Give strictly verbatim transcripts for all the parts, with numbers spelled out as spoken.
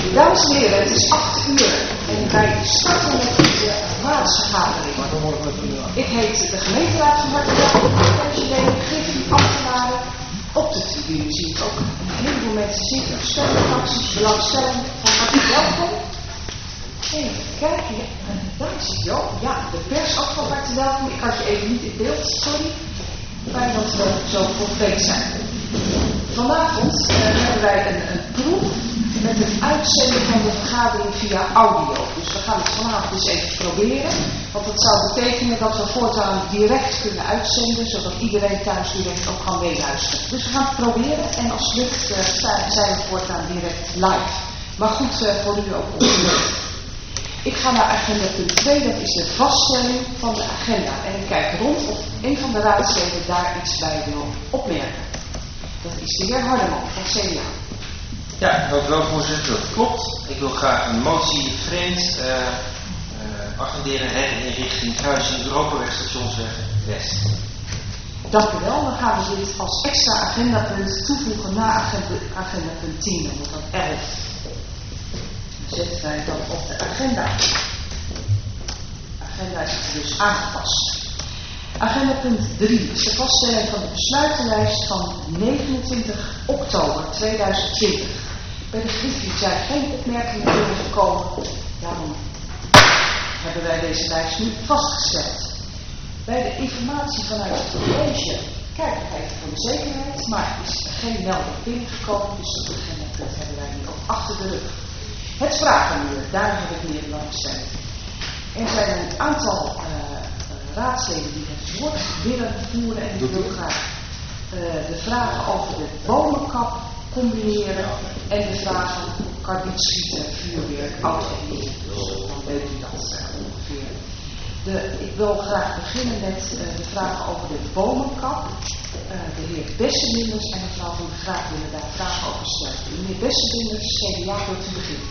Dames en heren, het is acht uur en wij starten met de raadsvergadering. Ik heet de gemeenteraad van harte welkom, college-leden, Griffie, ambtenaren. Op de tribune zie ik ook een heleboel mensen zitten, steunfracties, belangstellenden, van harte welkom. Even kijken, ja, daar zit Jo. Ja, de pers ook van harte welkom. Ik had je even niet in beeld, sorry. Fijn dat we zo compleet zijn. Vanavond uh, hebben wij een, een proef met het uitzenden van de vergadering via audio. Dus we gaan het vanavond eens even proberen. Want dat zou betekenen dat we voortaan direct kunnen uitzenden, zodat iedereen thuis direct ook kan meeluisteren. Dus we gaan het proberen en als het lukt uh, zijn we voortaan direct live. Maar goed, uh, voor u ook onderweg. Ik ga naar agenda punt twee, dat is de vaststelling van de agenda. En ik kijk rond of een van de raadsleden daar iets bij wil opmerken. Dat is de heer Hardeman van C D A. Ja, dank u wel, voorzitter. Dat klopt. Ik wil graag een motie vreemd uh, uh, agenderen en in richting Kruising Europaweg Stationsweg West. Dank u wel. Dan gaan we dit als extra agendapunt toevoegen na agenda, agenda punt tien, dan wordt dat elf. Dan zetten wij dan op de agenda. De agenda is dus aangepast. Agenda punt drie is de vaststelling van de besluitenlijst van negenentwintig oktober tweeduizend twintig. Bij de Griffie zijn geen opmerkingen binnengekomen. Daarom hebben wij deze lijst nu vastgesteld. Bij de informatie vanuit het college kijk ik even voor de zekerheid, maar er is geen melding binnengekomen, dus dat agendapunt hebben wij nu ook achter de rug. Het vragenuur, daar heb ik meer belangstelling. Er zijn een aantal uh, raadsleden die het woord willen voeren en ik wil graag uh, de vragen over de bomenkap combineren en de vragen karbietschieten, vuurwerk, oud en nieuw. Dus dan weet u dat uh, ongeveer. De, ik wil graag beginnen met uh, de vragen over de bomenkap. Uh, de heer Besselinders en mevrouw van der Graaf willen daar vragen over stellen. De meneer Besselinders, C D A, wilt u beginnen?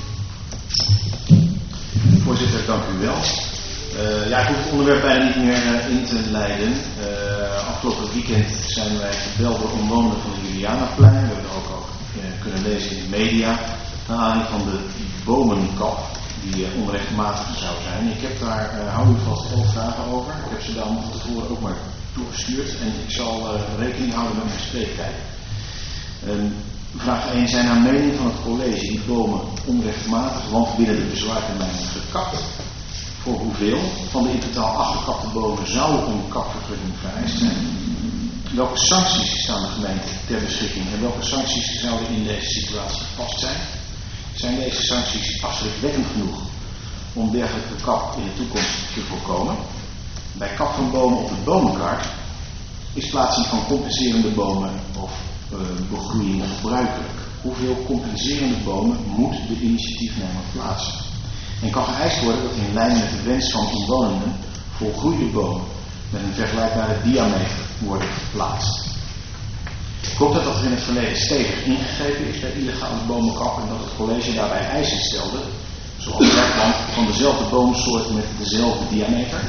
Voorzitter, dank u wel. Uh, ja, ik hoef het onderwerp bijna niet meer uh, in te leiden. Uh, afgelopen weekend zijn wij gebeld door omwonenden van de Julianaplein. We hebben ook, ook uh, kunnen lezen in de media. Naar aanleiding van de bomenkap die uh, onrechtmatig zou zijn. Ik heb daar, uh, hou u vast, elf vragen over. Ik heb ze daar van tevoren ook maar toegestuurd. En ik zal uh, rekening houden met mijn spreektijd. Uh, vraag één. Zijn naar mening van het college die bomen onrechtmatig, want binnen de bezwaartermijn gekapt? Voor hoeveel van de in totaal acht gekapte bomen zou een kapvergunning vereist zijn? Welke sancties staan de gemeente ter beschikking en welke sancties zouden in deze situatie gepast zijn? Zijn deze sancties afschrikwekkend genoeg om dergelijke kap in de toekomst te voorkomen? Bij kap van bomen op de bomenkaart is plaatsing van compenserende bomen of uh, begroeiing gebruikelijk. Hoeveel compenserende bomen moet de initiatiefnemer plaatsen? En kan geëist worden dat in lijn met de wens van omwonenden volgroeide bomen met een vergelijkbare diameter worden geplaatst. Klopt het dat er in het verleden stevig ingegrepen is bij illegale bomenkap en dat het college daarbij eisen stelde, zoals werkplan van dezelfde boomsoort met dezelfde diameter?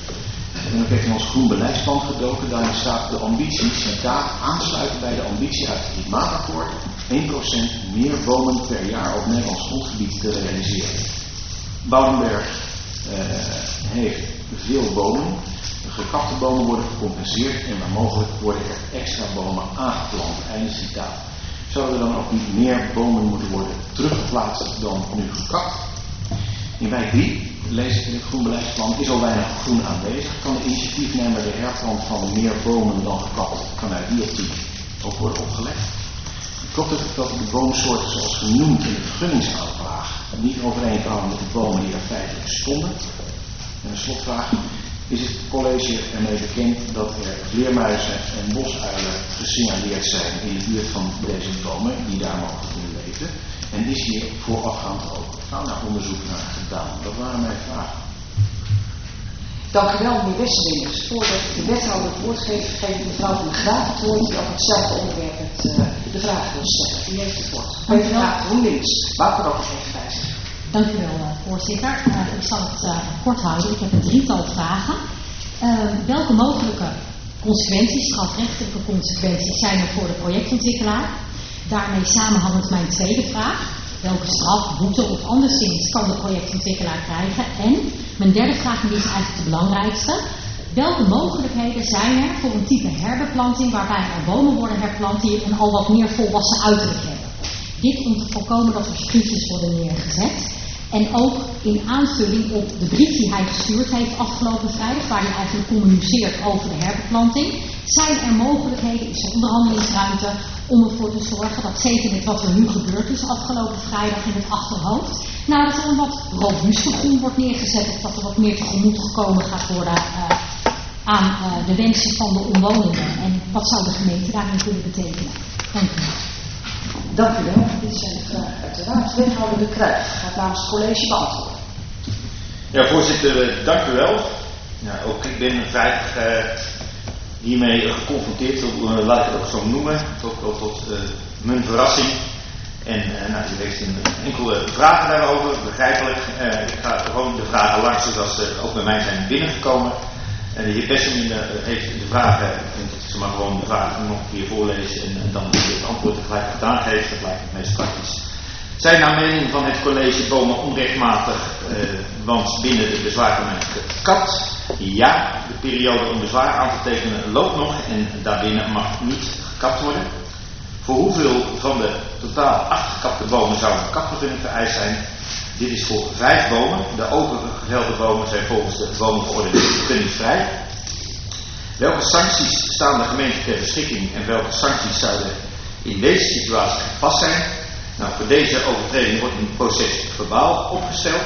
En ook heeft in ons groen beleidsplan gedoken, daarin staat de ambitie, citaat, aansluiten bij de ambitie uit het klimaatakkoord één procent meer bomen per jaar op Nederlands grondgebied te realiseren. Boudenberg uh, heeft veel bomen. De gekapte bomen worden gecompenseerd en waar mogelijk worden er extra bomen aangeplant. Einde citaat. Zouden er dan ook niet meer bomen moeten worden teruggeplaatst dan nu gekapt? In wijk drie, lees ik in het groenbeleidsplan, is al weinig groen aanwezig. Kan de initiatiefnemer de herplant van meer bomen dan gekapt vanuit die optiek ook worden opgelegd? Klopt het dat de boomsoorten zoals genoemd in de vergunningsaanvraag niet overeenkwamen met de bomen die er feitelijk stonden? En een slotvraag. Is het college ermee bekend dat er vleermuizen en bosuilen gesignaleerd zijn in de buurt van deze bomen die daar mogen kunnen leven? En is hier voorafgaand ook faunaonderzoek naar gedaan? Dat waren mijn vragen. Dank u wel, meneer Wesselingers. Voordat ik de wethouder het woord geef, geef ik mevrouw van der Graaf het woord die op hetzelfde onderwerp het, uh, de vraag wil stellen. U heeft het woord. Dank u wel. GroenLinks. Wou ik er ook even bij zeggen. Dank u wel, uh, voorzitter. Uh, ik zal het uh, kort houden. Ik heb een drietal vragen. Uh, welke mogelijke consequenties, strafrechtelijke consequenties, zijn er voor de projectontwikkelaar? Daarmee samenhangend mijn tweede vraag. welke straf, boete of anderszins kan de projectontwikkelaar krijgen? En mijn derde vraag, en die is eigenlijk de belangrijkste. Welke mogelijkheden zijn er voor een type herbeplanting waarbij er bomen worden herplant die een al wat meer volwassen uiterlijk hebben? Dit om te voorkomen dat er schuurtjes worden neergezet. En ook in aanvulling op de brief die hij gestuurd heeft afgelopen vrijdag, waar hij eigenlijk communiceert over de herbeplanting. Zijn er mogelijkheden, is er onderhandelingsruimte om ervoor te zorgen dat zeker met wat er nu gebeurd is afgelopen vrijdag in het achterhoofd, nou dat er een wat robuuster groen wordt neergezet of dat er wat meer tegemoet gekomen gaat worden uh, aan uh, de wensen van de omwonenden. En wat zou de gemeente daarin kunnen betekenen? Dank u. Dank u wel. Dit zijn de vragen uit de raad. Wethouder De Kruijf gaat namens het college beantwoorden. Ja, voorzitter, dank u wel. Ja, ook ik ben vrijdag uh, hiermee geconfronteerd, uh, laat ik het ook zo noemen, ook wel tot uh, mijn verrassing. En uh, nou, u heeft een enkele vragen daarover, begrijpelijk. Uh, ik ga gewoon de vragen langs zoals ze ook bij mij zijn binnengekomen. En de heer Bessemin heeft de vragen, ik vind dat ik ze maar gewoon de vragen nog een keer voorlezen en, en dan het antwoord tegelijk gedaan geeft. Dat lijkt me meest praktisch. Zijn naar mening van het college bomen onrechtmatig, eh, want binnen de bezwaartermijn gekapt? Ja, de periode om bezwaar aan te tekenen loopt nog en daarbinnen mag niet gekapt worden. Voor hoeveel van de totaal acht gekapte bomen zou een kapvergunning vereist zijn? Dit is voor vijf bomen. De overige gevelde bomen zijn volgens de bomenverordening vergunningsvrij. Welke sancties staan de gemeente ter beschikking en welke sancties zouden in deze situatie gepast zijn? Nou, voor deze overtreding wordt een proces verbaal opgesteld.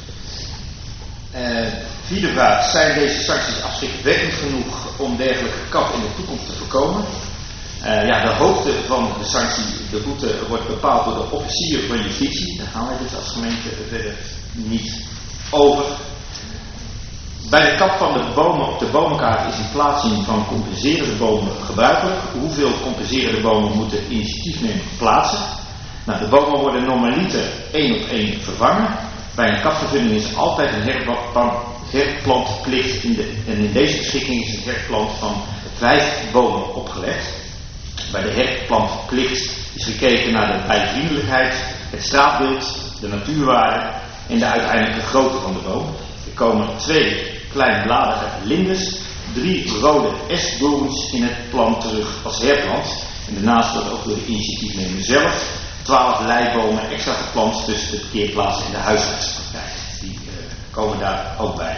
Uh, vierde vraag. Zijn deze sancties afschrikwekkend genoeg om dergelijke kap in de toekomst te voorkomen? Uh, ja, de hoogte van de sanctie, de boete, wordt bepaald door de officier van justitie. Daar gaan wij dus als gemeente verder niet over. Bij de kap van de bomen op de bomenkaart is een plaatsing van compenserende bomen gebruikelijk. Hoeveel compenserende bomen moet de initiatiefnemer plaatsen? Nou, de bomen worden normaliter één op één vervangen. Bij een kapvergunning is er altijd een herplantplicht in de, en in deze beschikking is een herplant van vijf bomen opgelegd. Bij de herplantplicht is gekeken naar de bijvriendelijkheid, het straatbeeld, de natuurwaarde en de uiteindelijke grootte van de boom. Er komen twee kleinbladige lindes, drie rode esdoorns in het plan terug als herplant. En daarnaast wordt ook door de initiatiefnemer zelf twaalf leibomen extra geplant tussen de parkeerplaats en de huisartsenpraktijk. Die uh, komen daar ook bij.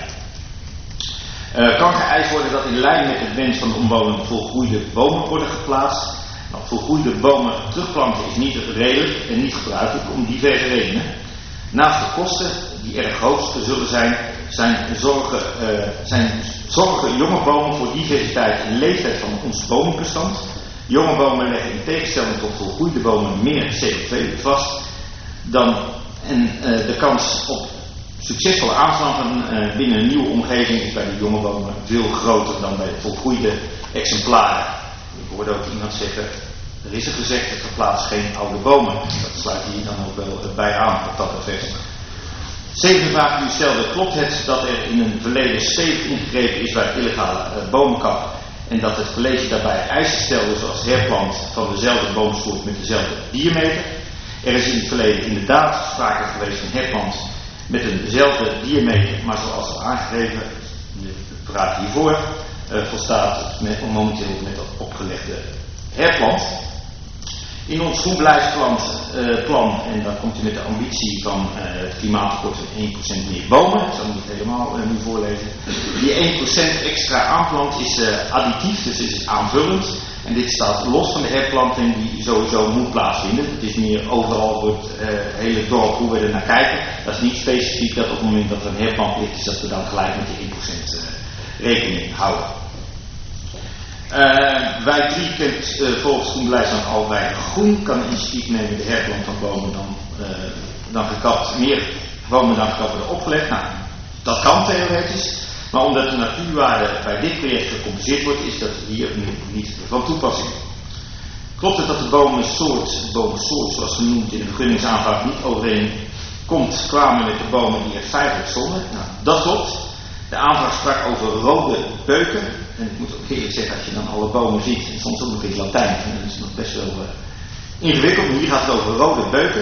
Uh, kan geëist worden dat in lijn met het wens van de omwonenden volgroeide bomen worden geplaatst. Nou, volgroeide bomen terugplanten is niet redelijk en niet gebruikelijk om diverse redenen. Naast de kosten, die erg hoog zullen zijn, zijn zorgen, uh, zijn zorgen jonge bomen voor diversiteit en leeftijd van ons bomenbestand. Jonge bomen leggen in tegenstelling tot volgroeide bomen meer C O twee vast dan, en uh, de kans op succesvolle aanslagen uh, binnen een nieuwe omgeving is bij de jonge bomen veel groter dan bij de volgroeide exemplaren. Ik hoorde ook iemand zeggen, er is er gezegd, er verplaatst geen oude bomen. Dat sluit hier dan ook wel bij aan op dat adres. Zevende vraag die u stelde, klopt het dat er in een verleden stevig ingegrepen is bij illegale uh, bomenkap en dat het college daarbij eisen stelde zoals herplant van dezelfde boomsoort met dezelfde diameter? Er is in het verleden inderdaad sprake geweest van herplant met eenzelfde diameter, maar zoals al aangegeven, de vraag hiervoor, uh, volstaat met, momenteel met dat opgelegde herplant. In ons groenbeleidsplan, uh, plan, en dan komt u met de ambitie van uh, het klimaatakkoord van één procent meer bomen, ik zal het niet helemaal uh, nu voorlezen. Die één procent extra aanplant is uh, additief, dus is aanvullend. En dit staat los van de herplanting die sowieso moet plaatsvinden. Het is meer overal voor het uh, hele dorp hoe we er naar kijken. Dat is niet specifiek dat op het moment dat er een herplantplicht is, dat we dan gelijk met die één procent uh, rekening houden. Uh, wijk drie kent uh, volgens groenbeleidsplan al weinig groen. Kan een initiatief nemen de herplant van bomen dan, uh, dan gekapt, meer bomen dan gekapt worden opgelegd. Nou, dat kan theoretisch. Maar omdat de natuurwaarde bij dit project gecompenseerd wordt, is dat hier nu niet van toepassing. Klopt het dat de bomensoort, bomensoort zoals genoemd in de vergunningsaanvraag niet overeenkomt kwamen met de bomen die er feitelijk stonden? Nou, dat klopt. De aanvraag sprak over rode beuken. En ik moet ook eerlijk zeggen, als je dan alle bomen ziet, en soms ook nog in het Latijn, dan is het nog best wel uh, ingewikkeld. Maar hier gaat het over rode beuken.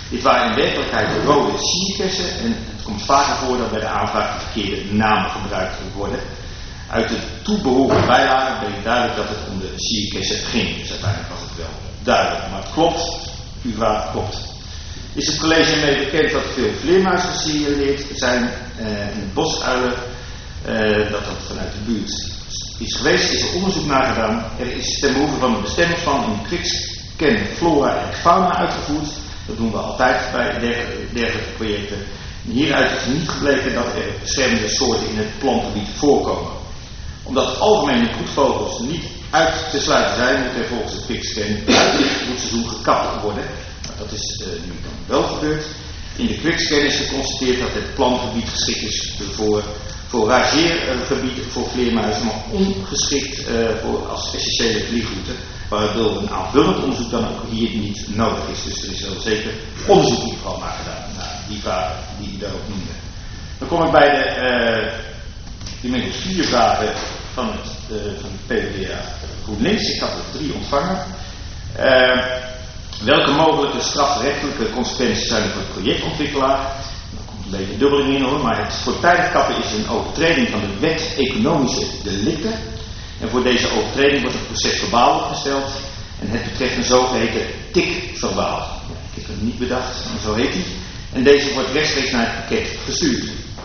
Dit waren in werkelijkheid rode sierkersen en het komt vaker voor dat bij de aanvraag de verkeerde namen gebruikt worden. Uit de toebehorende bijlage bleek duidelijk dat het om de sierkersen ging. Dus uiteindelijk was het wel duidelijk. Maar het klopt, uw vraag klopt. Is het college ermee bekend dat er veel vleermuizen gesignaleerd zijn uh, in bosuilen, uh, dat dat vanuit de buurt is geweest, is er onderzoek naar gedaan. Er is ten behoeve van de bestemmingsplan een quickscan flora en fauna uitgevoerd. Dat doen we altijd bij dergelijke projecten. En hieruit is niet gebleken dat er beschermde soorten in het plantgebied voorkomen. Omdat algemene broedvogels niet uit te sluiten zijn, moet er volgens het quickscan uit het broedseizoen gekapt worden. Maar dat is uh, nu dan wel gebeurd. In de quickscan is geconstateerd dat het plantgebied geschikt is voor forageergebied voor vleermuizen, maar ongeschikt uh, voor als essentiële vliegroute, waardoor een aanvullend onderzoek dan ook hier niet nodig is. Dus er is wel zeker onderzoek in ieder geval naar gedaan, naar die vragen die u daarop noemde. Dan kom ik bij de uh, inmiddels vier vragen van het, uh, van het P V D A GroenLinks. Ik had er drie ontvangen. Uh, welke mogelijke strafrechtelijke consequenties zijn er voor het projectontwikkelaar? Een beetje dubbeling in hoor, maar het voortijdig kappen is een overtreding van de wet economische delicten. En voor deze overtreding wordt het proces verbaal opgesteld. En het betreft een zogeheten tikverbaal. Ja, ik heb hem niet bedacht, maar zo heet hij. En deze wordt rechtstreeks naar het pakket gestuurd.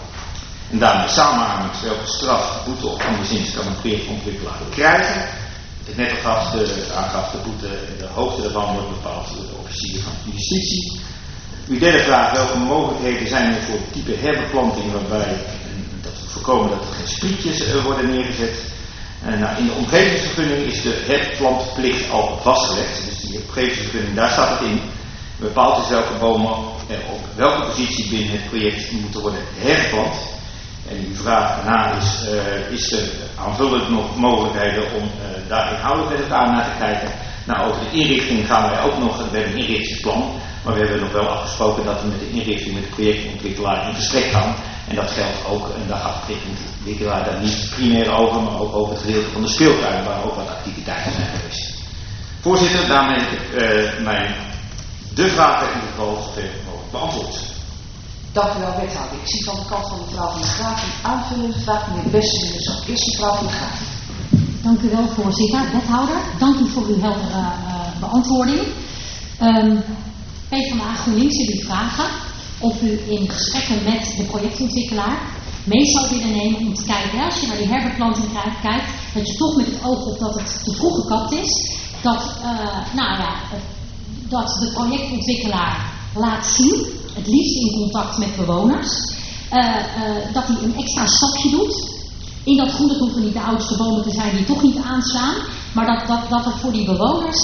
En daarmee samenhangend welke straf, boete of anderszins kan een projectontwikkelaar krijgen. Wat ik net al gaf, de, aangaf, de boete en de hoogte daarvan wordt bepaald door de officier van justitie. Uw derde vraag, welke mogelijkheden zijn er voor het type herbeplanting waarbij en dat we voorkomen dat er geen sprietjes uh, worden neergezet. Uh, nou, in de omgevingsvergunning is de herplantplicht al vastgelegd. Dus die omgevingsvergunning, daar staat het in. Bepaald is welke bomen er op welke positie binnen het project moeten worden hergeplant. En uw vraag daarna is, uh, is er aanvullend nog mogelijkheden om uh, daar inhoudelijk met elkaar naar te kijken. Nou, over de inrichting gaan wij ook nog, we hebben een inrichtingsplan. Maar we hebben nog wel afgesproken dat we met de inrichting met de projectontwikkelaar in gesprek gaan. En dat geldt ook, en daar gaat de projectontwikkelaar daar niet primair over, maar ook over het gedeelte van de speeltuin, waar ook wat activiteiten zijn geweest. Voorzitter, daarmee heb ik uh, mijn de vragen in ieder geval zover mogelijk beantwoord. Dank u wel, wethouder. Ik zie van de kant van mevrouw Van der Graaf een aanvullende vraag. Meneer Besseling is ook eerst mevrouw Van der Graaf. Dank u wel, voorzitter. Wethouder, dank u voor uw heldere uh, beantwoording. Um, PvdA GroenLinks wil u vragen of u in gesprekken met de projectontwikkelaar mee zou willen nemen om te kijken, als je naar die herbeplanting kijkt, dat je toch met het oog op dat het te vroeg gekapt is, dat, uh, nou ja, dat de projectontwikkelaar laat zien, het liefst in contact met bewoners, uh, uh, dat hij een extra stapje doet. In dat groen, dat hoeven niet de oudste bomen te zijn die toch niet aanslaan, maar dat, dat, dat er voor die bewoners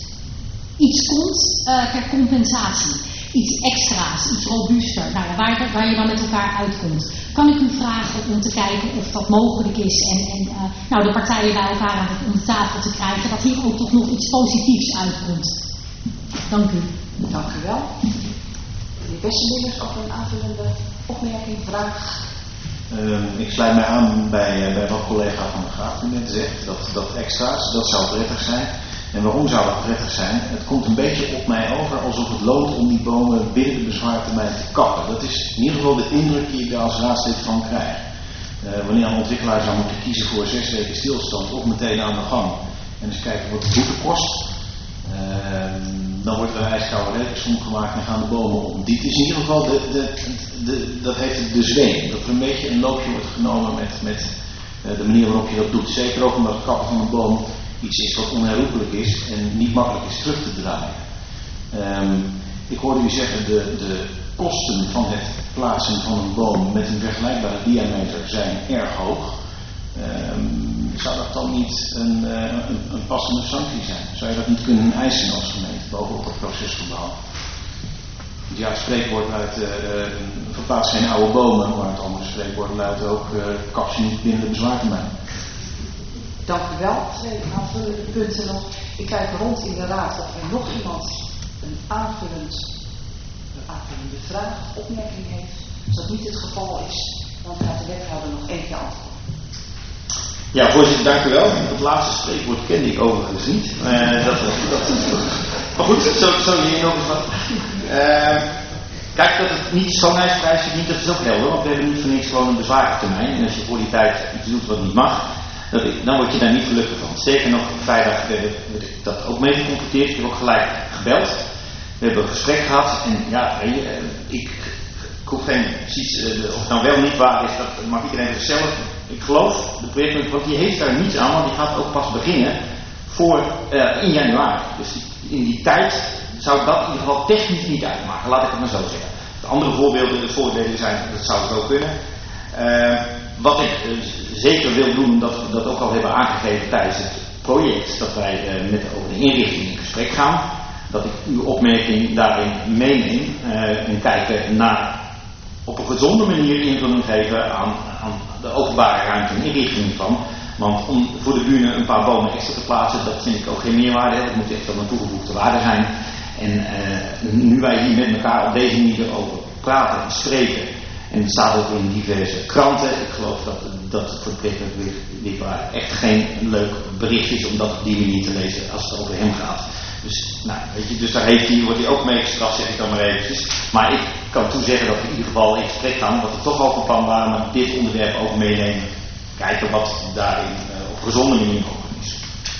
iets komt uh, ter compensatie. Iets extra's, iets robuuster, nou, waar, waar je dan met elkaar uitkomt. Kan ik u vragen om te kijken of dat mogelijk is en, en uh, nou, de partijen bij elkaar om de tafel te krijgen, dat hier ook toch nog iets positiefs uitkomt. Dank u. Dank u wel. Meneer Besselingers, ook een aanvullende opmerking, vraag? Um, ik sluit mij aan bij, uh, bij wat collega Van der Graaf u net zegt. Dat, dat extra's, dat zou prettig zijn. En waarom zou dat prettig zijn? Het komt een beetje op mij over alsof het loont om die bomen binnen de bezwaartermijn te kappen. Dat is in ieder geval de indruk die ik daar als raadslid van krijg. Uh, wanneer een ontwikkelaar zou moeten kiezen voor zes weken stilstand of meteen aan de gang en eens kijken wat de boete kost, uh, dan wordt er een ijskoude rekensom gemaakt en gaan de bomen om. Dit is in ieder geval, de, de, de, dat heeft de zweem. Dat er een beetje een loopje wordt genomen met, met uh, de manier waarop je dat doet. Zeker ook omdat het kappen van een boom iets is wat onherroepelijk is en niet makkelijk is terug te draaien. Um, ik hoorde u zeggen, de, de kosten van het plaatsen van een boom met een vergelijkbare diameter zijn erg hoog. Um, zou dat dan niet een, uh, een, een passende sanctie zijn? Zou je dat niet kunnen eisen als gemeente bovenop het procesverbaal? Ja, het spreekwoord luidt, uh, verplaats geen oude bomen, maar het andere spreekwoord luidt ook, uh, kap ze niet binnen de bezwaartermijn. Dank u wel. Twee aanvullende punten nog. Ik kijk rond in de raad of er nog iemand een, aanvullend, een aanvullende vraag of opmerking heeft. Als dat niet het geval is, dan gaat de wethouder nog één keer antwoorden. Ja, voorzitter, dank u wel. Het laatste spreekwoord kende ik overigens niet. Uh, dat, dat, dat, maar goed, zo, zo hier nog eens wat. Uh, kijk, dat het niet schoonheidsprijs verdient, dat is ook helder, want we hebben niet voor niks gewoon een bezwaartermijn. En als je voor die tijd iets doet wat niet mag, dat ik, dan word je daar niet gelukkig van. Zeker nog, vrijdag werd ik dat ook mee geconfronteerd. Ik heb ook gelijk gebeld. We hebben een gesprek gehad en ja, ik, ik hoef geen precies, of het nou wel niet waar is, dat mag iedereen zichzelf. Ik geloof, de projectmanager, want die heeft daar niets aan, want die gaat ook pas beginnen voor uh, in januari. Dus die, in die tijd zou dat in ieder geval technisch niet uitmaken, laat ik het maar zo zeggen. De andere voorbeelden, voordelen zijn, dat zou zo kunnen. Uh, wat ik uh, zeker wil doen, dat we dat ook al hebben aangegeven tijdens het project, dat wij uh, met over de inrichting in gesprek gaan. Dat ik uw opmerking daarin meeneem uh, en kijken naar op een gezonde manier invulling geven aan, aan de openbare ruimte en inrichting van. Want om voor de bühne een paar bomen extra te plaatsen, dat vind ik ook geen meerwaarde. Dat moet echt wel een toegevoegde waarde zijn. En uh, nu wij hier met elkaar op deze manier over praten en spreken, en het staat ook in diverse kranten, ik geloof dat, dat het voor de projectontwikkelaar echt geen leuk bericht is om dat op die manier te lezen als het over hem gaat. Dus, nou, weet je, dus daar heeft hij, wordt hij ook mee gestraft, zeg ik dan maar eventjes. Maar ik kan toezeggen dat we in ieder geval in gesprek gaan, dat we toch al van plan waren, maar dit onderwerp ook meenemen. Kijken wat daarin uh, op gezonde manier mogelijk is.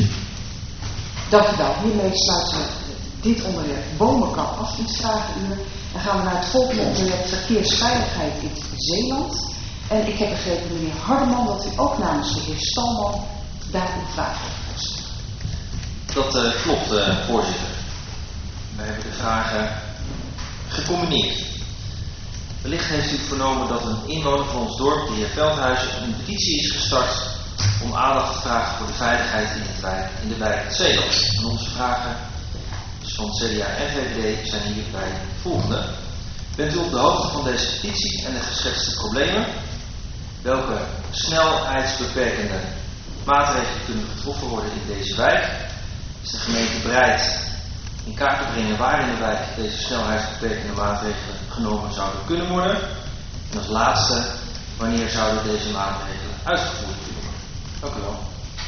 Dank u wel. Hiermee sluiten we dit onderwerp bomenkap af in het vragenuur. Dan gaan we naar het volgende onderwerp verkeersveiligheid in Zeeland. En ik heb begrepen, meneer Hardeman, dat u ook namens de heer Stalman daar een vraag over stelt. Dat uh, klopt, uh, voorzitter. Wij hebben de vragen gecombineerd. Wellicht heeft u vernomen dat een inwoner van ons dorp, de heer Veldhuizen, een petitie is gestart om aandacht te vragen voor de veiligheid in, het wijk, in de wijk het Zeeland. En onze vragen dus van C D A en V V D zijn hierbij volgende. Bent u op de hoogte van deze petitie en de geschetste problemen? Welke snelheidsbeperkende maatregelen kunnen getroffen worden in deze wijk? Is de gemeente bereid in kaart te brengen waar in de wijk deze snelheidsbeperkende maatregelen genomen zouden kunnen worden? En als laatste, wanneer zouden deze maatregelen uitgevoerd kunnen worden? Dank u wel.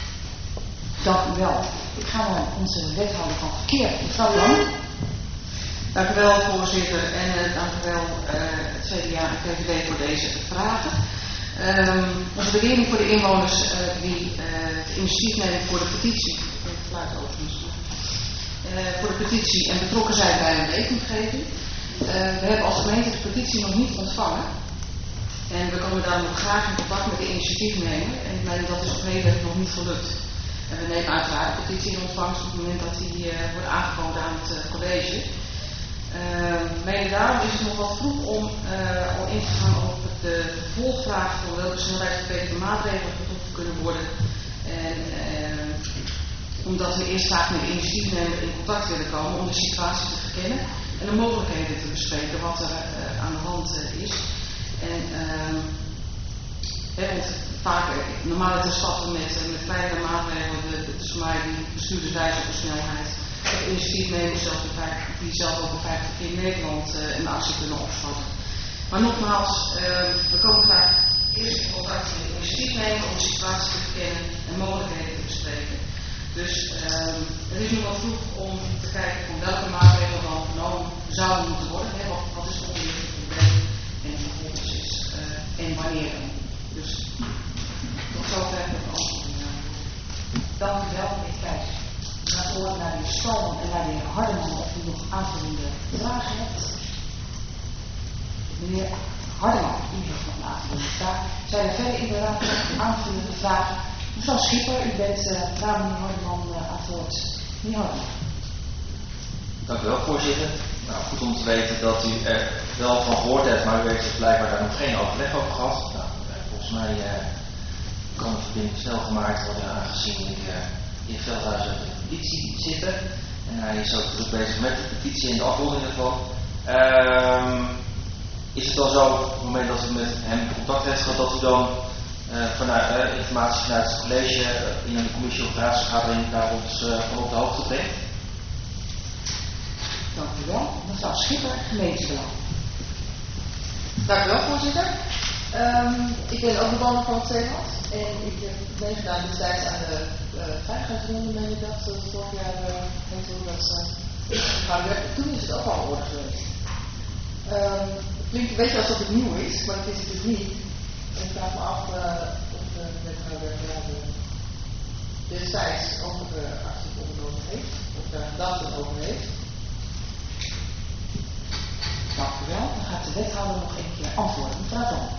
Dank u wel. Ik ga naar onze wethouder van verkeer, mevrouw Lang. Dank u wel, voorzitter. En uh, dank u wel uh, het C D A en V V D voor deze vragen. Um, onze waardering voor de inwoners uh, die uh, het initiatief nemen voor de petitie. Geluid overigens. Uh, voor de petitie en betrokken zijn bij een leefomgeving. Uh, we hebben als gemeente de petitie nog niet ontvangen. En we komen daarom nog graag in contact met de initiatiefnemer. En ik meen dat is op heden nog niet gelukt. En we nemen uiteraard de petitie in ontvangst op het moment dat die uh, wordt aangeboden aan het uh, college. Uh, mede daarom is het nog wat vroeg om uh, al in te gaan op de vervolgvraag van welke snelheidsbeperkende maatregelen getroffen kunnen worden. En uh, omdat we eerst graag met de initiatiefnemer in contact willen komen om de situatie te verkennen en de mogelijkheden te bespreken wat er uh, aan de hand uh, is. En uh, he, want vaak, normaal stappen we met, met kleinere maatregelen, het is voor mij die bestuurderswijze op de snelheid. De initiatiefnemers zelf die zelf ook een veilig verkeer in Nederland uh, in actie kunnen opschatten. Maar nogmaals, uh, we komen graag eerst in contact met de initiatiefnemer om de situatie te verkennen en mogelijkheden te bespreken. Dus uh, het is nu wat vroeg om te kijken van welke maatregelen dan genomen zouden moeten worden. Hè? Wat, wat is het onderliggende probleem en vervolgens is uh, en wanneer dan. Dus tot zover het antwoord. Dank u wel, meneer Keizer. Naar horen naar de heer Stalman en naar de heer Hardeman of u nog aanvullende vragen hebt. Meneer Hardeman, u heeft nog een aanvullende vraag. Zijn er verder in de raad aanvullende vragen? Mevrouw Schipper, u bent uh, na meneer Hardeman uh, aan het woord. Meneer Hardeman. Dank u wel, voorzitter. Nou, goed om te weten dat u er wel van gehoord hebt, maar u heeft er blijkbaar daar nog geen overleg over gehad. Nou, volgens mij uh, kan de verbinding snel gemaakt worden, aangezien ik uh, in Veldhuizen op de petitie zitten. En hij is ook druk bezig met de petitie en de afronding ervan. Um, is het dan zo, op het moment dat u met hem contact heeft gehad, dat u dan uh, vanuit uh, informatie vanuit het college uh, in een commissie of raadsvergadering daar ons uh, van op de hoogte brengt? Dank u wel. Mevrouw Schipper, gemeentebelang. Dank u wel, voorzitter. Um, ik ben ook bewoner van het Zeeland. En ik heb meegedaan destijds aan de uh, veiligheidsronde, meen ik dat, dat vorig jaar uh, heette hoe dat uh, Maar toen is het ook al orde geweest. Um, het klinkt een beetje alsof het nieuw is, maar het is het dus niet. Ik vraag me af uh, of de wethouder destijds ook de actie ondernomen heeft, of daar gedachten over heeft. Dank u wel. Dan gaat de wethouder nog een keer antwoorden. Mevrouw Don.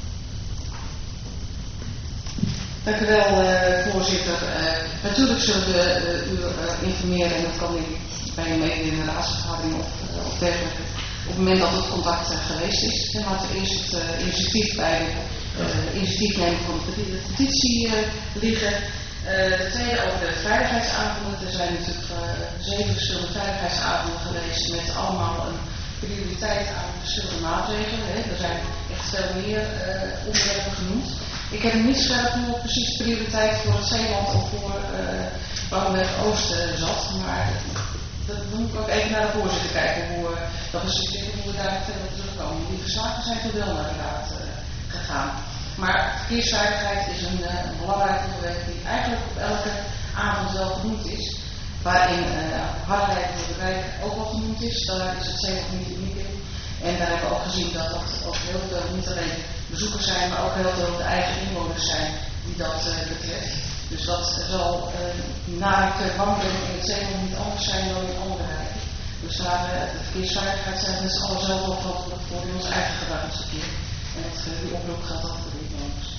Dank u wel, uh, voorzitter. Uh, natuurlijk zullen we uh, u uh, informeren, en dat kan ik bij een mede in de raadsvergadering of, uh, of dergelijke, op het moment dat het contact uh, geweest is. En laten we eerst het uh, initiatief bij uh, initiatief nemen van de petitie uh, liggen. Uh, de tweede over de veiligheidsavonden. Er zijn natuurlijk uh, zeven verschillende veiligheidsavonden geweest met allemaal een prioriteit aan verschillende maatregelen. Hè. Er zijn echt veel meer uh, onderwerpen genoemd. Ik heb niet scherp hoe precies prioriteit voor het Zeeland of voor uh, Bouwweg Oost uh, zat, maar dat moet ik ook even naar de voorzitter kijken hoe uh, dat precies is en hoe we daar verder op terugkomen. Die verslagen zijn veel wel naar de raad uh, gegaan. Maar verkeersveiligheid is een, uh, een belangrijk onderwerp die eigenlijk op elke avond wel genoemd is. Waarin uh, hardrijden door de wijk ook wel genoemd is, daar is het Zeeland niet uniek in. En daar hebben we ook gezien dat dat ook heel veel, niet alleen bezoekers zijn, maar ook heel veel de eigen inwoners zijn die dat uh, betreft. Dus dat zal uh, na het wandelen in het Zeeland niet anders zijn dan in andere wijken. Dus daar uh, de verkeersveiligheid zijn we met z'n allen zelf ook verantwoordelijk voor in ons eigen gebruiksverkeer. En dat, uh, die oproep gaat ook voor de inwoners.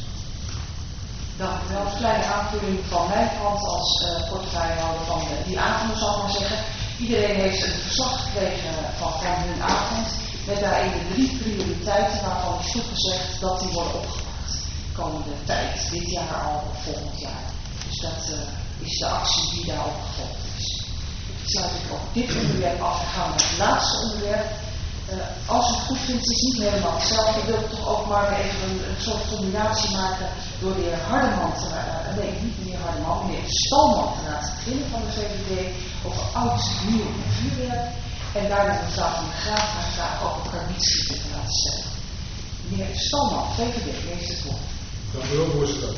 Dank u wel. Een kleine aanvulling van mijn kant als uh, portefeuillehouder van uh, die avond, zal ik maar zeggen. Iedereen heeft een verslag gekregen van, van hun avond. Met daarin de drie prioriteiten waarvan is toegezegd dat die worden opgepakt. Komende tijd, dit jaar al of volgend jaar. Dus dat uh, is de actie die daarop gevolgd is. Ik sluit ik ook dit onderwerp af en gaan naar het laatste onderwerp. Uh, als u het goed vindt, is het niet helemaal hetzelfde. Ik wil toch ook maar even een, een soort combinatie maken door de heer Hardeman te uh, nee, niet de heer Hardeman, meneer Stalman te laten beginnen van de V V D over oud, nieuw en vuurwerk. En daarna mevrouw van de Graaf haar vraag over karbietschieten te laten stellen. Meneer Stalman, V V D, leest het woord. Dank u wel, voorzitter.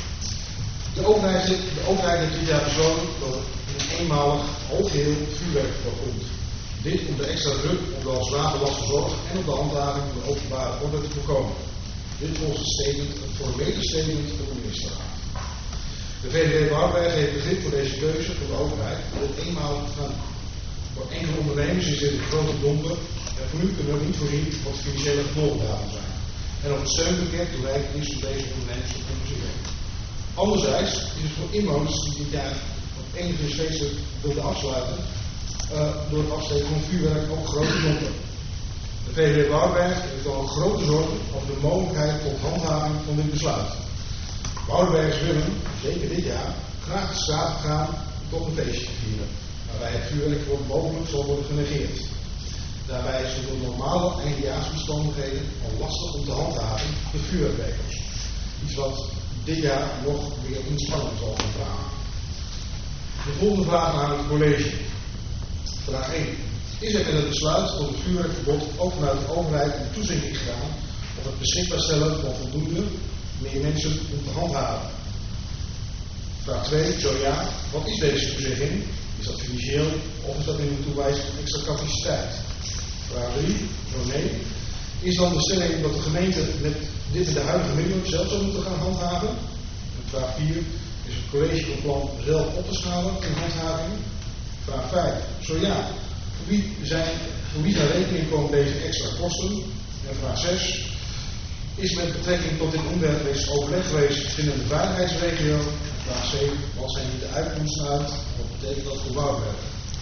De overheid, de overheid heeft dit jaar besloten dat een eenmalig algeheel vuurwerkverbod komt. Dit om de extra druk op de als waterlaste zorg en op de handhaving van de openbare orde te voorkomen. Dit volgens het statement, het formele statement van de ministerraad. De V V D Bouwweg heeft begrip voor deze keuze van de overheid om het eenmalig te gaan. Voor enkele ondernemers is dit een grote domper en voor nu kunnen we niet voorzien wat de financiële gevolgen daarvan zijn. En of het steunpakket toereikend is om deze ondernemers te compenseren. Anderzijds is het voor inwoners die dit jaar op enige feesten wilden afsluiten, uh, door het afsteken van vuurwerk ook grote domper. De V V D Bouwberg heeft al een grote zorgen over de mogelijkheid tot handhaving van dit besluit. Bouwbergers willen, zeker dit jaar, graag de straat gaan om toch een feestje te vieren, waarbij het vuurwerk voor mogelijk zal worden genegeerd. Daarbij is het door normale eindejaarsomstandigheden al lastig om te handhaven de vuurwerkers. Iets wat dit jaar nog meer inspanning zal gaan vragen. De volgende vraag aan het college. Vraag één. Is er in het besluit tot het vuurwerkverbod ook vanuit de overheid een toezegging gedaan op het beschikbaar stellen van voldoende meer mensen om te handhaven? Vraag twee. Zo ja, wat is deze toezegging? Is dat financieel of is dat in een toewijzing van extra capaciteit? Vraag drie. Zo nee. Is dan de stelling dat de gemeente met dit in de huidige minimum zelf zou moeten gaan handhaven? En vraag vier. Is het college van plan zelf op te schalen in handhaving? Vraag vijf. Zo ja. Voor wie zijn, voor wie zijn rekening komen deze extra kosten? En vraag zes. Is met betrekking tot dit onderwerp reeds overleg geweest binnen de veiligheidsregio? En vraag zeven. Wat zijn hier de uitkomsten uit? Wat betekent dat voor Bouwberg?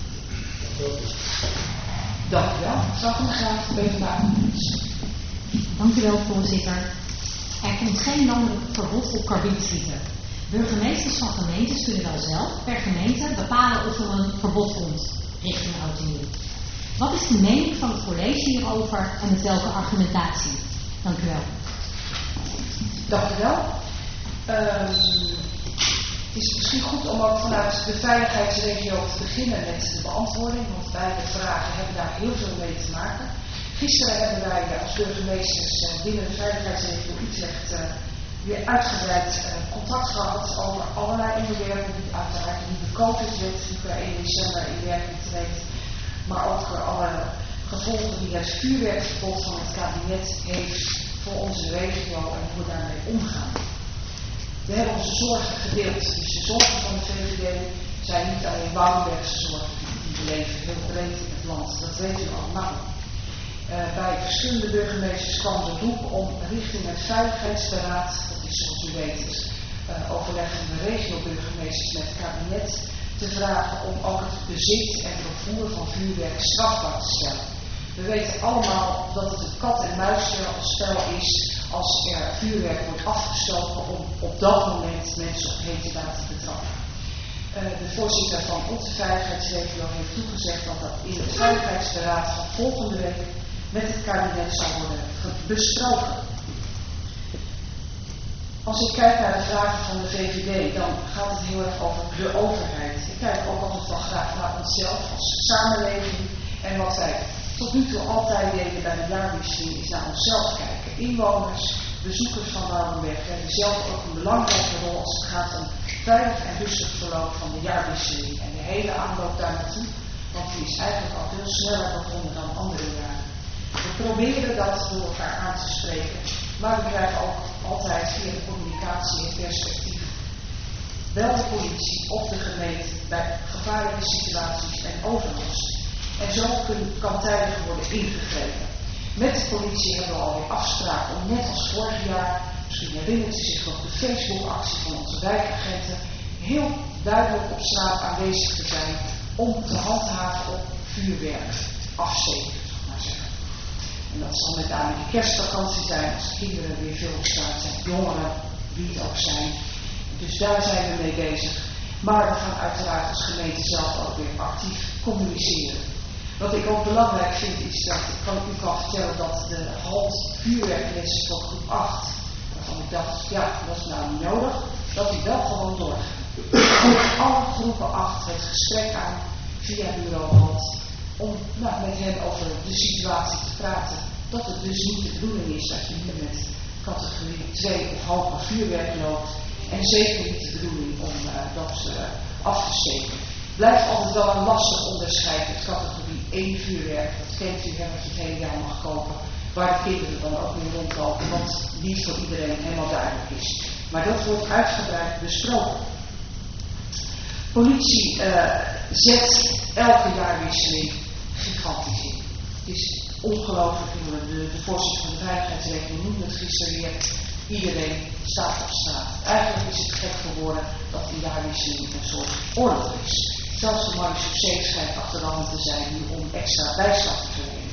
Dank u wel. Mevrouw van der Graaf, B V D A. Dank u wel, voorzitter. Er komt geen landelijk verbod op karbietschieten. Burgemeesters van gemeentes kunnen wel zelf per gemeente bepalen of er een verbod komt richting oud en nieuw. Wat is de mening van het college hierover en met welke argumentatie? Dank u wel. Dank u wel. Um, het is misschien goed om ook vanuit de veiligheidsregio te beginnen met de beantwoording, want beide vragen hebben daar heel veel mee te maken. Gisteren hebben wij als burgemeesters binnen de veiligheidsregio Utrecht uh, weer uitgebreid uh, contact gehad over allerlei onderwerpen die uiteraard de nieuwe COVID-wet die per één december in werking treedt maar ook alle gevolgen die het vuurwerkverbod van het kabinet heeft voor onze regio en hoe we daarmee omgaan. We hebben onze zorgen gedeeld. Dus de zorgen van de V V D zijn niet alleen Woudenbergse zorgen, die leven heel breed in het land. Dat weten we allemaal. Uh, bij verschillende burgemeesters kwam de roep om richting het Veiligheidsberaad, dat is zoals u weet is, uh, overleg van de regio-burgemeesters met het kabinet, te vragen om ook het bezit en vervoer van vuurwerk strafbaar te stellen. We weten allemaal dat het een kat-en-muisspel is als er vuurwerk wordt afgestoken om op dat moment mensen op heterdaad te betrappen. Uh, de voorzitter van onze veiligheidsregio heeft toegezegd dat dat in het Veiligheidsberaad van volgende week met het kabinet zal worden besproken. Als ik kijk naar de vragen van de V V D, dan gaat het heel erg over de overheid. Ik kijk ook altijd wel graag naar onszelf als samenleving. En wat wij tot nu toe altijd deden bij de jaarwisseling is naar onszelf kijken. Inwoners, bezoekers van Woudenberg hebben zelf ook een belangrijke rol als het gaat om veilig en rustig verloop van de jaarwisseling. En de hele aanloop daar naartoe, want die is eigenlijk al veel sneller begonnen dan andere jaren. We proberen dat door elkaar aan te spreken, maar we krijgen ook altijd via de communicatie het perspectief. Wel de politie of de gemeente bij gevaarlijke situaties en overlast. En zo kan tijdig worden ingegrepen. Met de politie hebben we alweer afspraken om net als vorig jaar, misschien herinnert u zich nog de Facebook-actie van onze wijkagenten, heel duidelijk op straat aanwezig te zijn om te handhaven op vuurwerk afsteken. En dat zal met name de kerstvakantie zijn, als de kinderen weer veel op straat zijn, jongeren, wie het ook zijn. Dus daar zijn we mee bezig. Maar we gaan uiteraard als gemeente zelf ook weer actief communiceren. Wat ik ook belangrijk vind is dat ik kan, u kan vertellen dat de halt vuurwerklessen voor groep acht, waarvan ik dacht, ja, dat is nou niet nodig, dat die wel gewoon doorgaan. Alle groepen acht het gesprek aan via bureau halt om nou, met hen over de situatie te praten. Dat het dus niet de bedoeling is dat je hier met categorie twee of hoger vuurwerk loopt. En zeker niet de bedoeling om uh, dat uh, af te steken. Blijft altijd wel een lastig onderscheid met categorie één vuurwerk. Dat kent u, hè, wat je het hele jaar mag kopen. Waar de kinderen dan ook mee rondlopen. Wat niet voor iedereen helemaal duidelijk is. Maar dat wordt uitgebreid besproken. Politie uh, zet elke jaarwisseling gigantisch in. Het is ongelooflijk. De, de voorzitter van de veiligheidsregio noemde het gisteren weer. Iedereen staat op straat. Eigenlijk is het gek geworden dat die jaarwisseling een soort oorlog is. Zelfs de marechaussee schijnt achter de hand te zijn nu om extra bijstand te verlenen.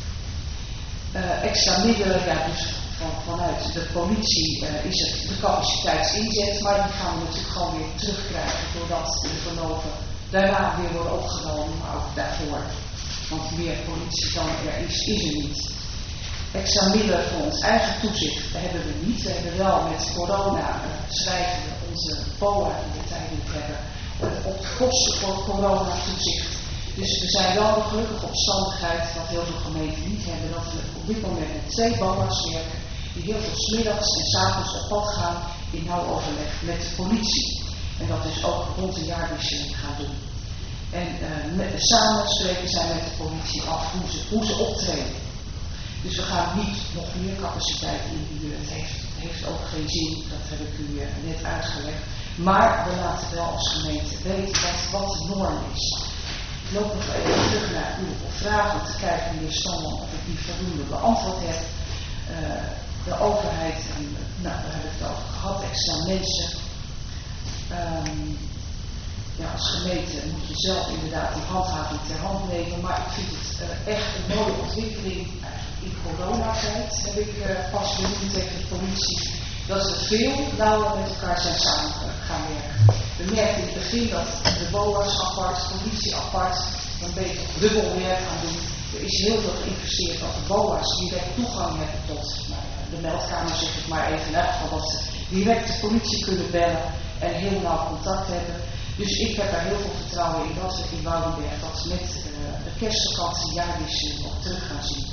Uh, extra middelen, ja, dus van, vanuit de politie uh, is het de capaciteitsinzet, maar die gaan we natuurlijk gewoon weer terugkrijgen doordat de verloven daarna weer worden opgenomen, maar ook daarvoor. Want meer politie dan er is, is er niet. Extra middelen voor ons eigen toezicht hebben we niet. We hebben wel met corona uh, schrijven we onze B O A die we tijdelijk hebben uh, op de kosten voor corona toezicht. Dus we zijn wel een gelukkige omstandigheid, wat heel veel gemeenten niet hebben, dat we op dit moment met twee B O A's werken die heel veel 's middags en 's avonds op pad gaan in nauw overleg met de politie. En dat is ook rond de jaarwisseling gaan doen. En uh, met, samen spreken zij met de politie af hoe ze, hoe ze optreden. Dus we gaan niet nog meer capaciteit inhuren. Het heeft, het heeft ook geen zin, dat heb ik u uh, net uitgelegd. Maar we laten wel als gemeente weten dat wat de norm is. Ik loop nog even terug naar uw vragen om te kijken, meneer Stamman, of ik die voldoende beantwoord heb. Uh, de overheid, en, nou, daar heb ik het over gehad, extra mensen. Um, Ja, als gemeente moet je zelf inderdaad die handhaving ter hand nemen, maar ik vind het uh, echt een mooie ontwikkeling. Eigenlijk in coronatijd heb ik uh, pas benoemd tegen de politie dat ze veel nauwer met elkaar zijn samen gaan werken. We merkten in het begin dat de B O A's apart, de politie apart, een beetje dubbel werk gaan doen. Er is heel veel geïnvesteerd dat de B O A's direct toegang hebben tot nou, de meldkamer, zeg ik maar even, in elk geval dat ze direct de politie kunnen bellen en heel nauw contact hebben. Dus ik heb daar heel veel vertrouwen in dat we in Woudenberg dat met uh, de kerstvakantie jaarwisseling ook terug gaan zien.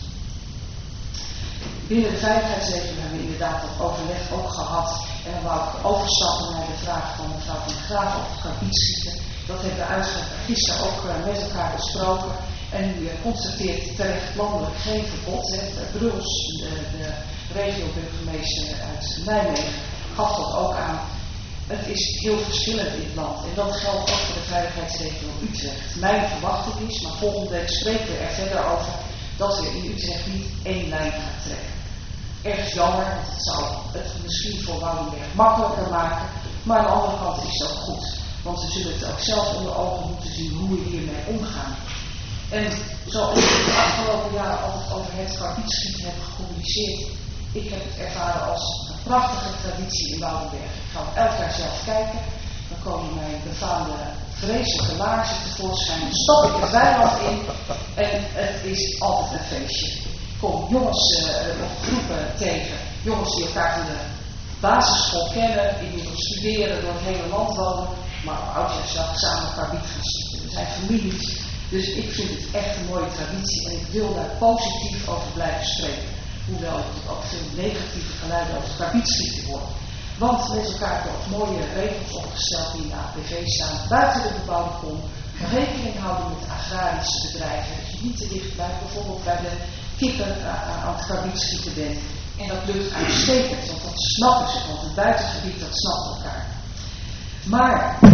Binnen de veiligheidsregio hebben we inderdaad dat overleg ook gehad. En dan wou ik overstappen naar de vraag van mevrouw Van der Graaf over het karbietschieten. Dat hebben we uitgebreid gisteren ook uh, met elkaar besproken. En u constateert terecht landelijk geen verbod. Hè. Bruls, de, de regio-burgemeester uit Nijmegen, gaf dat ook aan. Het is heel verschillend in het land. En dat geldt ook voor de veiligheidsregio Utrecht. Mijn verwachting is, maar volgende week spreken we er verder over, dat we in Utrecht niet één lijn gaan trekken. Erg jammer, want het zou het misschien voor Woudenberg makkelijker maken. Maar aan de andere kant is het ook goed. Want we zullen het ook zelf onder ogen moeten zien hoe we hiermee omgaan. En zoals we de afgelopen jaren altijd over het karbietschieten hebben gecommuniceerd, ik heb het ervaren als een prachtige traditie in Woudenberg. Ik ga elk jaar zelf kijken. Dan komen mijn befaamde vreselijke laarzen tevoorschijn. Dan stap ik het weiland in en het is altijd een feestje. Ik kom jongens uh, of groepen tegen. Jongens die elkaar van de basisschool kennen, inmiddels studeren, door het hele land wonen. Maar op oudjaarsdag samen karbiet gaan schieten. We zijn families. Dus ik vind het echt een mooie traditie en ik wil daar positief over blijven spreken. Hoewel er ook veel negatieve geluiden over het karbietschieten worden. Want met elkaar wordt mooie regels opgesteld die in de A P V staan. Buiten de bebouwde kom. Rekening houden met de agrarische bedrijven. Dat je niet te dicht blijft bijvoorbeeld bij de kippen aan het karbietschieten bent. En dat lukt uitstekend, want dat snappen ze. Want het buitengebied dat snapt elkaar. Maar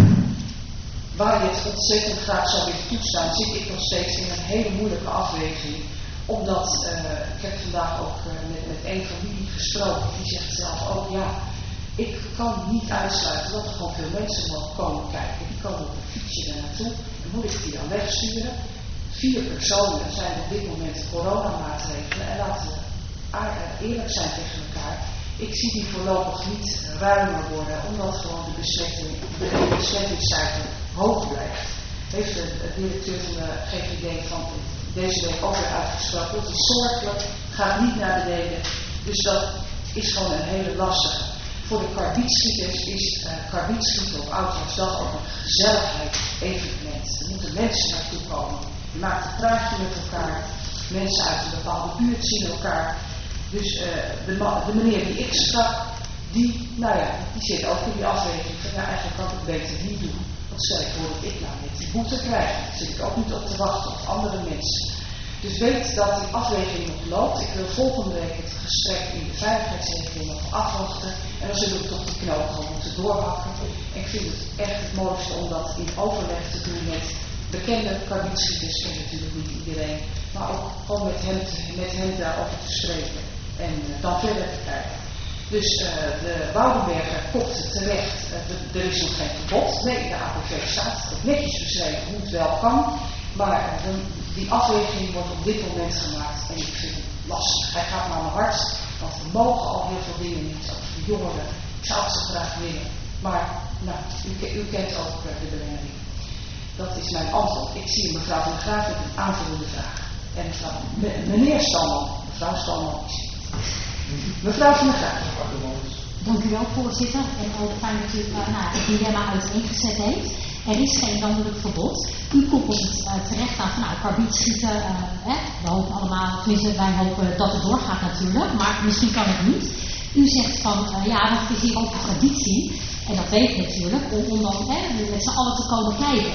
waar je het ontzettend graag zou willen toestaan, zit ik nog steeds in een hele moeilijke afweging. Omdat, uh, ik heb vandaag ook uh, met, met een familie gesproken, die zegt zelf ook, ja, ik kan niet uitsluiten dat er gewoon veel mensen mogen komen kijken. Die komen op een fietsje daar naartoe, dan moet ik die dan wegsturen. Vier personen zijn op dit moment coronamaatregelen en laten we eerlijk zijn tegen elkaar. Ik zie die voorlopig niet ruimer worden, omdat gewoon de besmetting, de besmettingscijfer hoog blijft. Heeft de, de directeur van de G V D van deze week ook weer uitgesproken. Dat is zorgelijk, gaat niet naar beneden. Dus dat is gewoon een hele lastige. Voor de karbietschieters is uh, karbietschieten op Oudjaarsdag ook een gezelligheid-evenement. Er moeten mensen naartoe komen. Je maakt een praatje met elkaar. Mensen uit een bepaalde buurt zien elkaar. Dus uh, de, de meneer die ik sprak, die, nou ja, die zit ook in die afweging van, ja, eigenlijk kan ik het beter niet doen. Want stel ik voor dat ik nou net die boete krijg. Daar zit ik ook niet op te wachten of andere mensen. Dus weet dat die afweging nog loopt. Ik wil volgende week het gesprek in de veiligheidsregio nog afwachten. En dan zullen we toch die knoop gewoon moeten doorhakken. En ik vind het echt het mooiste om dat in overleg te doen met bekende karbietschieters. En natuurlijk niet iedereen. Maar ook gewoon met hem, te, met hem daarover te spreken. En uh, dan verder te kijken. Dus uh, de Woudenberger kopte terecht, uh, de, er is nog geen verbod. Nee, in de A P V staat het netjes beschreven hoe het wel kan. Maar uh, de, die afweging wordt op dit moment gemaakt en ik vind het lastig. Hij gaat naar mijn hart, want we mogen al heel veel dingen niet, ook voor de jongeren. Ik zou het zo graag willen. Maar nou, u, u kent ook uh, de belemmering. Dat is mijn antwoord. Ik zie mevrouw van der Graaf met een aanvullende vraag. En mevrouw, meneer Stalman, mevrouw Stalman is het. Mevrouw van der Graaf. Dank u wel, voorzitter. En ook fijn dat u uh, nou, het dilemma uiteengezet heeft. Er is geen landelijk verbod. U koppelt het uh, terecht aan van nou, karbietschieten. Uh, eh, we hopen allemaal, tenminste wij hopen dat het doorgaat natuurlijk, maar misschien kan het niet. U zegt van uh, ja, want het is hier ook een traditie. En dat weet je natuurlijk, om, om dan eh, met z'n allen te komen kijken.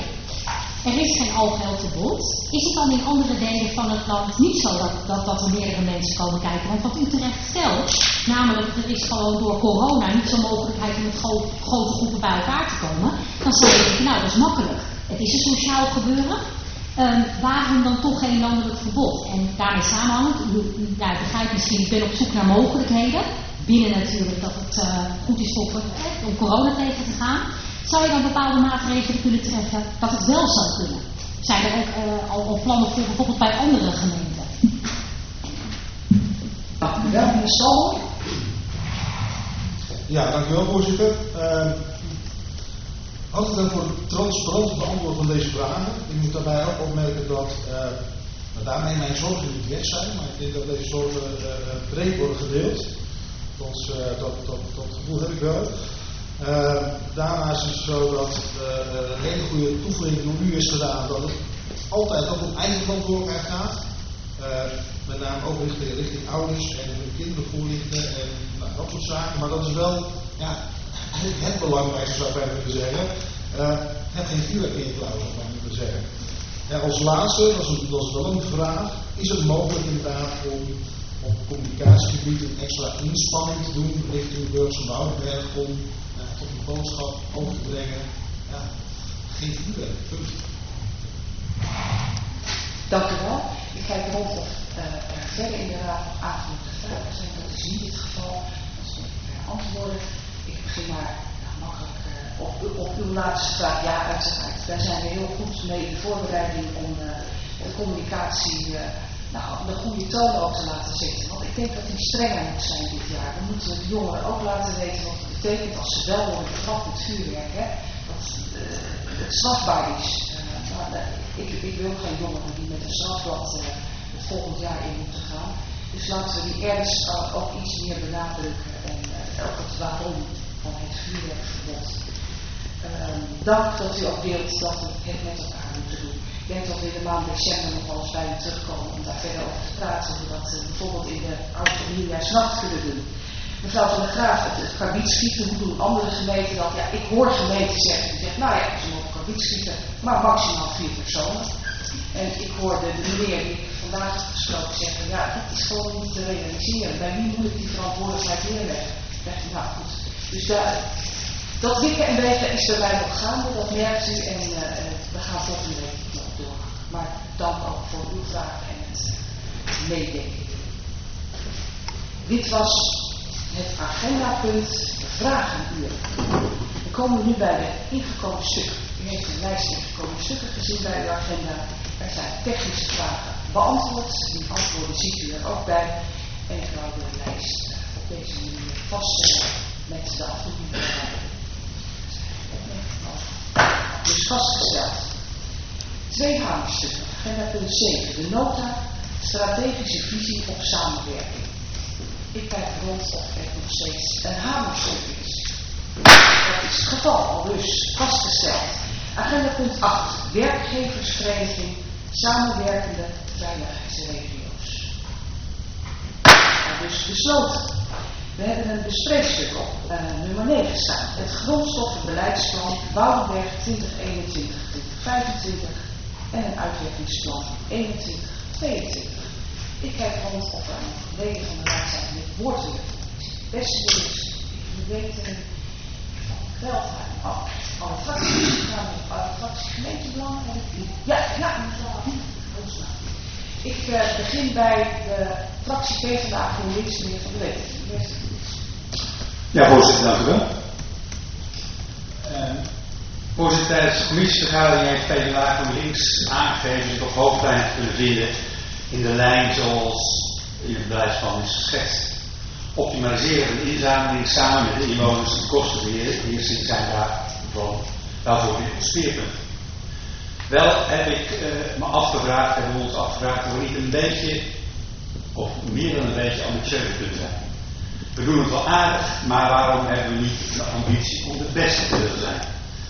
Er is geen algeheel verbod. Is het dan in andere delen van het land niet zo dat, dat, dat er meerdere mensen komen kijken? Want wat u terecht stelt, namelijk er is gewoon door corona niet zo'n mogelijkheid om met gro- grote groepen bij elkaar te komen. Dan zou je denken, nou dat is makkelijk. Het is een sociaal gebeuren. Um, waarom dan toch geen landelijk verbod? En daarmee samenhangend, u, u ja, begrijpt misschien, ik ben op zoek naar mogelijkheden. Binnen natuurlijk dat het uh, goed is voor, eh, om corona tegen te gaan. Zou je dan bepaalde maatregelen kunnen treffen dat het wel zou kunnen? Zijn er ook uh, al, al plannen voor bijvoorbeeld bij andere gemeenten? Dank u wel, meneer Stal. Ja, dank u wel, voorzitter. Uh, Altijd dan voor het transparante beantwoord van deze vragen. Ik moet daarbij ook opmerken dat uh, daarmee mijn zorgen niet weg zijn, maar ik denk dat deze zorgen uh, breed worden gedeeld. Dat, uh, dat, dat, dat gevoel heb ik wel. Uh, daarnaast is het zo dat uh, een hele goede toevoeging door u is gedaan dat het altijd ook om eigen verantwoordelijkheid gaat. Uh, met name ook richting, richting ouders en hun kinderen voorlichten en nou, dat soort zaken. Maar dat is wel ja, het belangrijkste zou ik bijna willen zeggen. Uh, heb geen vuurwerk in je klauwen zou ik bijna willen zeggen. Ja, als laatste, dat is, een, dat is wel een vraag, is het mogelijk inderdaad om op communicatiegebied een extra inspanning te doen richting de burgers van Woudenberg om uh, tot een boodschap over te brengen? Ja, geen vuurwerk, punt. Dank u wel. Ik kijk rond of uh, er verder in de raad nog aanvullende vragen zijn. Dat is niet het geval. Dat is niet beantwoorden. Ik begin maar nou, makkelijk uh, op, op uw laatste vraag. Ja, uiteraard. Daar zijn we heel goed mee in de voorbereiding om uh, de communicatie uh, nou, de goede toon ook te laten zetten. Want ik denk dat die strenger moet zijn dit jaar. We moeten de jongeren ook laten weten wat het betekent als ze wel worden betrapt met vuurwerk. Hè? Dat uh, het strafbaar is. Uh, nou, ik, ik wil geen jongeren die met een strafblad uh, het volgend jaar in moeten gaan. Dus laten we die ernst uh, ook iets meer benadrukken. En uh, ook het waarom van het vuurwerkverbod. Uh, dank dat u ook deelt dat we het met elkaar moeten doen. Ik denk dat we in de maand december nog wel eens bij u terugkomen om daar verder over te praten. Hoe we dat uh, bijvoorbeeld in de oude nieuwjaarsnacht kunnen doen. Mevrouw van der Graaf, het, het karbietschieten, hoe doen andere gemeenten dat? Ja, ik hoor gemeenten zeggen, die zeggen, nou ja, ze mogen karbietschieten, maar maximaal vier personen. En ik hoorde de meneer die ik vandaag heb gesproken zeggen, ja, dat is gewoon niet te realiseren. Bij wie moet ik die verantwoordelijkheid neerleggen? Ik dacht, nou goed. Dus daar, dat wikken en wegen is bij mij nog gaande, dat merkt u. En uh, we gaan volgende week nog door. Maar dank ook voor uw vraag en het uh, meedenken. Dit was het agendapunt vragenuur. We komen nu bij de ingekomen stukken. U heeft een lijst ingekomen stukken gezien bij uw agenda. Er zijn technische vragen beantwoord. Die antwoorden ziet u er ook bij. En ik wou de lijst uh, op deze manier vaststellen met de afdoening. Dus vastgesteld. Twee hamerstukken. Agenda punt zeven. De nota strategische visie op samenwerking. Ik kijk rond of er nog steeds een hamerstuk is. Dat is het geval, al dus vastgesteld. Agenda punt acht. Werkgeversvereniging samenwerkende veiligheidsregio's. Dus besloten. We hebben een bespreekstuk op uh, nummer negen staan. Het grondstoffenbeleidsplan Woudenberg twintig eenentwintig tot twintig vijfentwintig en een uitwerkingsplan eenentwintig tweeëntwintig. Ik kijk rond of er nog leden van de raad zijn die het woord willen. Beste jongens, ik weet uh, van Veldheim af. Alle fracties gaan op alle fracties gemeentebelang. Ja, ja, mevrouw Roosma. Ik uh, begin bij de fractie PvdA GroenLinks, meneer Van der Weet. Ja, voorzitter, dank u wel. Uh, voorzitter, tijdens de commissievergadering heeft PvdA GroenLinks aangegeven zich op hoofdlijnen te kunnen vinden in de lijn zoals in het beleidsplan is geschetst. Optimaliseren van de inzameling samen met de inwoners en kostenbeheersing zijn daarvoor, daarvoor een speerpunt. Wel heb ik uh, me afgevraagd, hebben we ons afgevraagd of we niet een beetje, of meer dan een beetje ambitieuzer kunnen zijn. We doen het wel aardig, maar waarom hebben we niet de ambitie om het beste te willen zijn?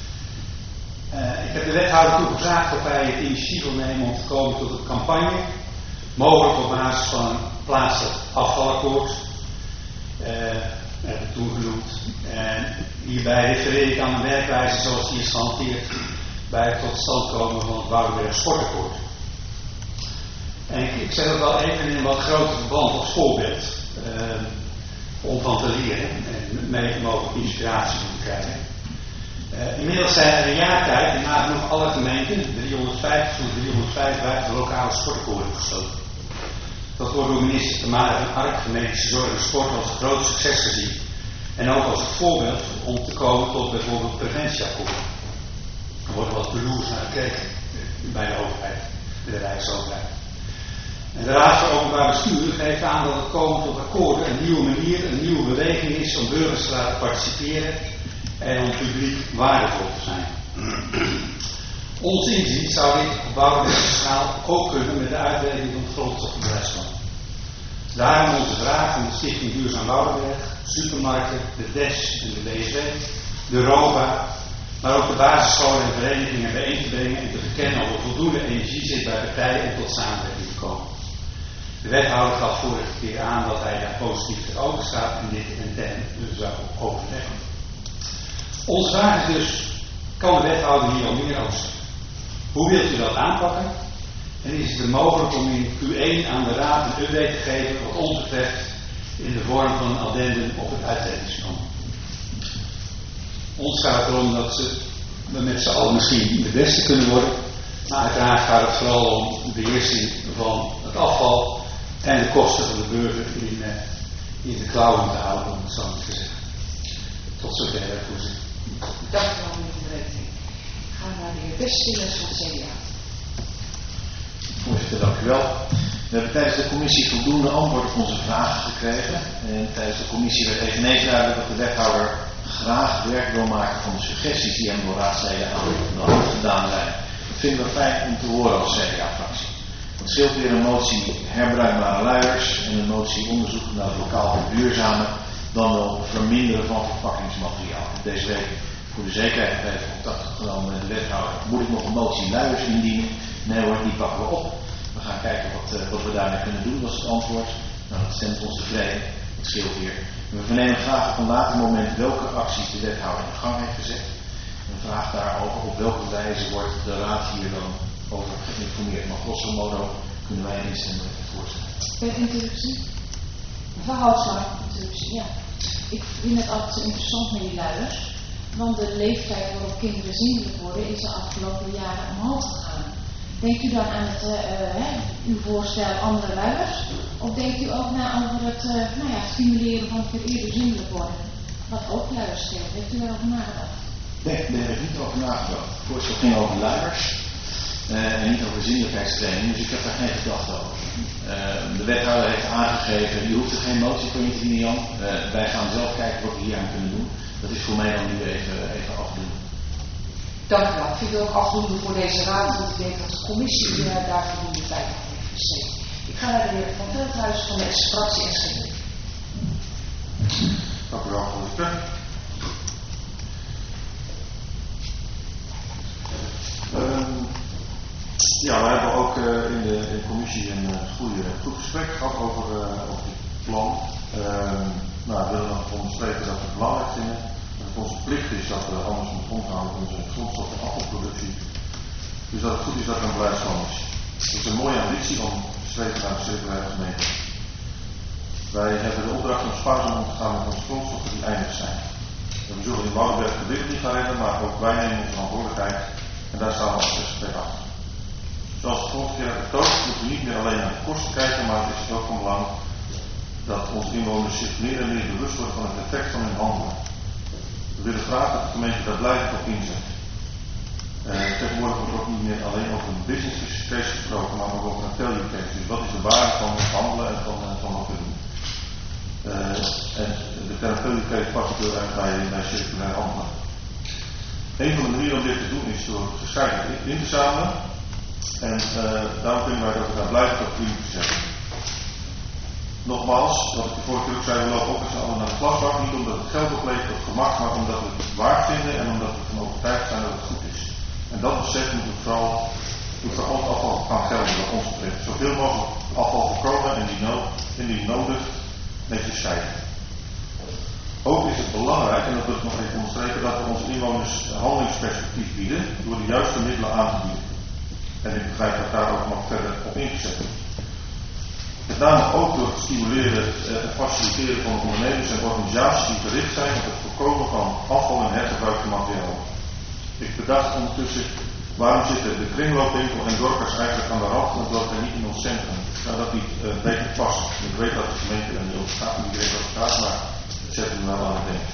Uh, ik heb de wethouder toegevraagd of hij het initiatief wil nemen om te komen tot een campagne, mogelijk op basis van een plaatselijk afvalakkoord, uh, heb ik toen genoemd. En hierbij refereer ik aan een werkwijze zoals die is gehanteerd bij het tot stand komen van het Woudenberg Sportakkoord. En ik, ik zet het wel even in een wat groter verband als voorbeeld, uh, om van te leren en mee mogelijk inspiratie te krijgen. Uh, inmiddels zijn er een jaar tijd in nagenoeg alle gemeenten driehonderdvijftig tot driehonderdvijfenvijftig lokale sportakkoorden gesloten. Dat wordt door minister Tamara van Ark van Medische Zorg en Sport als een groot succes gezien. En ook als een voorbeeld om te komen tot bijvoorbeeld preventieakkoorden. Er wordt wat beloers naar gekeken bij de overheid, bij de Rijksoverheid. En de Raad voor Openbaar Bestuur geeft aan dat het komen tot akkoorden een nieuwe manier, een nieuwe beweging is om burgers te laten participeren en om publiek waardevol te zijn. Ons inziens zou dit op bouwwettelijke schaal ook kunnen met de uitwerking van het grondstoffenbeleidsplan. Daarom onze vraag van de Stichting Duurzaam Woudenberg, supermarkten, de D E S en de B S W, de ROBA, maar ook de basisscholen en verenigingen bijeen te brengen en te verkennen of er voldoende energie zit bij partijen om tot samenwerking te komen. De wethouder gaf vorige keer aan dat hij daar positief tegenover staat en dit intern dus zou overleggen. Onze vraag is dus, kan de wethouder hier al meer over zeggen? Hoe wilt u dat aanpakken? En is het mogelijk om in Q één aan de Raad een update te geven wat ons betreft in de vorm van een addendum op het uitzettingsplan? Ons gaat het erom dat ze, we met z'n allen misschien de beste kunnen worden, maar uiteraard gaat het vooral om de beheersing van het afval en de kosten van de burger in, in de klauwen te houden, om het zo maar te zeggen. Tot zover, voorzitter. Dank u wel, meneer de Rekening. Gaan we naar de heer Westillers van het C D A. Voorzitter, dank u wel. We hebben tijdens de commissie voldoende antwoord op onze vragen gekregen. En tijdens de commissie werd eveneens duidelijk dat de wethouder graag werk wil maken van de suggesties die hem door raadsleden aan de hand gedaan zijn. Dat vinden we fijn om te horen als C D A-fractie. Het scheelt weer een motie herbruikbare luiers en een motie onderzoek naar het lokaal verduurzamen, dan wel verminderen van verpakkingsmateriaal. Deze week voor de zekerheid even contact genomen met de wethouder. Moet ik nog een motie luiers indienen? Nee hoor, die pakken we op. We gaan kijken wat, uh, wat we daarmee kunnen doen, dat is het antwoord. Nou, dat stemt ons tevreden. Het scheelt weer. En we vernemen graag op een later moment welke acties de wethouder in gang heeft gezet. Een vraag daarover op welke wijze wordt de raad hier dan over geïnformeerd. Maar grosso modo kunnen wij instemmen met het voorstel. Per interruptie? Mevrouw Houtsma, interruptie, ja. Ik vind het altijd zo interessant met die luiers. Want de leeftijd waarop kinderen zindelijk worden is de afgelopen jaren omhoog gegaan. Denkt u dan aan het, uh, uh, uw voorstel andere luiers? Of denkt u ook na over het uh, nou ja, stimuleren van het eerder zindelijk worden? Wat ook luiers scheelt. Heeft u daarover nagedacht? Nee, daar heb ik niet over nagedacht. Het voorstel ging over luiers uh, en niet over zindelijkheidstraining, dus ik heb daar geen gedachte over. Uh, de wethouder heeft aangegeven, je hoeft er geen motie voor in te dienen, Jan. Uh, wij gaan zelf kijken wat we hier aan kunnen doen. Dat is voor mij dan nu even, even afdoen. Dank u wel. Ik vind het ook afdoende voor deze raad, want ik denk dat de commissie uh, daar voldoende tijd aan heeft besteed. Ik ga naar de heer Van Veldhuis van de fractie S G D. Dank u wel, voorzitter. Um, ja, we hebben ook uh, in, de, in de commissie een uh, goede, goed gesprek gehad over, uh, over dit plan. Um, nou, we willen nog onderstrepen dat we het belangrijk vinden. Dat het onze plicht is dat we anders moeten omgaan met onze grondstof- en afvalproductie. Dus dat het goed is dat er een beleidsplan is. Het is een mooie ambitie om te streven naar een circulaire gemeente. Wij hebben de opdracht om spaarzaam om te gaan met onze grondstoffen die eindig zijn. We zullen in Woudenberg de wereld niet gaan redden, maar ook wij nemen onze verantwoordelijkheid. En daar staan we als S P achter. Zoals de vorige keer hebben getoond, moeten we niet meer alleen naar de kosten kijken, maar het is ook van belang dat onze inwoners zich meer en meer bewust worden van het effect van hun handelen. We willen graag dat de gemeente daar blijvend op inzet. Uh, tegenwoordig wordt ook niet meer alleen over een business case gesproken, maar ook over een value case. Dus wat is de waarde van het handelen en van, uh, van wat we doen. Uh, en de term value case past heel erg bij, bij circulair handelen. Een van de manieren om dit te doen is door gescheiden in te zamelen. En uh, daarom vinden wij dat we daar blijvend op in moeten zetten. Nogmaals, wat ik de vorige keer ook zei, we lopen ook met z'n allen naar de glasbak. Niet omdat het geld oplevert of gemak, maar omdat we het waard vinden en omdat we ervan overtuigd zijn dat het goed is. En dat besef moet het vooral moet voor ons afval gaan gelden wat ons betreft. Zoveel mogelijk afval voorkomen en die, no- en die nodig netjes scheiden. Ook is het belangrijk, en dat wil ik nog even onderstrepen, dat we onze inwoners handelingsperspectief bieden door de juiste middelen aan te bieden. En ik begrijp dat daar ook nog verder op ingezet wordt. Met name ook door het stimuleren en faciliteren van ondernemers en organisaties die gericht zijn op het voorkomen van afval en hergebruik van materiaal. Ik bedacht ondertussen, waarom zitten de kringloopwinkel en dorpers eigenlijk aan de rand van het dorp en niet in ons centrum? Nou, dat niet uh, beter past. Ik weet dat de gemeente er niet over gaat, niet weet wat het gaat, maar het zet me wel aan het denken.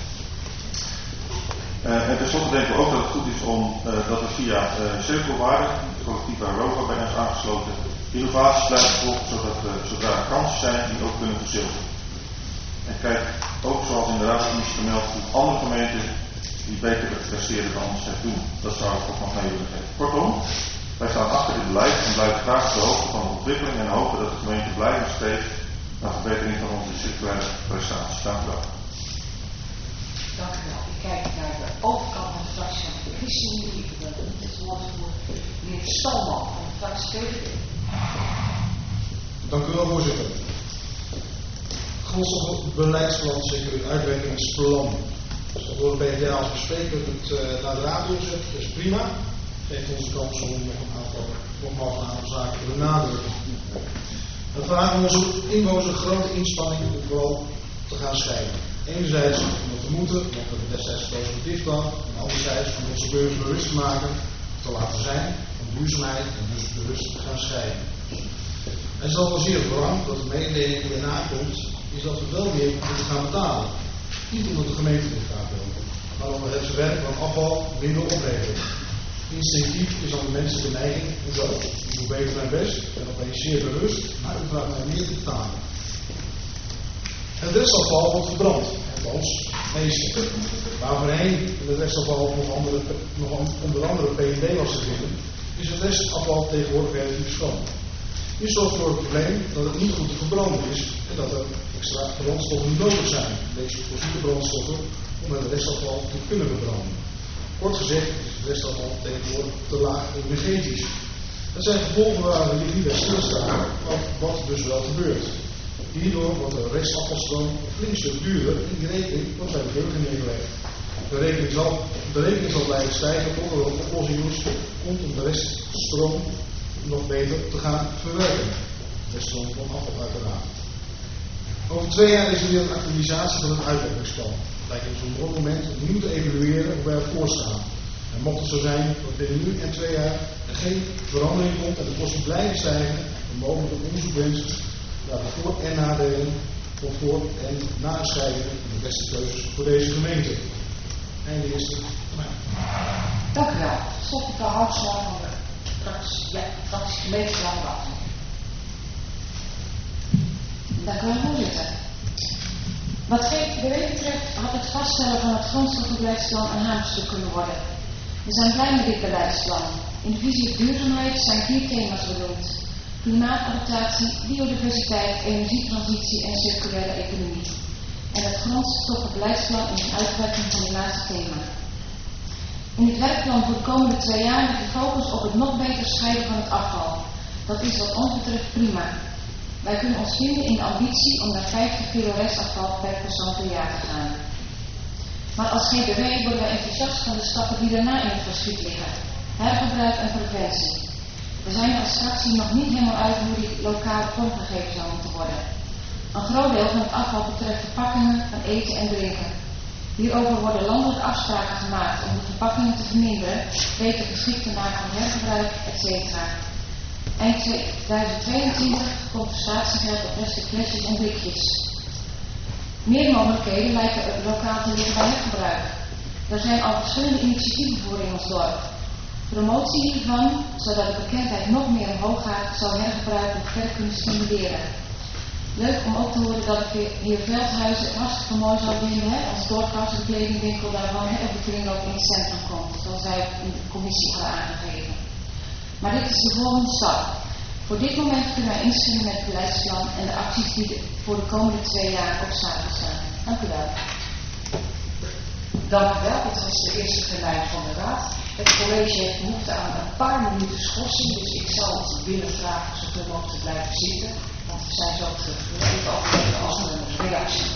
Uh, en tenslotte denken we ook dat het goed is om uh, dat we via uh, cirkelwaarde, het collectief waar Rova bij ons aangesloten, innovaties blijven volgen, zodat we, zodra er kansen zijn, die ook kunnen verzilveren. En kijk, ook zoals in de raadscommissie vermeld, hoe andere gemeenten die beter presteren dan ons het doen. Dat zou ik ook nog mee willen geven. Kortom, wij staan achter dit beleid en blijven graag op de hoogte van de ontwikkeling en hopen dat de gemeente blijvend streeft naar verbetering van onze circulaire prestaties. Dank u wel. Dank u wel. Ik kijk naar de overkant van de fractie van de ChristenUnie. Ik wil dit woord voor meneer Stalman van de fractie P V V. Dank u wel, voorzitter. Grondstofbeleidsplan, zeker het uitwerkingsplan. Dus dat wordt bij het jaar als bespreken het uh, naar de raad inzet, dat is prima. geeft ons de kans om nog een aantal, nogmaals een aantal zaken te benadrukken. We vragen onze inwoners een grote inspanning om vooral te gaan scheiden. Enerzijds omdat we moeten, want we hebben destijds gekozen voor dit plan, en anderzijds om onze burgers bewust te maken, te laten zijn, van duurzaamheid en dus bewust te gaan scheiden. En het is al wel zeer belangrijk dat de mededeling die erna komt, is dat we wel weer moeten gaan betalen. Niet omdat de gemeente dit gaat doen, maar omdat het werk van afval minder oplevert. Instinctief is dan de mensen de neiging, hoezo? Ik doe beter mijn best, en dan ben je zeer bewust, maar u vraagt mij meer te betalen. Het restafval wordt verbrand, althans meestal. Waar voorheen in het restafval nog, andere, nog onder andere P N D was te vinden, is het restafval tegenwoordig relatief schoon. Dit zorgt voor het probleem dat het niet goed te verbranden is en dat er extra brandstoffen nodig zijn, deze fossiele brandstoffen, om het restafval te kunnen verbranden. Kort gezegd is het restafval tegenwoordig te laag energetisch. Dat zijn gevolgen waar we hier niet bij stilstaan, wat dus wel gebeurt. Hierdoor wordt de restafvalstroom een flink stuk duurder en die rekening wordt bij de burger neergelegd. De rekening zal, de rekening zal blijven stijgen totdat er een oplossing komt om de reststroom nog beter te gaan verwerken. De reststroom van afval uiteraard. Over twee jaar is er weer een actualisatie van het uitwerkingsplan. Het lijkt ons een mooi moment om opnieuw te evalueren hoe wij ervoor staan. En mocht het zo zijn dat binnen nu en twee jaar er geen verandering komt en de kosten blijven stijgen, dan mogen we een onderzoek wensen naar de voor- en nadelen van voor- en na een scheiding en de beste keuzes voor deze gemeente. Einde eerste. Nou. Dank u wel. Stop de Houtsma van de fractie, ja, fractie gemeente Landbouw. Dank u wel, voorzitter. Wat G T B betreft had het vaststellen van het grondstoffenbeleidsplan een hamerstuk kunnen worden. We zijn blij met dit beleidsplan. In de visie op duurzaamheid zijn vier thema's benoemd: klimaatadaptatie, biodiversiteit, energietransitie en circulaire economie. En het grondstoffenbeleidsplan is een uitwerking van het laatste thema. In het werkplan voor de komende twee jaar ligt de focus op het nog beter scheiden van het afval. Dat is wat ons betreft prima. Wij kunnen ons vinden in de ambitie om naar vijftig kilo restafval per persoon per jaar te gaan. Maar als G B W worden wij enthousiast van de stappen die daarna in het verschiet liggen: hergebruik en preventie. We zijn er als fractie nog niet helemaal uit hoe die lokaal vormgegeven zou moeten worden. Een groot deel van het afval betreft verpakkingen van eten en drinken. Hierover worden landelijke afspraken gemaakt om de verpakkingen te verminderen, beter geschikt te maken voor hergebruik, et cetera. Eind tweeduizend tweeëntwintig komt statiegeld op plastic flesjes en blikjes. Meer mogelijkheden lijken er lokaal te liggen bij hergebruik. Er zijn al verschillende initiatieven voor in ons dorp. Promotie hiervan, zodat de bekendheid nog meer omhoog gaat, zou hergebruik nog verder kunnen stimuleren. Leuk om ook te horen dat ik de heer Veldhuizen het hartstikke mooi zou vinden, hè, als doorkast de kledingwinkel daarvan hè, op de kringloop in het centrum komt, zoals wij in de commissie hadden aangegeven. Maar dit is de volgende stap. Voor dit moment kunnen wij instemmen met het beleidsplan en de acties die de, voor de komende twee jaar op stapel staan. Dank u wel. Dank u wel. Dit was de eerste termijn van de raad. Het college heeft behoefte aan een paar minuten schorsing, dus ik zal het willen vragen zoveel mogelijk te blijven zitten, want we zijn zo terug. We even overleggen als er een reactie.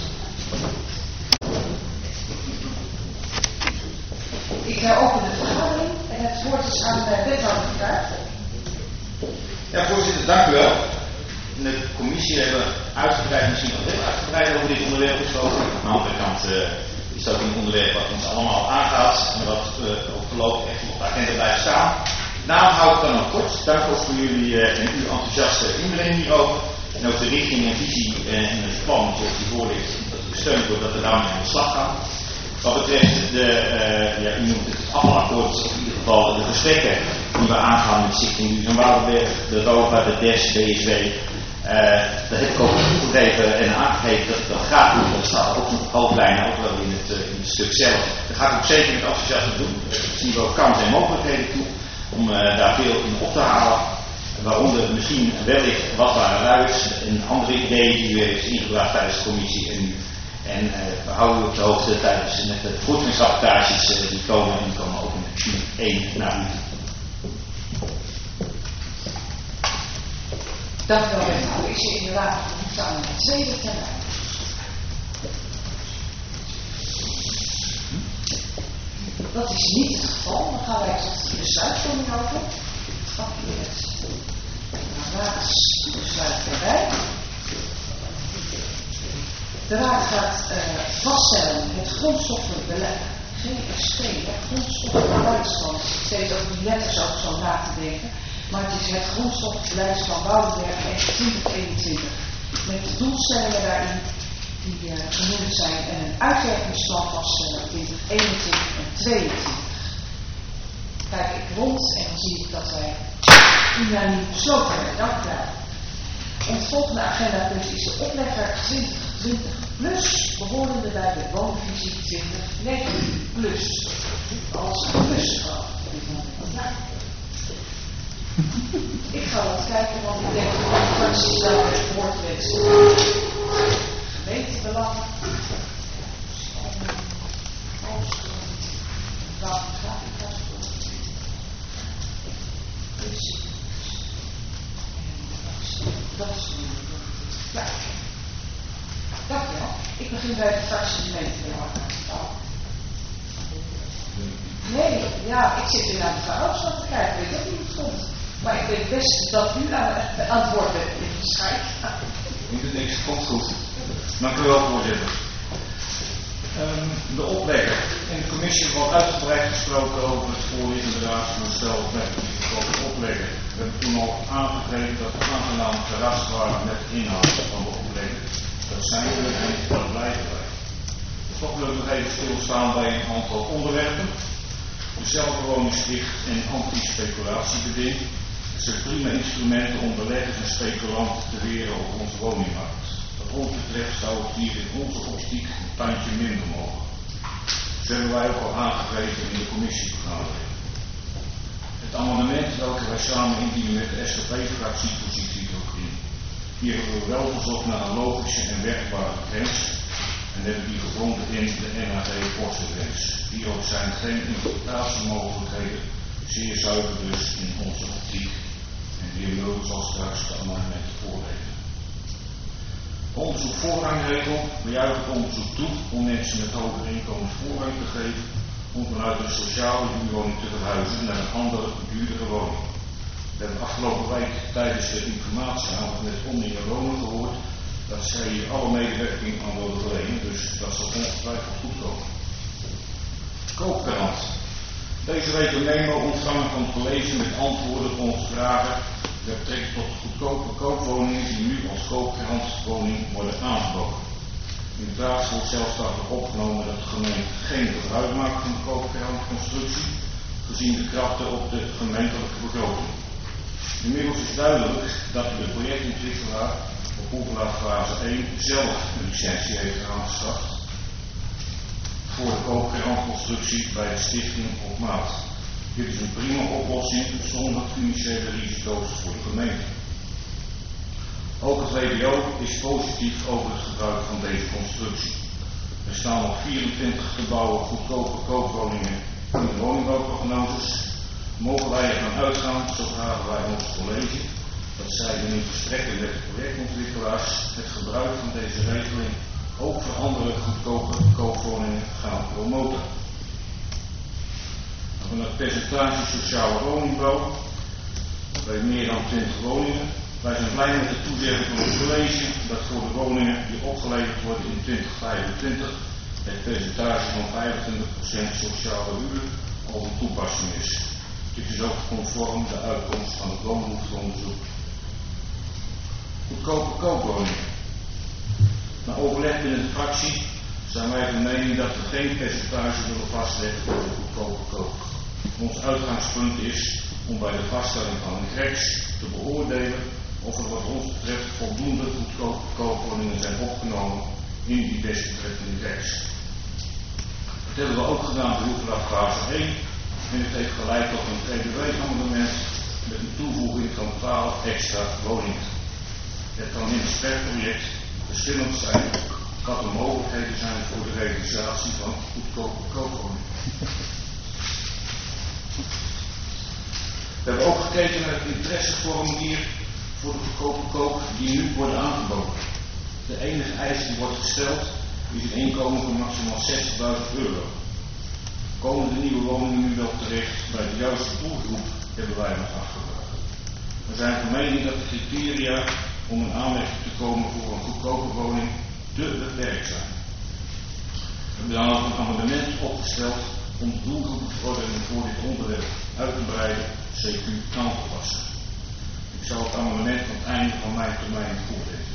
Ik heropen de vergadering en het woord is aan de wethouder gevraagd. Ja, voorzitter, dank u wel. In de commissie hebben we uitgebreid, misschien wel heel uitgebreid over dit onderwerp gesproken. Aan de andere kant uh, is het ook een onderwerp wat ons allemaal aangaat en wat uh, ook voorlopig echt op de agenda blijft staan. Daarom hou ik dan ook kort. Dank voor jullie uh, en uw enthousiaste inbreng hierover. En ook de richting en visie uh, en het plan zoals die voor ligt, dat het gesteund wordt dat we daarmee aan de slag gaan. Wat betreft de, uh, ja, u noemt het afvalakkoord, of in ieder geval de gesprekken die we aangaan met Stichting Duurzaam Woudenberg, de ROVA, de D E S, B S W. Uh, dat heb ik ook toegegeven en aangegeven dat ik dat graag doe. Dat staat ook nog hoofdlijnen, ook wel in het, uh, in het stuk zelf. Dat ga ik ook zeker met enthousiasme doen. Er zien we ook kansen en mogelijkheden toe om uh, daar veel in op te halen. Waaronder misschien wellicht wat waren luis en andere ideeën die u heeft ingebracht tijdens de commissie. En, en uh, we houden u op de hoogte tijdens met de voortgangsrapportages uh, die komen en die komen ook in Q één naar u. Dank u wel, wethouder. Is er inderdaad behoefte aan een tweede termijn? Dat is niet het geval. Dan gaan wij tot de besluitvorming over. Pak je het raadsbesluit erbij. De raad gaat uh, vaststellen het grondstoffenbeleid, G S P, het grondstoffenbeleidsplan. Ik steeds over die letters ook zo na te denken. Maar het is het grondstoffenbeleidsplan Woudenberg twintig eenentwintig. Met de doelstellingen daarin die uh, genoemd zijn en een uitwerkingsplan vaststellen twintig eenentwintig en tweeëntwintig. Kijk ik rond en dan zie ik dat wij unaniem besloten hebben. Dank u wel. Ons volgende agendapunt is de oplegger twintig twintig plus, behorende bij de woonvisie twintig negentien plus. Alles aan plus gehad. Ja. Ik ga wat kijken, want ik denk dat de fracties wel het woord wensen. Gemeentebelang. Dat is ja. Dank u wel. Ik begin bij de fractie gemeentebelang. Nee, ja, ik zit weer aan de verhouding te kijken. Ik weet ook niet hoe het komt. Maar ik weet best dat u aan het antwoord bent in waarschijnlijk. Niet het niks, komt goed. Dank u wel, voorzitter. Um, de oplegger. In de commissie wordt uitgebreid gesproken over het voorliggende raadsvoorstel met de oplegger. We hebben toen al aangegeven dat we aangenaam verrast waren met de inhoud van de oplegger. Dat zijn we en dat blijven wij. Dus toch wil ik nog even stilstaan bij een aantal onderwerpen. De zelfbewoningsplicht en anti-speculatiebeding zijn prima instrumenten om beleggers en speculanten te weren op onze woningmarkt. Wat ons betreft zou het hier in onze optiek een tandje minder mogen. Zo hebben wij ook al aangegeven in de commissievergadering. Het amendement welke wij samen indienen met de S G P-fractie voorziet hier ook in. Hier hebben we wel verzocht naar een logische en werkbare grens en hebben die gevonden in de N A G-postengrens. Hierop zijn geen interpretatiemogelijkheden, zeer zuiver dus in onze optiek. En de heer Mulder zal straks de amendementen voorleggen. Onderzoek voorrangregel. We juichen het onderzoek toe om mensen met hogere inkomens voorrang te geven om vanuit een sociale huurwoning te verhuizen naar een andere, duurdere woning. We hebben afgelopen week tijdens de informatieavond met Omnia Wonen gehoord dat zij hier alle medewerking aan willen verlenen, dus dat zal ongetwijfeld goed komen. Koopkrant. Deze week een memo ontvangen van het college met antwoorden op onze vragen met betrekking tot goedkope koopwoningen die nu als koopkrantwoning worden aangeboden. In het raadsvoorstel staat er opgenomen dat de gemeente geen gebruik maakt van de koopkrantconstructie, gezien de krachten op de gemeentelijke begroting. Inmiddels is duidelijk dat de projectontwikkelaar op Hoevelaar fase één zelf een licentie heeft aangeschaft voor de koopkrantconstructie bij de stichting op maat. Dit is een prima oplossing zonder financiële risico's voor de gemeente. Ook het W B O is positief over het gebruik van deze constructie. Er staan nog vierentwintig te bouwen goedkope koopwoningen in de woningbouwprognoses. Mogen wij ervan uitgaan, zo vragen wij ons college, dat zij in verstrekking met de projectontwikkelaars het gebruik van deze regeling ook voor andere goedkope koopwoningen gaan promoten. Van het percentage sociale woningbouw bij meer dan twintig woningen. Wij zijn blij met de toezegging van het college dat voor de woningen die opgeleverd worden in twintig vijfentwintig het percentage van vijfentwintig procent sociale huur al een toepassing is. Dit is ook conform de uitkomst van het woonbehoefteonderzoek. Goedkope koopwoningen. Na overleg binnen de fractie zijn wij van mening dat we geen percentage willen vastleggen voor de goedkope koop. Ons uitgangspunt is om bij de vaststelling van een grens te beoordelen of er wat ons betreft voldoende goedkope koopwoningen zijn opgenomen in die desbetreffende grens. Dat hebben we ook gedaan bij Hoevelaar fase één en het heeft geleid tot een T B W-amendement met een toevoeging van twaalf extra woningen. Het kan in het sperproject verschillend zijn wat de mogelijkheden zijn voor de realisatie van goedkope koopwoningen. We hebben ook gekeken naar het interesseformulier voor de goedkope koop die nu worden aangeboden. De enige eis die wordt gesteld is een inkomen van maximaal zestigduizend euro. Komen de nieuwe woningen nu wel terecht bij de juiste doelgroep, hebben wij ons afgevraagd. We zijn van mening dat de criteria om een aanmerking te komen voor een goedkope woning te beperkt zijn. We hebben dan ook een amendement opgesteld om de doelgroepenverordening voor dit onderwerp uit te breiden, C Q aan te passen. Ik zal het amendement aan het einde van mijn termijn voorlezen.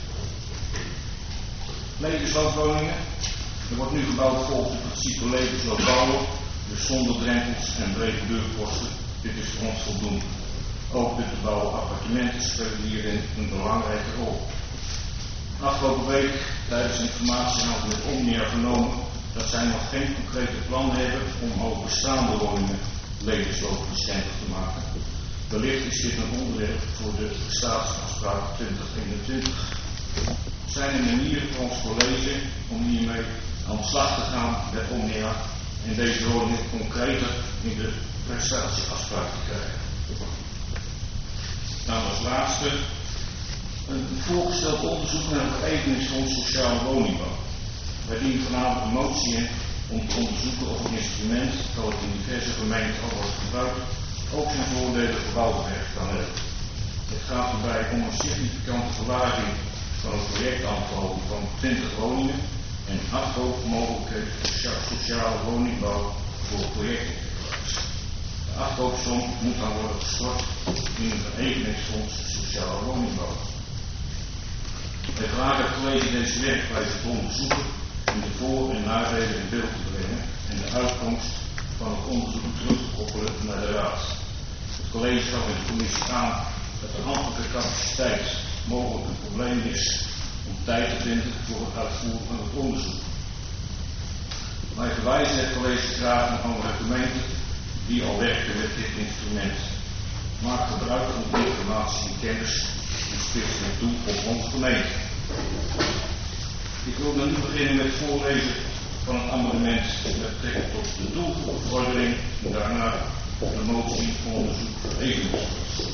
Levensloopwoningen. Er wordt nu gebouwd volgens het principe levensloop bouwen, dus zonder drempels en brede deurposten. Dit is voor ons voldoende. Ook de te bouwen appartementen spelen hierin een belangrijke rol. Afgelopen week tijdens informatieavond met Omnia vernomen dat zij nog geen concrete plan hebben om over bestaande woningen levensloopbestendig te maken. Wellicht is dit een onderwerp voor de staatsafspraak twintig eenentwintig. Zijn er manieren voor ons college om hiermee aan de slag te gaan bij Omnia en deze woningen concreter in de prestatieafspraak te krijgen? Nou, als laatste een voorgesteld onderzoek naar het Vereveningsfonds Sociale Woningbouw. Wij dienen vanavond een motie in om te onderzoeken of een instrument dat in diverse gemeenten al wordt gebruikt ook zijn voordelen voor Woudenberg kan hebben. Het gaat erbij om een significante verlaging van het projectaantal van twintig woningen en afkoopmogelijkheden voor sociale woningbouw voor projectontwikkelaars. De afkoopsom moet dan worden gestort in het Vereveningsfonds Sociale Woningbouw. Wij vragen het college deze werkwijze te onderzoeken om de voor- en nadelen in beeld te brengen en de uitkomst van het onderzoek terug te koppelen naar de raad. Het college gaf in de commissie aan dat de ambtelijke capaciteit mogelijk een probleem is om tijd te vinden voor het uitvoeren van het onderzoek. Wij verwijzen het college graag naar andere gemeenten die al werken met dit instrument. Maak gebruik van de informatie en kennis en spitsen het toe op onze gemeente. Ik wil dan nu beginnen met het voorlezen van het amendement met betrekking tot de doelgroepverordening en daarna de motie voor onderzoek voor evenementsfonds.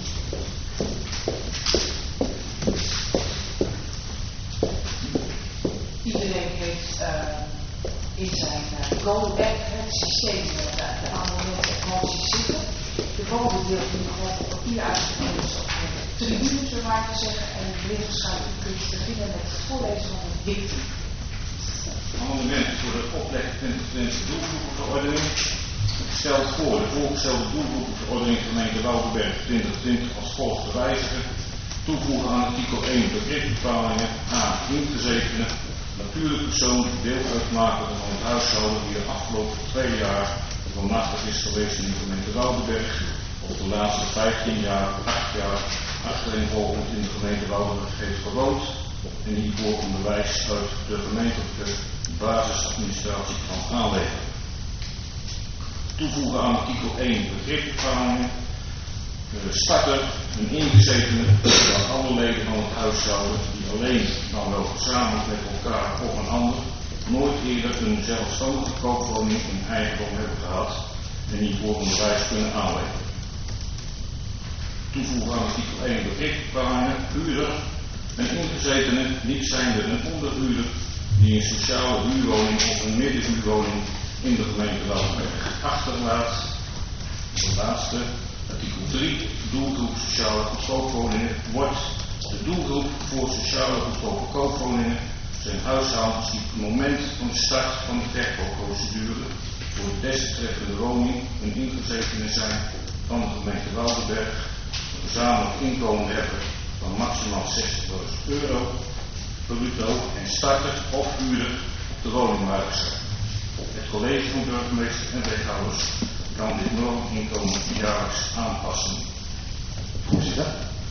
Iedereen heeft uh, in zijn uh, Go-App het systeem uh, de amendementen en moties zitten. De bovendeel die gewoon op papier uitgekomen is op de tribune, zo maar te zeggen. En meneer Verschuiven, u kunt beginnen met het voorlezen van het dictum. Amendement voor de opleg twintig twintig doelgroepenverordening. Stelt voor de voorgestelde doelgroepenverordening gemeente Woudenberg twintig twintig als volgt te wijzigen. Toevoegen aan artikel één begripbepalingen A. Ingezetenen, natuurlijke persoon die deel uitmaken van het huishouden die de afgelopen twee jaar woonachtig is geweest in de gemeente Woudenberg of de laatste vijftien jaar, acht jaar achtereenvolgend in de gemeente Woudenberg heeft gewoond en hiervoor een bewijs uit de gemeentelijke basisadministratie kan aanleveren. Toevoegen aan artikel één begripbepalingen. De starter, een ingezetene van alle leden van het huishouden die alleen, dan wel gezamenlijk met elkaar of een ander, nooit eerder een zelfstandige koopwoning in eigendom hebben gehad en hiervoor een bewijs kunnen aanleveren. Toevoegen aan artikel één begripbepalingen. Huurder, een ingezetene, niet zijnde een onderhuurder die een sociale huurwoning of een middenhuurwoning in de gemeente Woudenberg achterlaat. De laatste, artikel drie, doelgroep sociale goedkoopwoningen wordt de doelgroep voor sociale goedkope koopwoningen zijn huishoudens die op het moment van de start van de verkoopprocedure voor de desbetreffende woning een ingezetene zijn van de gemeente Woudenberg, een gezamenlijk inkomen hebben van maximaal zestigduizend euro bruto en starter of huurder op de woningmarkt zijn. Het college van burgemeester en wethouders kan dit norminkomen jaarlijks aanpassen. Voorzitter.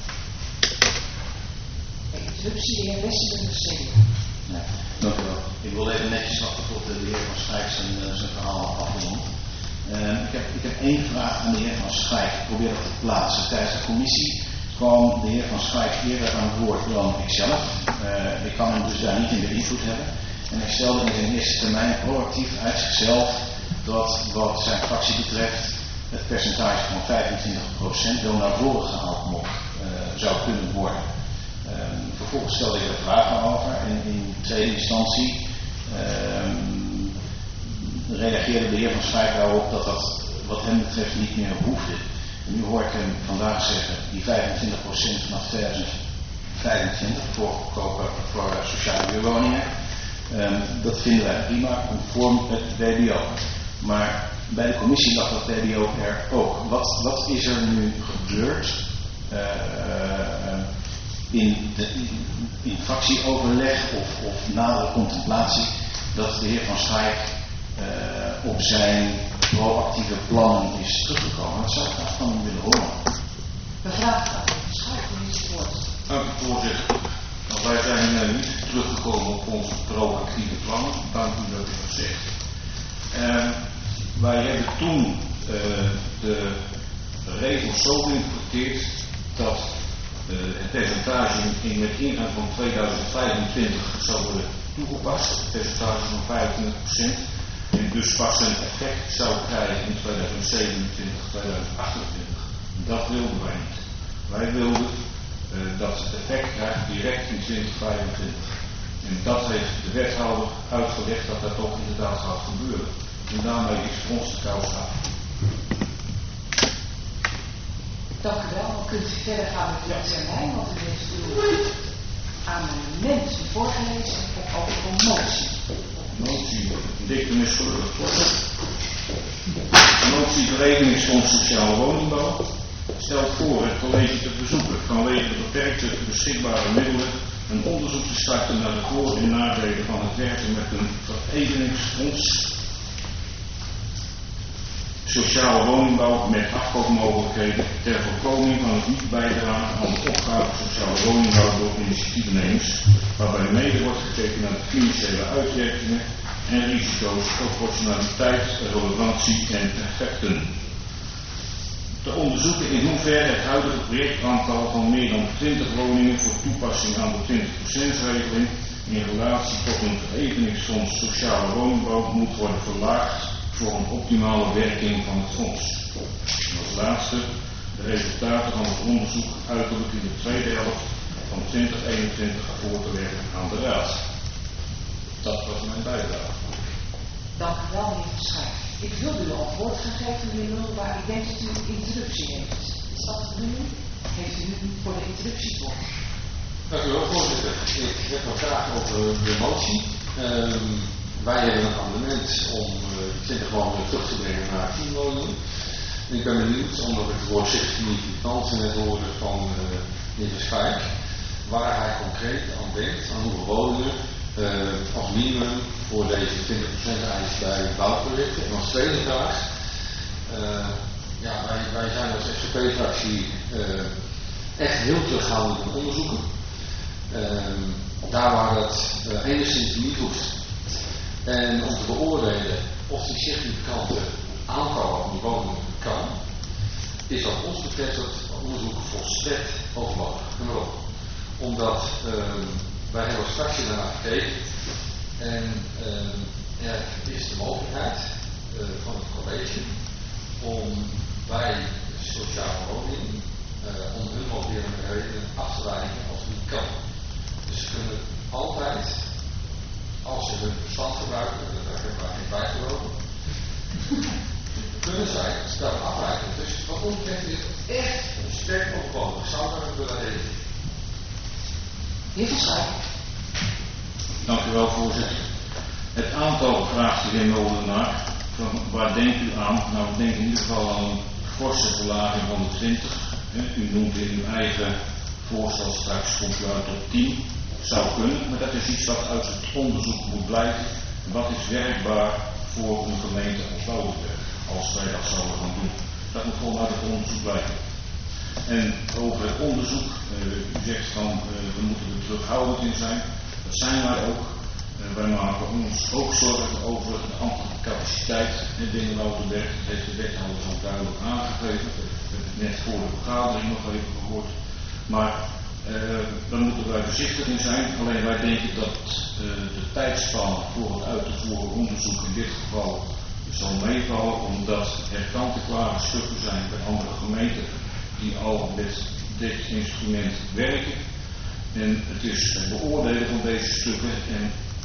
Subsidie en Westen Ja, dank u wel. Ik wil even netjes wachten tot de heer Van Schijk zijn, zijn verhaal afgerond. Uh, ik, heb, ik heb één vraag aan de heer Van Schijk. Ik probeer dat te plaatsen. Tijdens de commissie kwam de heer Van Schijk eerder aan het woord dan ikzelf. Uh, ik kan hem dus daar niet in de invloed hebben. En hij stelde in zijn eerste termijn proactief uit zichzelf dat wat zijn fractie betreft het percentage van vijfentwintig procent wel naar voren gehaald mocht, uh, zou kunnen worden. Uh, vervolgens stelde ik er vragen over en in tweede instantie uh, reageerde de heer Van Schaik daarop dat dat wat hem betreft niet meer hoefde. En nu hoor ik hem vandaag zeggen, die vijfentwintig procent vanaf tweeduizend vijfentwintig voor, voor, voor sociale huurwoningen, um, dat vinden wij prima, conform het W B O. Maar bij de commissie lag dat W B O er ook. Wat, wat is er nu gebeurd uh, uh, in, de, in, in fractieoverleg of, of nadere contemplatie dat de heer Van Schaik uh, op zijn proactieve plannen is teruggekomen? Dat zou ik graag van hem willen horen. Mevrouw Van Schaik, u is het woord. Dank u, voorzitter. Nou, wij zijn uh, niet teruggekomen op onze proactieve plannen. Dank u dat u dat zegt. Uh, wij hebben toen uh, de regels zo geïnterpreteerd dat uh, het percentage in, met ingang van tweeduizend vijfentwintig zou worden toegepast. Het percentage van vijfentwintig procent. En dus pas een effect zou krijgen in tweeduizend zevenentwintig, tweeduizend achtentwintig. Dat wilden wij niet. Wij wilden uh, dat het effect krijgt direct in twintig vijfentwintig. En dat heeft de wethouder uitgelegd dat dat ook inderdaad gaat gebeuren. En daarmee is voor ons de kous af. Dank u wel. Dan kunt u verder gaan met uw termijn, want u heeft uw amendement voorgelezen en ook een motie. Motie, dictum is gelukkig. Motie berekeningsfonds sociale woningbouw stelt voor het college te verzoeken vanwege de beperkte beschikbare middelen een onderzoek te starten naar de voor- en nadelen van het werken met een vereveningsfonds sociale woningbouw met afkoopmogelijkheden ter voorkoming van het niet bijdragen aan de opgave sociale woningbouw door initiatiefnemers, waarbij mede wordt gekeken naar de financiële uitwerkingen en risico's, proportionaliteit, relevantie en effecten. Te onderzoeken in hoeverre het huidige projectaantal van meer dan twintig woningen voor toepassing aan de twintig procent regeling in relatie tot een vereveningsfonds sociale woningbouw moet worden verlaagd voor een optimale werking van het fonds. En als laatste de resultaten van het onderzoek uiterlijk in de tweede helft van twintig eenentwintig voor te leggen aan de Raad. Dat was mijn bijdrage. Dank u wel, meneer Van Schaik. Ik wilde u al het woord gaan geven, meneer Mulder, maar ik denk dat u een interruptie heeft. Is dat de bedoeling? Heeft u nu voor de interruptie voor? Dank u wel, voorzitter. Ik heb een vraag over de motie. Um, wij hebben een amendement om uh, twintig woningen terug te brengen naar tien woningen. En ik ben benieuwd, omdat ik het woord significant net hoorde van uh, meneer Van Schaik, waar hij concreet aan denkt, aan hoeveel woningen uh, als minimum voor deze twintig procent eis bij bouwprojecten. En als tweede vraag, uh, ja, wij, wij zijn als S G P-fractie uh, echt heel terughoudend in onderzoeken. Uh, daar waar dat uh, enigszins niet hoeft. En om te beoordelen of die significante aantallen van die woningen kan, is wat ons betreft dat onderzoek volstrekt overbodig. Nummer op. Omdat uh, wij hebben als fractie daarnaar gekeken en uh, er is de mogelijkheid uh, van het college om bij de sociale woning uh, om hun motiverende redenen af te wijken als het niet kan. Dus ze kunnen altijd, als ze hun verstand gebruiken, dat hebben wij geen bijgelopen, kunnen zij daar afwijken. Dus wat ons betreft is het echt een sterk overbodig. Ik zou daar willen reageren. Heer Van Schaik. Dank u wel, voorzitter. Het aantal vraagt de heer Molenaar. Van waar denkt u aan? Nou, ik denk in ieder geval aan een forse verlaging van de twintig. U noemt in uw eigen voorstel straks komt u uit op tien. Zou kunnen, maar dat is iets wat uit het onderzoek moet blijken. Wat is werkbaar voor een gemeente als Woudenberg, als wij dat zouden gaan doen. Dat moet gewoon uit het onderzoek blijken. En over het onderzoek, uh, u zegt van uh, we moeten er terughoudend in zijn. Dat zijn wij ook. Uh, wij maken ons ook zorgen over de ambtelijke capaciteit binnen Woudenberg. Dat heeft de wethouder zo duidelijk aangegeven. We hebben het net voor de vergadering nog even gehoord. Maar Uh, daar moeten wij voorzichtig in zijn. Alleen wij denken dat uh, de tijdspanne voor het uit te voeren onderzoek in dit geval zal meevallen, omdat er kant-en-klare stukken zijn bij andere gemeenten die al met dit instrument werken. En het is het beoordelen van deze stukken en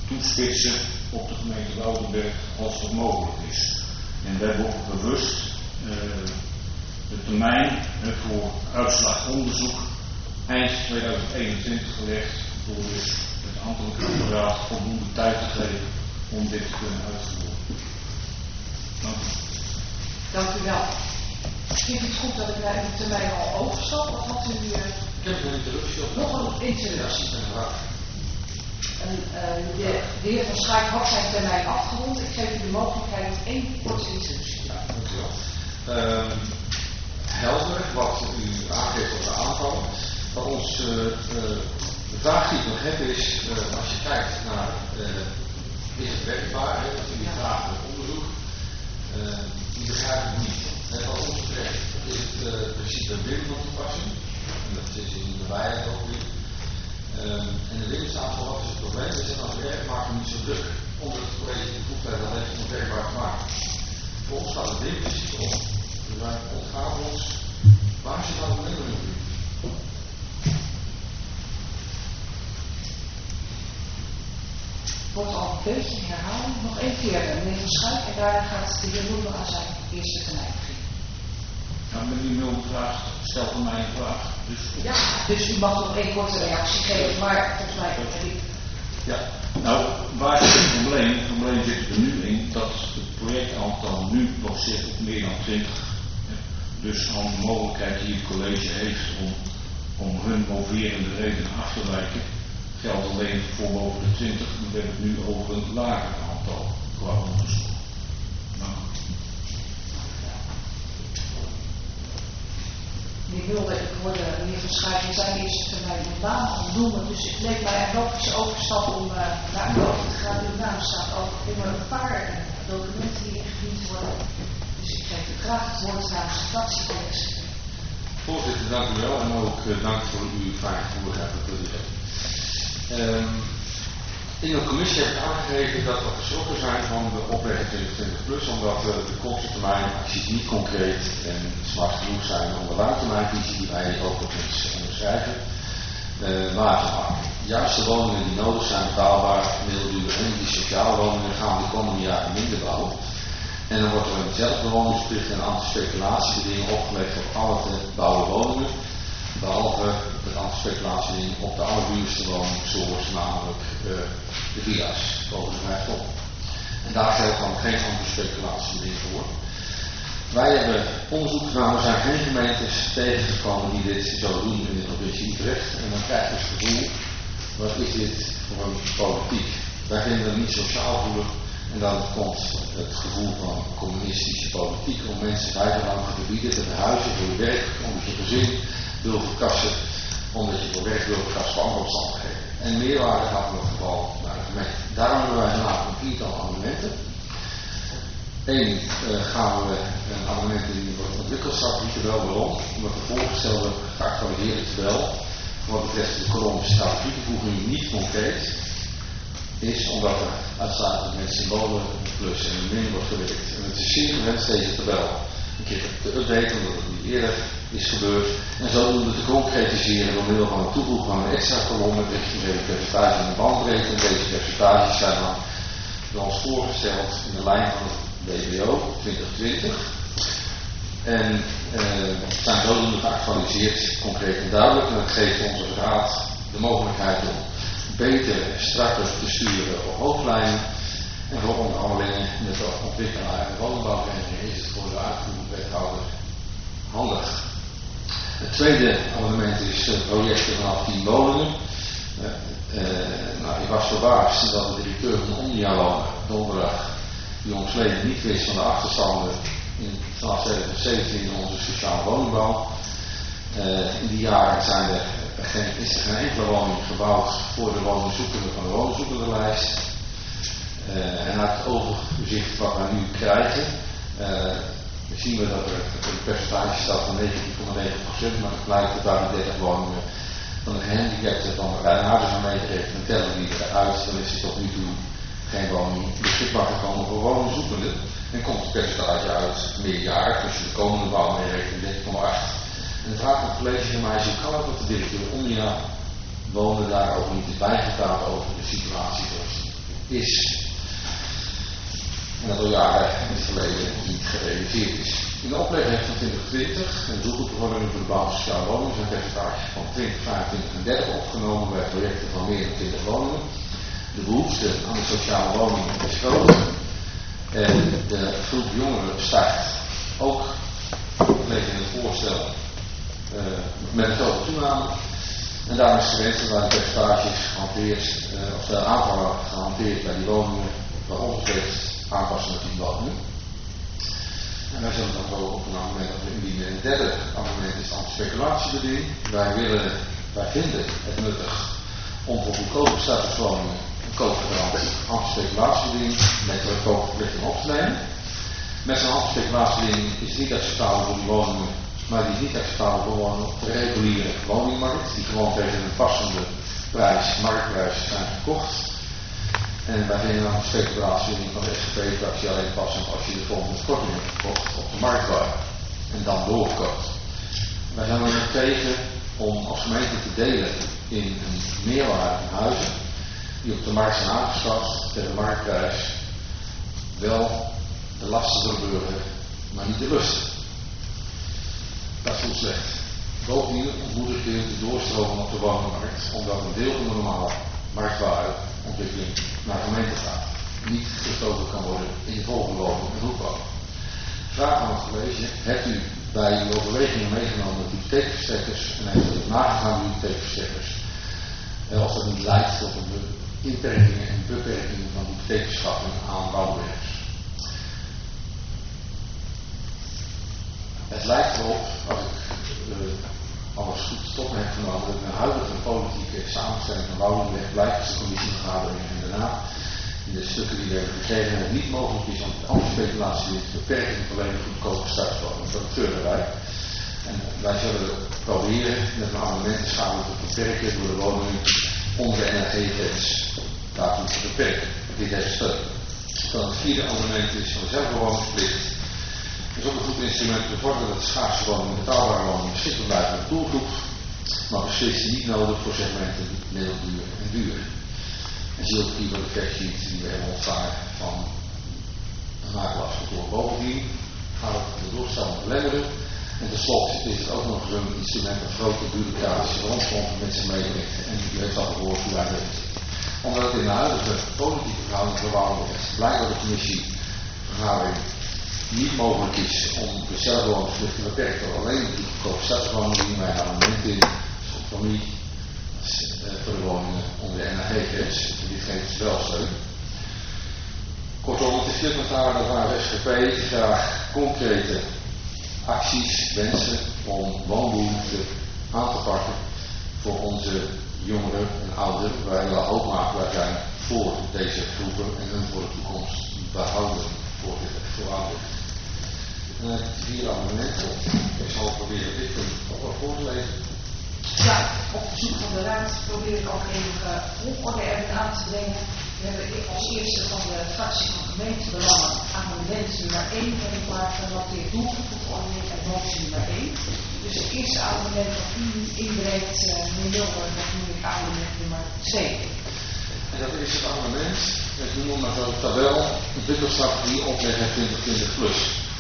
toespitsen op de gemeente Woudenberg als dat mogelijk is. En we hebben ook bewust uh, de termijn uh, voor uitslagonderzoek eind tweeduizend eenentwintig gelegd, door dus het ambtelijk apparaat voldoende tijd te geven om dit te kunnen uitvoeren. Dank u. Dank u wel. Vindt u het goed dat ik naar de termijn al overstap, of had u uh, Ik heb een interruptie op. nog een interruptie? Ja, En, uh, de, de heer Van Schaik had zijn termijn afgerond. Ik geef u de mogelijkheid tot één korte interruptie. Ja, dank u wel. Uh, helder wat u aangeeft op de aanvallen. Wat ons, uh, uh, de vraag die ik nog heb is, uh, als je kijkt naar, uh, is het werkbaar, hè, dat jullie vragen naar onderzoek, uh, die begrijp ik niet. En wat ons betreft is het uh, principe Wim van toepassing, en dat is in de wijheid ook weer. Um, en de Wim staat voor wat is het probleem, we zijn als werk maken niet zo druk, omdat het college de bevoegdheid dat heeft om het werkbaar te maken. Voor ons staat het Wim-principe op. Dus wij ontgaan ons, waar zit dat probleem in? Wordt al een beetje herhaald. Nog één keer, meneer Van Schaik, en daarna gaat de heer Mulder aan zijn eerste termijn beginnen. Nou, meneer Mulder vraagt, stelt aan mij een vraag. Dus... Ja, dus u mag nog één korte reactie geven, maar volgens mij heb ik... Ja, nou, waar zit het probleem? Het probleem zit er nu in dat het projectaantal nu nog zit op meer dan twintig. Dus al de mogelijkheid die het college heeft om, om hun moverende redenen af te wijken, geldt alleen voor boven de twintig. Dan hebben we het nu over een lager aantal qua onderzoek. Nou. Meneer Mulder, ik hoorde meneer Van Schaik in zijn eerste termijn een baan ontnoemen, dus het leek mij een logische overstap om uh, naar u over te gaan. Uw naam staat ook onder een paar uh, documenten die ingediend worden. Dus ik geef u graag het woord namens de fractiecollega's. Voorzitter, dank u wel en ook uh, dank voor uw vraaggevoeligheid dat u hebt. Um, in de commissie heb ik aangegeven dat we geschrokken zijn van de oplegging twintig twintig plus, omdat uh, de korte termijn acties niet concreet en smart genoeg zijn om de langetermijnvisie die wij ook op eens onderschrijven, uh, waar te maken. Juist de woningen die nodig zijn, betaalbaar, middelduur en die sociale woningen gaan de komende jaren minder bouwen. En dan wordt er een zelfbewoningsplicht en antispeculatiebeding opgelegd op alle te bouwen woningen. Behalve het antispeculatiebeding op de allerduurste woningsoorts, namelijk uh, de villa's, boven de vijf ton. En daar geldt dan geen antispeculatiebeding voor. Wij hebben onderzoek gedaan, er zijn geen gemeentes tegengekomen die dit zo doen in de provincie Utrecht. En dan krijg je het gevoel, wat is dit voor een politiek? Wij vinden het niet sociaal voelig. En dan komt het gevoel van communistische politiek om mensen vijfenhalve te bieden te verhuizen voor je werk, omdat je gezin wil verkassen, omdat je voor werk wil verkassen voor andere omstandigheden. En meerwaarde gaat in dat geval naar de gemeente. Daarom hebben wij vanavond een viertal amendementen. Eén uh, gaan we een amendement die wordt ontwikkeld, straks niet wel waarom, omdat de voorgestelde geactualiseerde tabel wat betreft de kolom strategievoeging niet concreet is, omdat er uitsluitend met symbolen plus en een min wordt gewerkt. En het is zeer gewenst deze tabel een keer te updaten, omdat het niet eerder is gebeurd. En zodoende te concretiseren door middel van het toevoegen van een extra kolom met extra percentage en een bandbreedte. En deze percentages zijn dan door ons voorgesteld in de lijn van het B B O twintig twintig. En uh, zijn zodoende geactualiseerd, concreet en duidelijk. En dat geeft onze raad de mogelijkheid om beter en strakker te sturen op hoofdlijnen. En voor onderhandelingen met de ontwikkelaar en de woningbouwvereniging is het voor de uitvoerende wethouder handig. Het tweede amendement is uh, projecten vanaf tien woningen. Uh, uh, nou, ik was verbaasd dat de directeur van Omnia donderdag die omsleden niet wist van de achterstanden in, vanaf tweeduizend zeventien in onze sociale woningbouw. Uh, in die jaren zijn er geen, is er geen enkele woning gebouwd voor de woningzoekende van de woningzoekenderlijst. Uh, en uit het overzicht wat wij nu krijgen, uh, zien we dat er een percentage staat van negentien komma negen procent, maar het blijkt dat daar de dertig woningen van de gehandicapten van de Rijnhardengemeente heeft en tellen die eruit, dan is er tot nu toe geen woning beschikbaar gekomen voor woningzoekenden. En komt het percentage uit meerjarig, dus de komende bouwmeerrekening dertien komma acht. En de vraag van het college van mij is, hoe kan het dat de directeur Omnia wonen daar ook niet is bijgepraat over de situatie zoals die is. En dat al jaren in het verleden niet gerealiseerd is. In de oplegging van twintig twintig en de doelgroepbevordering voor de bouw van sociale woningen is een percentage van twintig, vijfentwintig en dertig opgenomen bij projecten van meer dan twintig woningen. De behoefte aan de sociale woningen is groot. En de groep jongeren stijgt ook, lees in het voorstel, uh, met een grote toename. En daarom is gewenst dat wij de percentages gehanteerd, uh, of de aantallen gehanteerd bij die woningen, waar ons betreft aanpassen naar die woningen. En wij zullen dan zo op een amendement dat we indienen. En het derde amendement is dan speculatiebeding. Wij willen, wij vinden het nuttig om voor goedkope statuswoningen een koopgarantie anti-speculatiebeding met een koopverplichting op te nemen. Met zo'n anti-speculatiebeding is het niet acceptabel voor die woningen, maar die is niet acceptabel voor de reguliere woningmarkt, die gewoon tegen een passende prijs, marktprijs zijn gekocht. En wij vinden dan een speculatiebeding van de S G P-fractie alleen passend als je de volgende korting hebt gekocht op de marktwaarde en dan doorverkoopt. Wij zijn er nog tegen om als gemeente te delen in een meerwaarde van huizen die op de markt zijn aangeschaft tegen de marktprijs, wel de lasten voor de burger, maar niet de lusten. Dat is heel slecht. Bovendien ontmoedigt je de doorstroming op de woningmarkt, omdat een deel van de normale marktwaardeontwikkeling naar de gemeente gaat. Niet gestoten kan worden in de volgende woning en groepbouw. Vraag aan het college: hebt u bij uw overwegingen meegenomen met hypotheekverstrekkers en heeft u nagegaan met hypotheekverstrekkers? Of dat niet leidt tot een inperkingen en beperkingen van hypotheekverschaffing aan bouwwerkers. Het lijkt erop, als ik uh, alles goed tot me heb genomen, dat de huidige politieke samenstelling van Woudenberg blijkt als de commissievergadering en daarna in de stukken die we hebben gekregen het niet mogelijk is om de antispeculatie te beperken en volledig goedkope startwoningen. Dat treuren wij. En wij zullen proberen met een amendement de schade te beperken door de woningen onder de N R G-grens daartoe te beperken. Dit heeft steun. Dan het vierde amendement is van de zelfbewoningsplicht. Het is ook een goed instrument te bevorderen dat de schaarse woningen en betaalbare woningen beschikbaar blijven voor de doelgroep, maar beslist niet nodig voor segmenten middelduur en duur. En zie ook hier bij de factsheet die we hebben ontvangen van een makelaarskantoor. Bovendien gaat het de doorstelling belemmeren. En tenslotte is het ook nog eens een instrument dat grote bureaucratische rondkomsten met zich meebrengt. En u heeft al gehoord hoe wij weten. Omdat het in de huidige politieke verhouding verwarrend is, blijkt dat de commissievergadering niet mogelijk is om de zelfbewonersplicht te beperken tot alleen de goedkope stadswoningen die wij een amendement in, voor mij, voor de woningen onder de N R G-grens. Dit geeft wel steun. Kortom, het is het met haar dat wij als S G P graag concrete acties wensen om woonbehoeften aan te pakken voor onze jongeren en ouderen. Wij willen hoopmakelaar zijn voor deze groepen en hun voor de toekomst behouden voor, dit, voor ouderen. En dan heb ik vier amendementen. Ik zal proberen dit ook wel voor te lezen. Ja, op verzoek van de raad probeer ik ook enige volgorde erin aan te brengen. We hebben als eerste van de fractie van gemeentebelangen amendement nummer één heb ik maar genoteerd doelgroepenverordening en motie nummer één. Dus het eerste amendement dat u inbrengt, uh, meneer Mulder, dat noem ik amendement nummer twee. En dat is het amendement, ik noem maar zo de tabel, ontwikkelstrategie opleggen twintig twintig plus.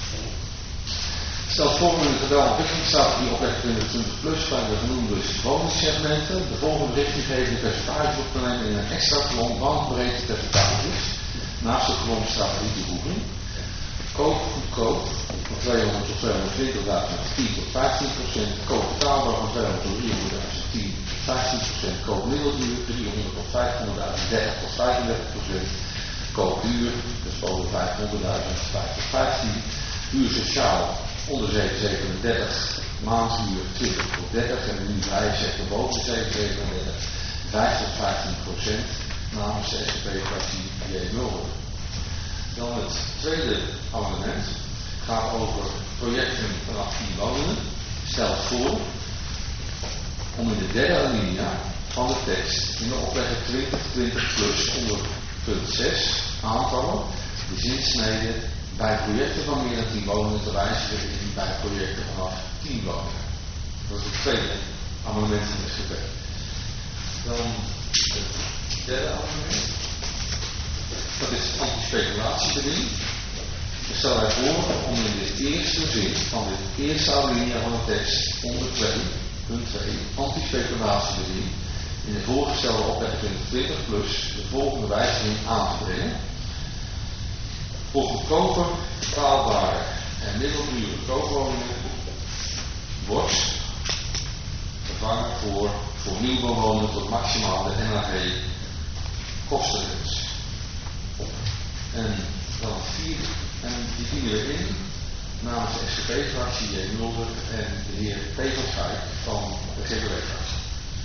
Stel voor in de tabel ontwikkelingsstrategie opleggen twintig twintig plus bij de genoemde woningsegmenten de volgende richtinggevende percentages op te nemen in een extra kolom bandbreedte percentages naast de kolom strategiebevoeging. Koop goedkoop van tweehonderd tot tweehonderdtwintigduizend tien tot vijftien procent, koop betaalbaar van tweehonderd tot driehonderdduizend tien tot vijftien procent, koop middelduur driehonderd tot vijfhonderdduizend dertig tot vijfendertig procent, koop duur, dus boven vijfhonderdduizend vijf tot vijftien, huur sociaal onder zeven komma zevenendertig, maandhuur twintig tot dertig en nu vrije sector boven zeven komma zevenendertig, vijf tot vijftien procent namens de S G P-fractie J. Mulder. Dan het tweede amendement gaat over projecten vanaf tien woningen. Stelt voor om in de derde alinea van de tekst in de oplegger twintig twintig plus onder punt zes aantallen de zinsnede bij projecten van meer dan tien woningen te wijzigen in bij projecten vanaf tien woningen. Dat is het tweede amendement van de S G P. Dan het derde amendement. Dat is het antispeculatiebeding. Ik stel wij voor om in de eerste zin van de eerste alinea van de tekst onder twee, punt twee, antispeculatiebeding, in de voorgestelde opleiding twintig twintig plus de volgende wijziging aan te brengen. Voor goedkope, betaalbare en middeldure koopwoningen wordt vervangen voor, voor nieuwbouwwoningen tot maximaal de N A G kostengrens. En dan vier, en die vieren we in namens de S G P-fractie J. Mulder en de heer Peter Schaik van de G B W-fractie.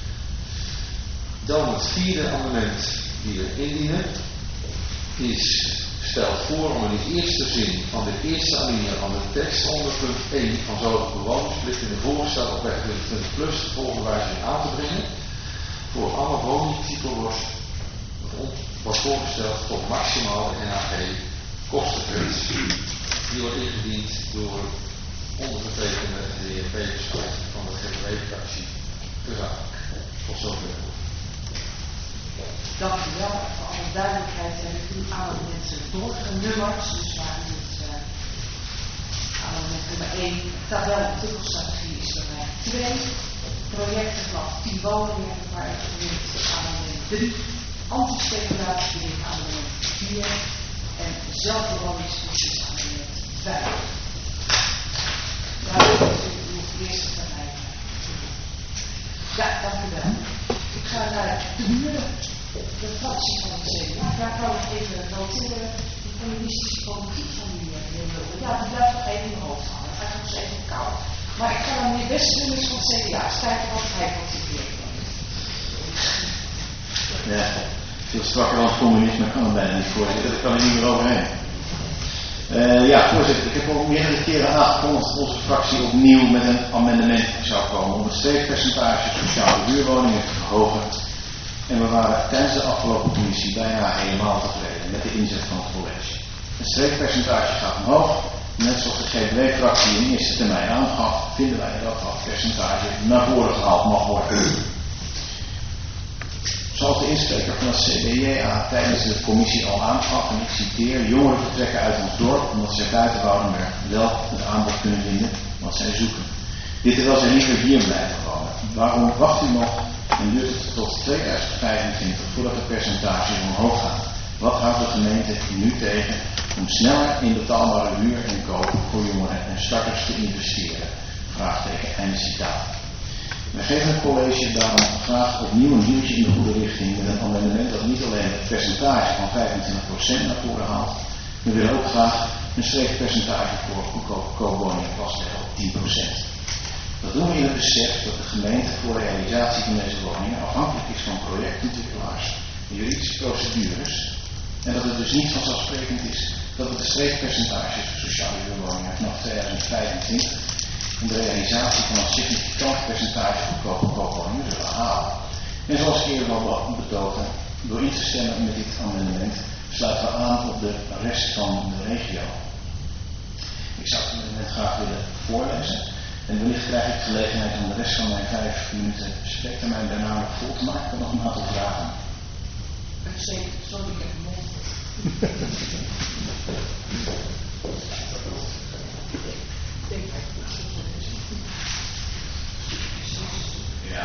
Dan het vierde amendement die we indienen is stelt voor om in de eerste zin van de eerste alinea van de tekst onder punt één van zo'n bewonersplicht in de voorgestelde opleiding twintig twintig plus de volgende wijziging aan te brengen. Voor alle woningtypen wordt, wordt voorgesteld tot maximaal de N A G kostengrens. Die wordt ingediend door ondergetekende de heer Peters van de G B W-fractie gezamenlijk. Tot zover. Dank u wel. Voor alle duidelijkheid heb ik uw amendementen doorgenummerd. Dus waar u het uh, amendement nummer één, tabel ontwikkelstrategie is bij mij twee. Projecten vanaf tien woningen, waar ik genoemd amendement drie. Antispeculatiebeding amendement vier. En zelfbewoningsfuncties amendement vijf. Daar is u uw eerste termijn. Ja, dank u wel. Ik ga naar de muren. De fractie van het C D A. Daar kan ik even noteren. De communistische politiek van die heer Mulder. Ja, die blijft nog even in mijn hoofd hangen. Hij gaat ons even koud. Maar ik ga dan meneer Westerlings van het C D A. Kijken wat hij participeert. Ja, veel strakker dan het communisme kan het bijna niet, voorzitter. Daar kan ik niet meer overheen. Uh, ja, voorzitter, ik heb al meerdere keren aangekondigd dat onze fractie opnieuw met een amendement zou komen om het streefpercentage sociale huurwoningen te verhogen. En we waren tijdens de afgelopen commissie bijna helemaal tevreden met de inzet van het college. Het streefpercentage gaat omhoog. Net zoals de G B W-fractie in eerste termijn aangaf, vinden wij dat dat percentage naar voren gehaald mag worden. Zoals de inspreker van het C D J A tijdens de commissie al aangaf, en ik citeer, jongeren vertrekken uit ons dorp omdat ze buiten Woudenberg wel het aanbod kunnen vinden wat zij zoeken. Dit terwijl zij liever hier blijven wonen. Waarom wacht u nog en duurt het tot tweeduizend vijfentwintig voordat de percentages omhoog gaan? Wat houdt de gemeente nu tegen om sneller in betaalbare huur en koop voor jongeren en starters te investeren? Vraagteken, einde citaat. We geven het college daarom graag opnieuw een duwtje in de goede richting met een amendement dat niet alleen het percentage van vijfentwintig procent naar voren haalt, we willen ook graag een streefpercentage voor goedkope koopwoningen vastleggen op tien procent. Dat doen we in het besef dat de gemeente voor de realisatie van deze woningen afhankelijk is van projectontwikkelaars en juridische procedures en dat het dus niet vanzelfsprekend is dat we de streefpercentages voor sociale huurwoningen vanaf tweeduizend vijfentwintig en de realisatie van een significant percentage goedkope koopwoningen zullen halen. En zoals eerder al betoogd, door in te stemmen met dit amendement sluiten we aan op de rest van de regio. Ik zou het amendement graag willen voorlezen. En wellicht krijg ik gelegenheid om de rest van mijn vijf minuten spreektermijn daarna nog vol te maken. Ik heb nog een aantal vragen. Zeker, sorry, ik heb een mond. Ja.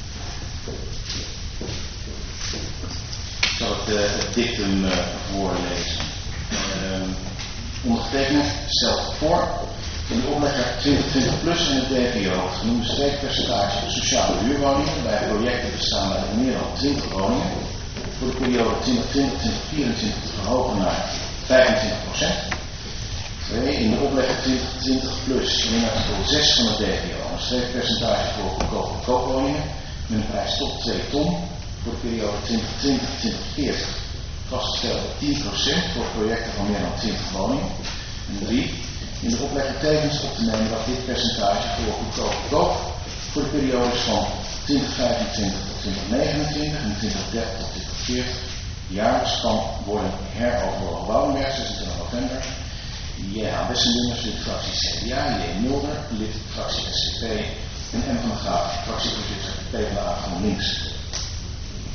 Ik zal het, uh, het dictum uh, voorlezen. Uh, ondergetekend stelt voor in de oplegger twintig twintig plus en het D V O het genoemde streefpercentage voor sociale huurwoningen bij projecten bestaande uit meer dan twintig woningen voor de periode twintig twintig tot twintig vierentwintig te verhogen naar vijfentwintig procent. twee. In de oplegger twintig twintig plus in artikel zes van het D V O een streefpercentage voor goedkope koopwoningen met een prijs tot twee ton voor de periode twintig twintig tot twintig veertig vastgesteld op tien procent voor projecten van meer dan twintig woningen. En drie. In de oplegger tevens op te nemen dat dit percentage voor goedkope koop voor de periodes van twintig vijfentwintig tot twintig negenentwintig en twintig dertig tot twintig veertig jaarlijks kan worden heroverwogen. Woudenberg, zesentwintig november. J H Wesselingers, lid fractie C D A, J Mulder, lid fractie S C P en M van der Graaf, fractievoorzitter P v d A GroenLinks. Ik heb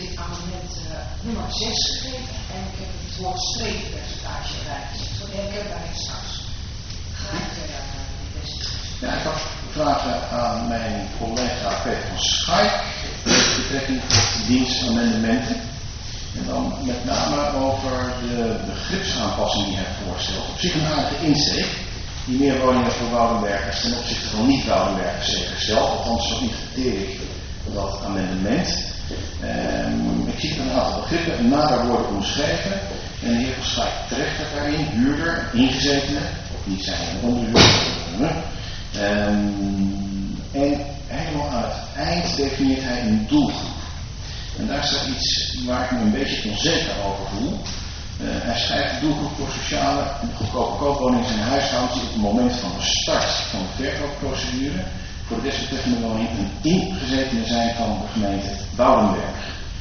dit amendement uh, nummer zes gegeven en ik heb het woord streeppercentage erbij gezet. Voor de herkenbaarheid straks. Graag verder uh, met deze discussie. Ja, ik had vragen aan mijn collega Peter van Schaik met betrekking tot dienstamendementen. En dan met name over de begripsaanpassing die hij voorstelt. Op zich een aardige insteek. Die meer woningen voor woudenwerkers ten opzichte van niet-woudenwerkers zeker stelt. Althans, zo interpreteer ik dat amendement. Um, ik zie een aantal begrippen en nader worden omschreven. En de heer Van Schaik terecht daarin, huurder, ingezetene, niet zijn een onderhuurder. Um, en helemaal aan het eind definieert hij een doelgroep. En daar staat iets waar ik me een beetje onzeker over voel. Uh, hij schrijft de doelgroep voor sociale en goedkope koopwoningen en huishoudens die op het moment van de start van de verkoopprocedure voor de desbetreffende woning een ingezetene zijn van de gemeente Woudenberg.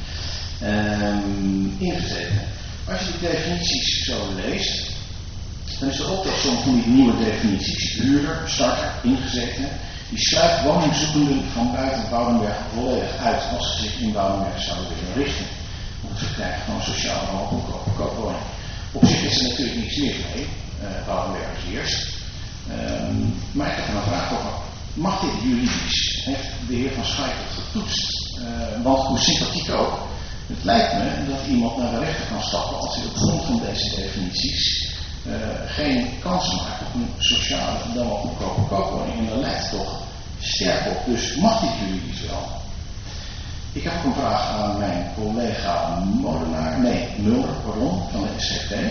Um, ingezetene. Als je de definities zo leest, dan is de optelsom van die nieuwe definities, huurder, starter, ingezetene, die sluit woningzoekenden van buiten Woudenberg volledig uit als ze zich in Woudenberg zouden willen richten. Om het verkrijgen van een sociale en goedkope koopwoning. Op zich is er natuurlijk niets meer mee, uh, Woudenberg is eerst. Um, maar ik heb er een vraag over. Mag dit juridisch? Heeft de heer Van Schaik het getoetst? Uh, want hoe sympathiek ook, het lijkt me dat iemand naar de rechter kan stappen als hij op grond van deze definities uh, geen kans maakt op een sociale en dan wel goedkope koopwoning. En daar lijkt het toch sterk op. Dus mag dit juridisch wel? Ik heb ook een vraag aan mijn collega Molenaar, nee, Mulder, pardon, van de S C P.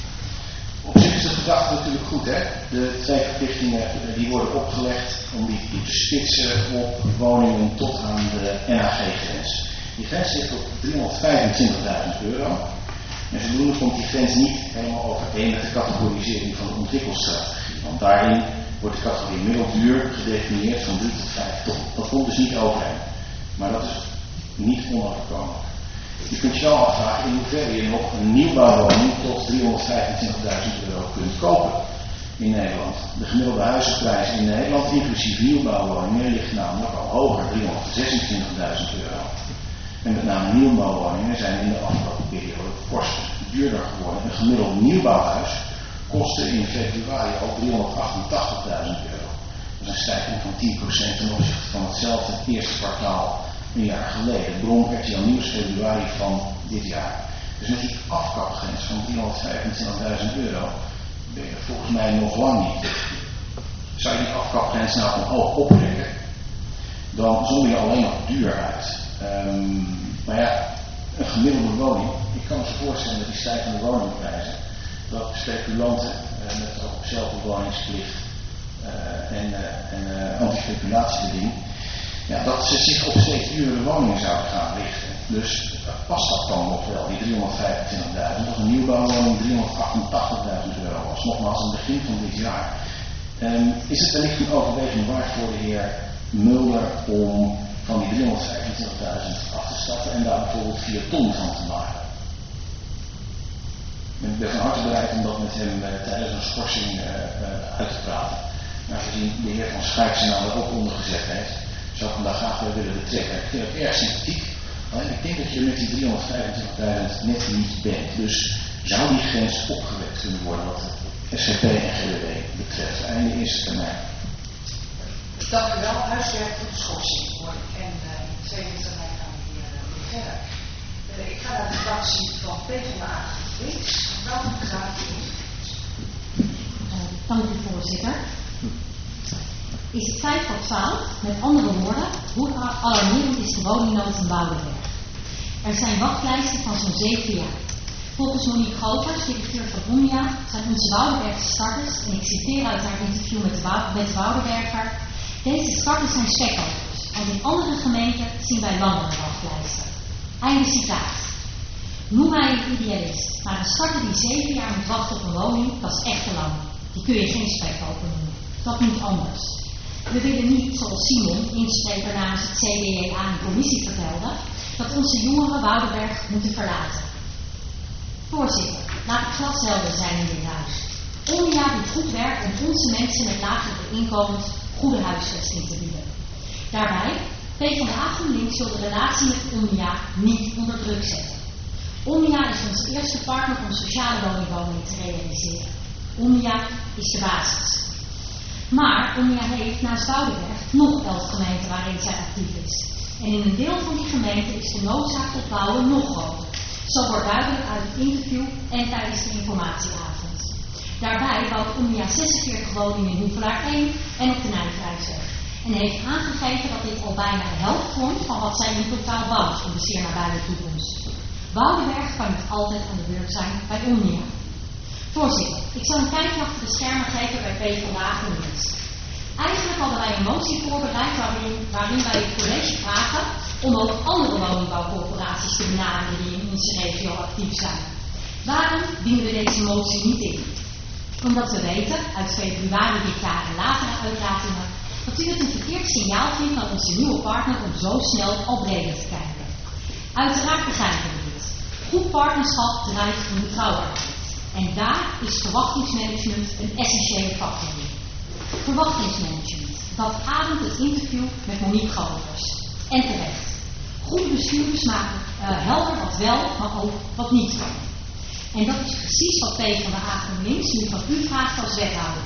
Op zich is de gedachte natuurlijk goed, hè? De twee verplichtingen die worden opgelegd om die toe te spitsen op woningen tot aan de N H G-grens. Die grens ligt op driehonderdvijfentwintigduizend euro. En zodoende komt die grens niet helemaal overeen met de categorisering van de ontwikkelstrategie. Want daarin wordt de categorie middelduur gedefinieerd van drie tot vijf ton. Dat komt dus niet overeen. Maar dat is niet onoverkomelijk. Je kunt je wel afvragen in hoeverre je nog een nieuwbouwwoning tot driehonderdvijfentwintigduizend euro kunt kopen in Nederland. De gemiddelde huizenprijs in Nederland, inclusief nieuwbouwwoningen, ligt namelijk al hoger, driehonderdzesentwintigduizend euro. En met name nieuwbouwwoningen zijn in de afgelopen periode fors duurder geworden. Een gemiddeld nieuwbouwhuis kostte in februari al driehonderdachtentachtigduizend euro. Dat is een stijging van tien procent ten opzichte van hetzelfde eerste kwartaal een jaar geleden. Bron R T L Nieuws februari van dit jaar. Dus met die afkapgrens van driehonderdvijfentwintigduizend euro ben je volgens mij nog lang niet. Zou je die afkapgrens nou omhoog oprekken, dan zonder je alleen nog duur uit. Um, maar ja, een gemiddelde woning, ik kan me zo voorstellen dat die stijgende woningprijzen, dat speculanten uh, met ook zelfbewoningsplicht uh, en, uh, en uh, anti-speculatiebeding, ja, dat ze zich op steeds duurdere woningen zouden gaan richten. Dus uh, past dat dan nog wel, die driehonderdvijfentwintigduizend, als een nieuwbouwwoning driehonderdachtentachtigduizend euro was, nogmaals aan het begin van dit jaar. Um, is het wellicht een overweging waard voor de heer Mulder om van die driehonderdvijfentwintigduizend af te stappen en daar bijvoorbeeld vier ton van te maken? En ik ben van harte bereid om dat met hem uh, tijdens een schorsing uh, uh, uit te praten. Maar gezien de heer Van Schaik zijn naam er ook onder gezet heeft, zou ik hem daar graag willen betrekken. Ik vind het erg sympathiek. Alleen ik denk dat je met die driehonderdvijfentwintigduizend net niet bent. Dus zou die grens opgewekt kunnen worden wat S G P en G W W betreft. Einde eerste termijn. Dank u wel. Huiswerk voor de schorsing. En uh, in de tweede termijn gaan we hier uh, weer verder. Uh, ik ga naar de fractie van PvdA links. Mevrouw van Graaf. Uh, dank u voorzitter. Is het tijd voor twaalf? Met andere woorden, hoe alarmerend is de woningnood in Woudenberg? Er zijn wachtlijsten van zo'n zeven jaar. Volgens Monique Govers, directeur van Omnia, zijn onze Woudenbergse starters, en ik citeer uit haar interview met de, Wou- met de Woudenberger, deze starters zijn spekkoopers, want in andere gemeenten zien wij langere wachtlijsten. Einde citaat. Noem mij een idealist, maar een starter die zeven jaar moet wachten op een woning, dat is echt te lang. Die kun je geen spekkoper noemen. Dat moet anders. We willen niet, zoals Simon, inspreker namens het C D A aan de commissie vertelde, dat onze jongeren Woudenberg moeten verlaten. Voorzitter, laat het glashelder zijn in dit huis. Omnia doet goed werk om onze mensen met lagere inkomens goede huisvesting te bieden. Daarbij PvdA GroenLinks wil de relatie met Omnia niet onder druk zetten. Omnia is onze eerste partner om sociale woningwoningen te realiseren. Omnia is de basis. Maar Omnia heeft naast Woudenberg nog elf gemeenten waarin zij actief is. En in een deel van die gemeenten is de noodzaak tot bouwen nog groter. Zo wordt duidelijk uit het interview en tijdens de informatieavond. Daarbij bouwt Omnia zesenveertig woningen in Hoevelaar één en op de Nijvrijsweg. En heeft aangegeven dat dit al bijna de helft vormt van wat zij in totaal bouwt in de zeer nabije toekomst. Woudenberg kan niet altijd aan de beurt zijn bij Omnia. Voorzitter, ik zal een kijkje achter de schermen geven bij PvdA GroenLinks. Eigenlijk hadden wij een motie voorbereid waarin, waarin wij het college vragen om ook andere woningbouwcorporaties te benaderen die in onze regio actief zijn. Waarom dienen we deze motie niet in? Omdat we weten, uit februari dit jaar en latere uitlatingen, dat u het een verkeerd signaal vindt aan onze nieuwe partner om zo snel al breder te kijken. Uiteraard begrijpen we dit. Goed partnerschap drijft in betrouwbaarheid. En daar is verwachtingsmanagement een essentiële factor in. Verwachtingsmanagement. Dat ademt het interview met Monique Govers. En terecht. Goede bestuurders maken uh, helder wat wel, maar ook wat niet kan. En dat is precies wat PvdA GroenLinks nu van u vraagt als wethouder.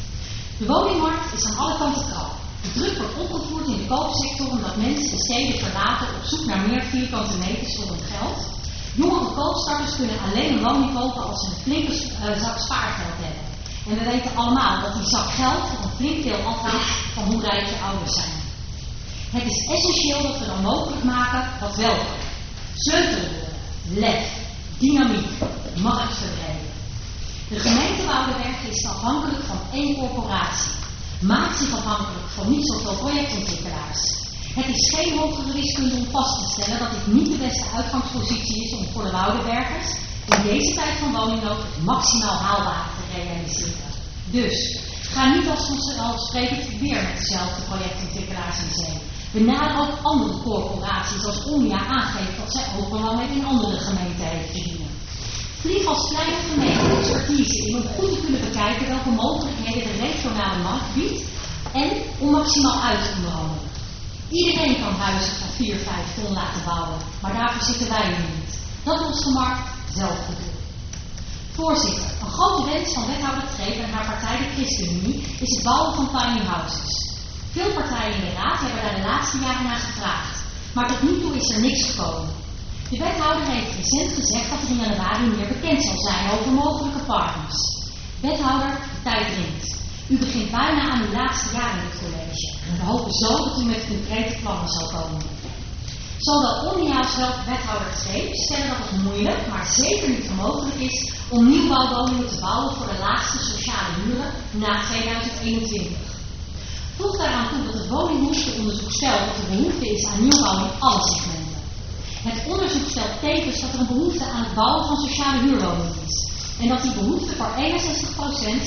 De woningmarkt is aan alle kanten krap. De druk wordt opgevoerd in de koopsector omdat mensen de steden verlaten op zoek naar meer vierkante meters voor hun geld. Jongere koopstarters kunnen alleen een woning kopen als ze een flinke uh, zak spaargeld hebben. En we weten allemaal dat die zak geld voor een flink deel afhangt van hoe rijk je ouders zijn. Het is essentieel dat we dan mogelijk maken wat wel kan. Sleutelwoorden, lef, dynamiek, marktverbreding. De gemeente Woudenberg is afhankelijk van één corporatie. Maakt zich afhankelijk van niet zoveel projectontwikkelaars. Het is geen hogere wiskunde om vast te stellen dat dit niet de beste uitgangspositie is om voor de Woudenbergers in deze tijd van woningnood het maximaal haalbare te realiseren. Dus, ga niet als vanzelfsprekend weer met dezelfde projectontwikkelaars in zee. Benader ook andere corporaties als Omnia aangeeft dat zij ook belang heeft in andere gemeenten heeft verdienen. Vlieg als kleine gemeente expertise in om goed te kunnen bekijken welke mogelijkheden de regionale markt biedt en om maximaal uit te onderhandelen. Iedereen kan huizen van vier, vijf ton laten bouwen, maar daarvoor zitten wij nu niet. Dat lost de markt zelf goed op. Voorzitter, een grote wens van wethouder Treep en haar partij de ChristenUnie is het bouwen van tiny houses. Veel partijen in de raad hebben daar de laatste jaren naar gevraagd, maar tot nu toe is er niks gekomen. De wethouder heeft recent gezegd dat er in januari meer bekend zal zijn over mogelijke partners. Wethouder, de tijd dringt. U begint bijna aan uw laatste jaar in het college. En we hopen zo dat u met concrete plannen zal komen. Zowel Omnia als wethouder Treep stellen dat het moeilijk, maar zeker niet onmogelijk is om nieuwbouwwoningen te bouwen voor de laagste sociale huren na tweeduizend eenentwintig. Voeg daaraan toe dat het woningbehoefteonderzoek stelt dat er behoefte is aan nieuwbouw in alle segmenten. Het onderzoek stelt tevens dat er een behoefte aan het bouwen van sociale huurwoningen is. En dat die behoefte voor eenenzestig procent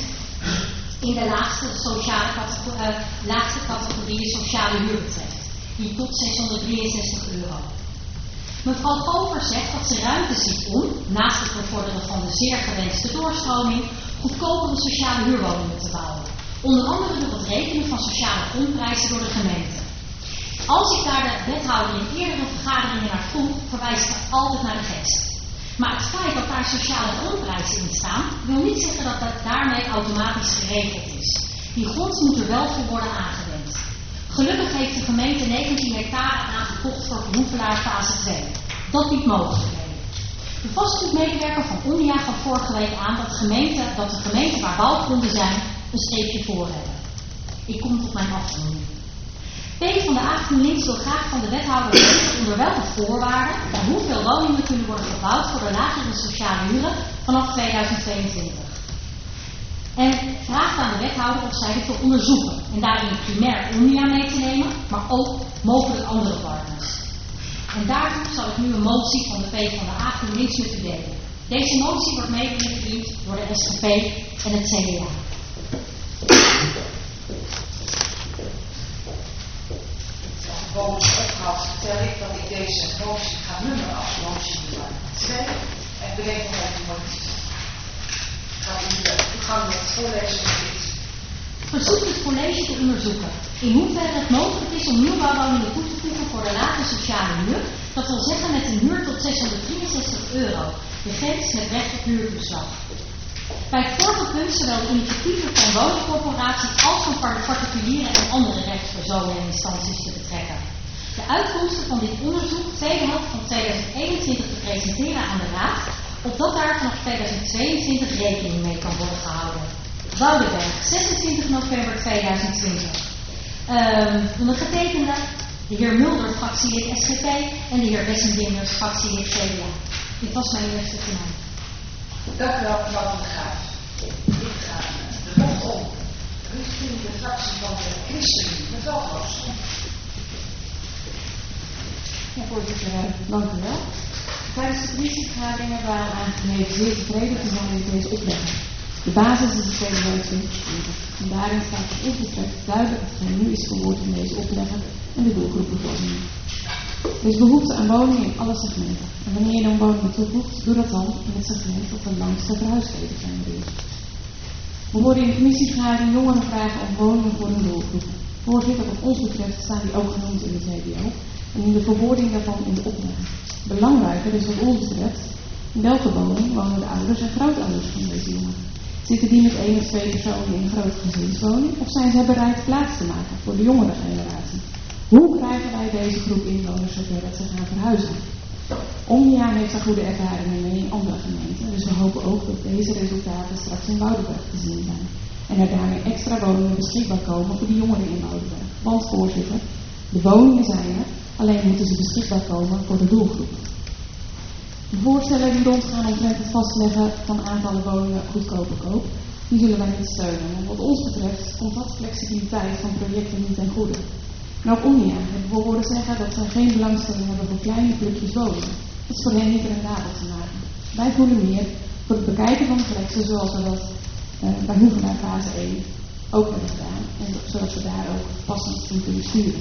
in de laagste, sociale categorie, uh, laagste categorieën sociale huur betreft. Die tot zeshonderddrieënzestig euro. Mevrouw Gover zegt dat ze ruimte ziet om, naast het bevorderen van de zeer gewenste doorstroming, goedkopere sociale huurwoningen te bouwen. Onder andere door het rekenen van sociale grondprijzen door de gemeente. Als ik daar de wethouder in eerdere vergaderingen naar vroeg, verwijs ik er altijd naar de tekst. Maar het feit dat daar sociale grondprijzen in staan, wil niet zeggen dat dat daarmee automatisch geregeld is. Die grond moet er wel voor worden aangewend. Gelukkig heeft de gemeente negentien hectare aangekocht voor Hoevelaar fase twee. Dat biedt mogelijkheden. De vastgoedmedewerker van Omnia gaf vorige week aan dat, gemeente, dat de gemeenten waar bouwgronden zijn, een streepje voor hebben. Ik kom tot mijn afronding. PvdA GroenLinks wil graag van de wethouder weten onder welke voorwaarden en hoeveel woningen kunnen worden gebouwd voor de lagere sociale huren vanaf tweeduizend tweeëntwintig. En vraagt aan de wethouder of zij dit wil onderzoeken en daarin primair Omnia mee te nemen, maar ook mogelijk andere partners. En daartoe zal ik nu een motie van de PvdA GroenLinks met u delen. Deze motie wordt mede ingediend door de S G P en het C D A. Bonus ophaalt, vertel ik dat ik deze motie ga nummeren als motie nummer twee. En bedenk nog even motie. Ik ga u de toegang met voorlezen van dit. verzoekt het college te onderzoeken in hoeverre het mogelijk is om nieuwbouwwoningen toe te voegen voor de lage sociale huur. Dat wil zeggen met een huur tot zeshonderddrieënzestig euro. De grens met recht op huurtoeslag. Bij het vorige punt zowel de initiatieven van woningcorporaties als van particuliere en andere rechtspersonen en instanties te betrekken. De uitkomsten van dit onderzoek tweede helft van tweeduizend eenentwintig te presenteren aan de Raad, opdat daar vanaf tweeduizend tweeëntwintig rekening mee kan worden gehouden. Woudenberg, zesentwintig november tweeduizend twintig. Um, de getekende, de heer Mulder, fractielid S G P en de heer Wessendingers, fractielid C D A. Dit was mijn eerste termijn. Dank u wel, mevrouw Van der Graaf. Ik ga de rond om richting de fractie van de ChristenUnie. Mevrouw Roostom. Ja, voorzitter, dank u wel. Tijdens de commissievergadering hebben we aangegeven zeer tevreden te zijn met deze oplegging. De basis is de tweede wet twintig twintig. En daarin staat wat ons betreft duidelijk hetgeen nu is verwoord in deze oplegger en de doelgroepenvorming. Er is behoefte aan woningen in alle segmenten. En wanneer je dan woningen toevoegt, doe dat dan in het segment dat de langste verhuisketen genereert. We hoorden in de commissievergadering jongeren vragen om woningen voor hun doelgroepen. Voorzitter, wat ons betreft staan die ook genoemd in het V W O en in de verwoording daarvan in de oplegging. Belangrijker is wat ons betreft, in welke woning wonen de ouders en grootouders van deze jongeren. Zitten die met één of twee personen in een grote gezinswoning of zijn zij bereid plaats te maken voor de jongere generatie? Hoe krijgen wij deze groep inwoners zover dat ze gaan verhuizen? Omnia heeft daar goede ervaringen mee in andere gemeenten, dus we hopen ook dat deze resultaten straks in Woudenberg te zien zijn. En er daarmee extra woningen beschikbaar komen voor de jongeren in Woudenberg. Want voorzitter, de woningen zijn er, alleen moeten ze beschikbaar komen voor de doelgroep. De voorstellen die rondgaan omtrent het vastleggen van aantallen woningen goedkope koop, die zullen wij niet steunen. Want wat ons betreft komt dat flexibiliteit van projecten niet ten goede. En ook Omnia hebben we horen zeggen dat zij geen belangstelling hebben voor kleine plukjes woningen. Dat is voor hen niet rendabel te maken. Wij voelen meer voor het bekijken van flexen zoals we dat uh, bij Hugenaar fase één ook hebben gedaan. En zodat we daar ook passend in kunnen sturen.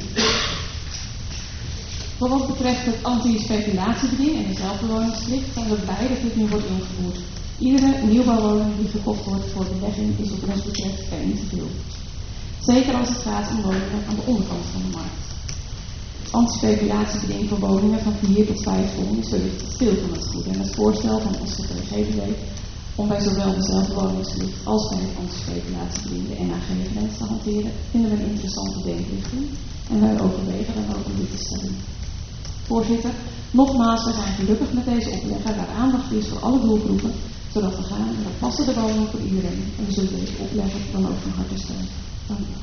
Voor wat betreft het anti-speculatiebeding en de zelfbewoningsplicht zijn we blij dat dit nu wordt ingevoerd. Iedere nieuwbouwwoning die gekocht wordt voor belegging is wat ons betreft er niet te veel. Zeker als het gaat om woningen aan de onderkant van de markt. Het anti-speculatiebeding voor woningen van vier tot vijf ton is wellicht het veel van het goede. En het voorstel van S G P G B W om bij zowel de zelfbewoningsplicht als bij het anti-speculatiebeding de N A G-grens te hanteren, vinden we een interessante denkrichting. En wij overwegen dan ook om dit te stellen. Voorzitter, nogmaals, we zijn gelukkig met deze oplegger waar aandacht is voor alle doelgroepen, zodat we gaan naar passende woningen voor iedereen. En we zullen deze oplegger dan ook van harte steunen. Dank u wel.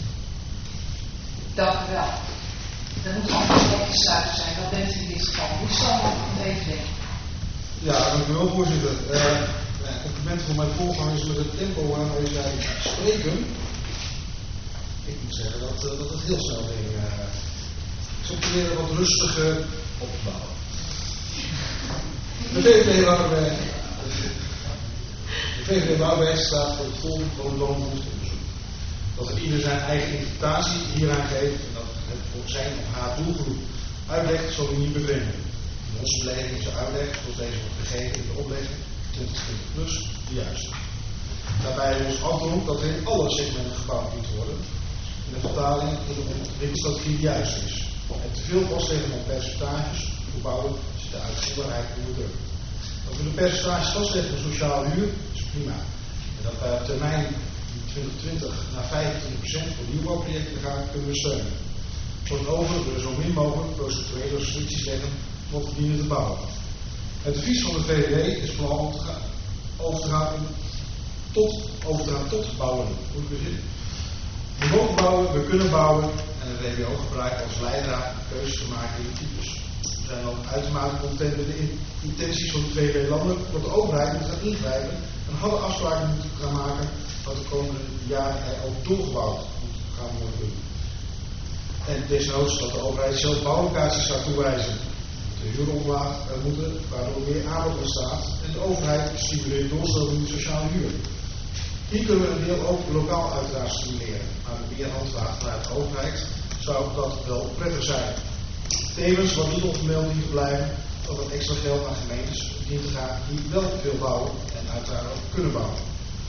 Dank u wel. Er moet anders opgesluiten zijn, dat bent u in dit geval. Hoe zal dat even denken? Ja, dank u wel, voorzitter. Uh, complimenten voor mijn voorgangers met het tempo waarmee zij spreken. Ik moet zeggen dat, uh, dat het heel snel ging. Uh, ik zal proberen wat rustiger op te bouwen. De V V D Woudenberg. De V V D Woudenberg staat voor het volgende van het woonbehoefteonderzoek. Dat er ieder zijn eigen interpretatie hieraan geeft en dat het voor zijn of haar doelgroep uitlegt, zal u niet bevreemden. In onze beleving is de uitleg, zoals deze wordt gegeven in de oplegging twintig twintig plus, de juiste. Daarbij is ons afdronk dat er in alle segmenten gebouwd moet worden. In de vertaling in de ontwikkelingsstrategie de juiste is. En te veel vastleggen van percentages voor bouwen zit de uitvoerbaarheid onder druk. Dat we de percentages vastleggen voor sociale huur is prima. En dat wij op termijn twintig twintig naar vijfentwintig procent voor nieuwbouwprojecten gaan, kunnen we steunen. Voor het overige we zo min mogelijk procentuele restricties leggen om te dienen te bouwen. Het advies van de V V D is vooral om te gaan, over, te gaan tot, over te gaan tot bouwen. Goed bezin. We mogen bouwen, we kunnen bouwen en de V W O gebruikt als leidraad om keuzes te maken in de types. We zijn ook uitermate content met de intenties van de V V D landelijk dat de overheid moet gaan ingrijpen en harde afspraken moet gaan maken dat de komende jaren er ook doorgebouwd moet gaan worden. En desnoods dat de overheid zelf bouwlocaties gaat toewijzen. De huren omlaag moeten, waardoor meer aanbod ontstaat en de overheid stimuleert doorstroming in sociale huur. Hier kunnen we een deel ook lokaal uiteraard stimuleren, maar met meer handvaart vanuit de overheid zou dat wel prettig zijn. Tevens, wat niet onvermeld dient te blijven, dat er extra geld naar gemeentes dient te gaan die wel veel bouwen en uiteraard ook kunnen bouwen.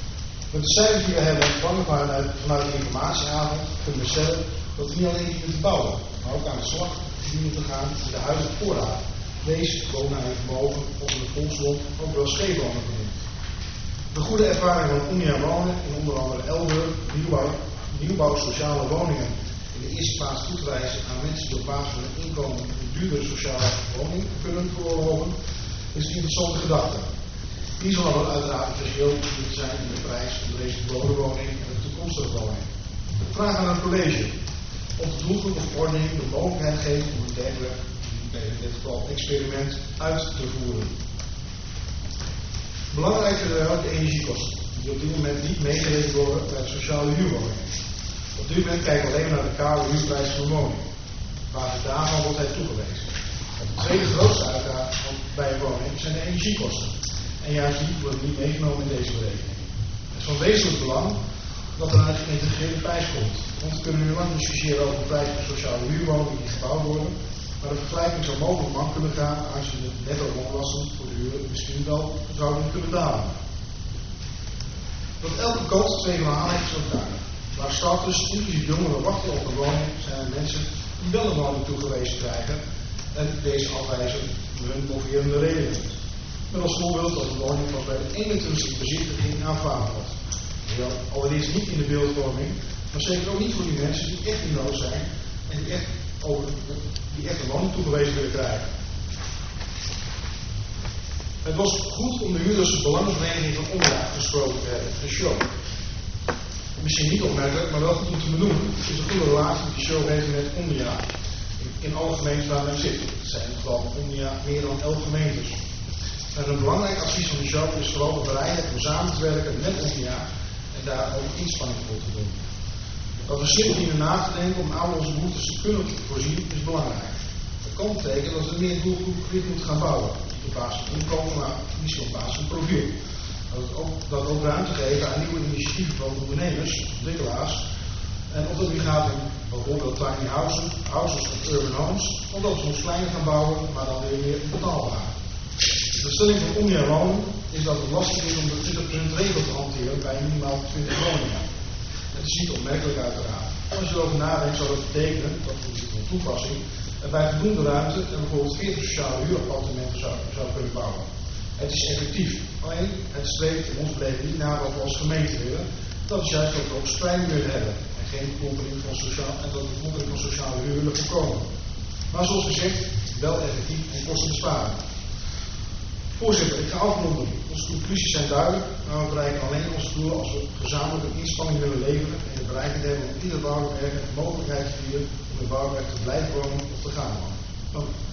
Met de cijfers die we hebben ontvangen vanuit, vanuit de informatieavond kunnen we stellen dat we niet alleen dienen te bouwen, maar ook aan de slag dienen te gaan in de huidige voorraad. Deze wonen en vermogen onder de volksmond ook wel scheepwonen genoemd. De goede ervaring van Omnia Wonen in onder andere Elburg, nieuwbouw, nieuwbouw sociale woningen in de eerste plaats toe te wijzen aan mensen die op basis van hun inkomen een duurdere sociale woning kunnen veroorloven, is een interessante gedachte. Hier zal er uiteraard een verschil moeten zijn in de prijs van deze geboden woning en de toekomstige woning. Vraag aan het college of de doelgroep of ordening de mogelijkheid geeft om een dergelijk, in dit geval experiment, uit te voeren. Belangrijk vinden we ook de energiekosten, die op dit moment niet meegerekend worden bij de sociale huurwoningen. Op dit moment kijken we alleen naar de kale huurprijs van een woning. Op basis daarvan wordt hij toegewezen. De tweede grootste uitdaging bij een woning zijn de energiekosten. En juist die worden niet meegenomen in deze berekening. Het is van wezenlijk belang dat er een geïntegreerde prijs komt. Want we kunnen nu lang discussiëren over de prijs van sociale huurwoningen die gebouwd worden. Maar de vergelijking zou mogelijk man kunnen gaan aangezien de netto woonlasten voor de huur misschien wel zouden kunnen dalen. Dat elke kant twee verhalen heeft is ook duidelijk. Waar starters, inclusief jongeren, wachten op een woning, zijn er mensen die wel een woning toegewezen krijgen en deze afwijzen om hun moverende redenen. Met als voorbeeld dat een woning pas bij de eenentwintigste bezichtiging aanvaard wordt. Allereerst niet in de beeldvorming, maar zeker ook niet voor die mensen die echt in nood zijn en die echt, over, die echt een woning toegewezen willen krijgen. Het was goed om de huurders belangenvereniging van Omnia gesproken te hebben, de show. Misschien niet opmerkelijk, maar wel goed om te benoemen. Het is een goede relatie die de show heeft met Omnia in alle gemeenten waar men zit. Het zijn in geval van Omnia meer dan elf gemeentes. En een belangrijk advies van de show is vooral de bereidheid om samen te werken met Omnia en daar ook inspanningen voor te doen. Dat we slim dienen na te denken om aan onze behoeftes te kunnen voorzien is belangrijk. Dat kan betekenen dat we meer doelgroepgericht moeten gaan bouwen. Niet op basis van inkomen, maar misschien op basis van profiel. Dat ook, dat ook ruimte geven aan nieuwe initiatieven van ondernemers, ontwikkelaars. En of dat nu gaat om bijvoorbeeld tiny houses, houses of urban homes, of dat we ons kleiner gaan bouwen, maar dan weer meer betaalbaar. De stelling van Omnia Wonen is dat het lastig is om de twintig procent regel te hanteren bij minimaal twintig woningen. Het is niet onmerkelijk uiteraard. Als je erover nadenkt zou dat betekenen, dat is een toepassing, er bij voldoende ruimte en bijvoorbeeld veertig sociale huurappartementen zou, zou kunnen bouwen. Het is effectief, alleen het streeft in ons beleving niet naar wat we als gemeente willen. Dat is juist dat we ook spreiding willen hebben en geen bevolking van sociaal en dat de bevolking van sociale huur willen voorkomen. Maar zoals gezegd, wel effectief en kostenbesparend. Voorzitter, ik ga afronden. Onze conclusies zijn duidelijk, maar we bereiken alleen onze doelen als we gezamenlijk een inspanning willen leveren en de bereiding hebben om ieder bouwwerk de mogelijkheid te bieden om in bouwwerk te blijven wonen of te gaan wonen. Dank u.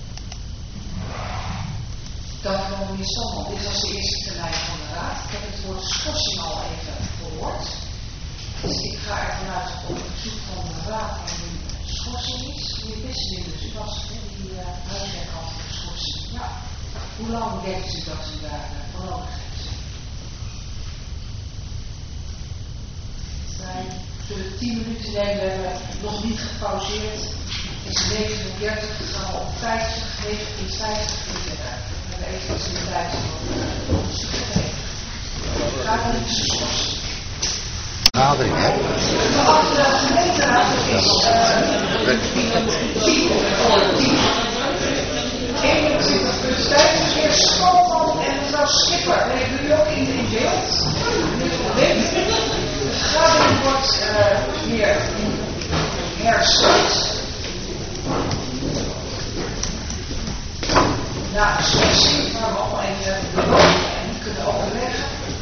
Dank u wel, meneer Stamman. Dit was de eerste termijn van de Raad. Ik heb het woord schorsing al even gehoord. Dus ik ga ervan uit op het verzoek van de Raad en nu schorsing is. Meneer Bisselin, dus u was die uh, huiswerk had voor schorsing. Ja. Hoe lang denkt u dat u daar uh, voor nodig heeft? Wij zullen tien minuten nemen, we hebben nog niet gepauzeerd. Het is negenendertig, gaan we op vijftig, negentien, vijftig minuten uit. We hebben even wat in de tijd om ons te geven. Gaan we niet schorsen. Vergadering, hè? De gemeenteraad is tien voor tien. eenentwintig plus vijf, meneer Schoonman en mevrouw Schipper. We hebben jullie ook in, in beeld. De vergadering wordt uh, weer herstart. Na de schorsing gaan we allemaal even beloven en kunnen overleggen.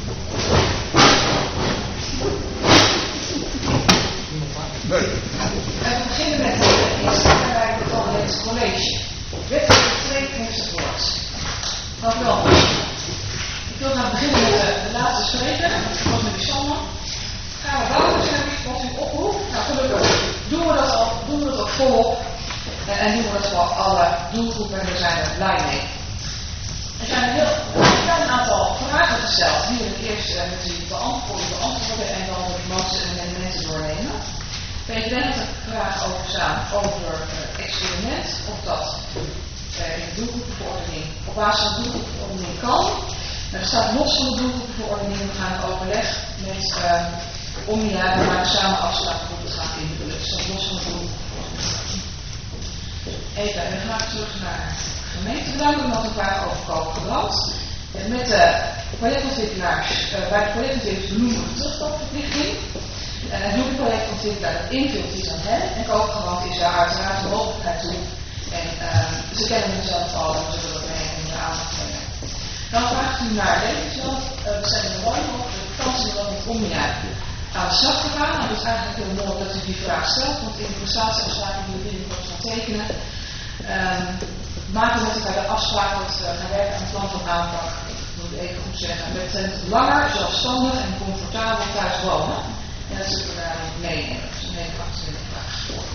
Nee. En we beginnen met de eerste termijn van het college. Wethouder Treek heeft het woord. Dank u wel. Ik wil gaan beginnen met de, de laatste spreker, dat was meneer Stamman. Gaan we bouwen, wat u oproept. Nou, gelukkig doen we dat al, doen we dat ook volop. En, en doen we dat voor alle doelgroepen en daar zijn we blij mee. Er zijn een heel klein aantal vragen gesteld, die we eerst uh, met u beantwoorden, beantwoorden en dan de moties en amendementen doornemen. V V D had een vraag over staan over uh, experiment, of dat uh, in de doelgroepenverordening, op basis van de doelgroepenverordening kan. Nou, dat staat los van de doelgroepenverordening. We gaan in overleg met uh, Omnia en we maken samen afspraken hoe het gaat invullen. Dus dat staat los van de doelgroepenverordening. Even, en dan ga ik terug naar de gemeente. Bedankt omdat we vragen over koopgebrand. En met de projectontwikkelaars, uh, bij de projectontwikkelaars benoemen we de terugkoopverplichting. En het doet de projectontwikkelaar dat invult is aan hen. En koopgebrand is daar uiteraard de mogelijkheid toe. En uh, ze kennen mezelf al en we zullen dat mee in de aandacht brengen. Dan vraagt u naar Levensland. Uh, we zijn er mooi mogelijk de kans om dat met Omnia aan de slag te gaan. Nou, dat is eigenlijk heel mooi dat u die vraag stelt, want in de prestatieafspraken die we binnenkort gaan tekenen, um, maken we met elkaar de afspraak dat we gaan werken aan het plan van aanpak, moet ik even goed zeggen, met een langer, zelfstandig en comfortabel thuis wonen. En dat zullen we daarin meenemen. Dat is een hele actuele vraag.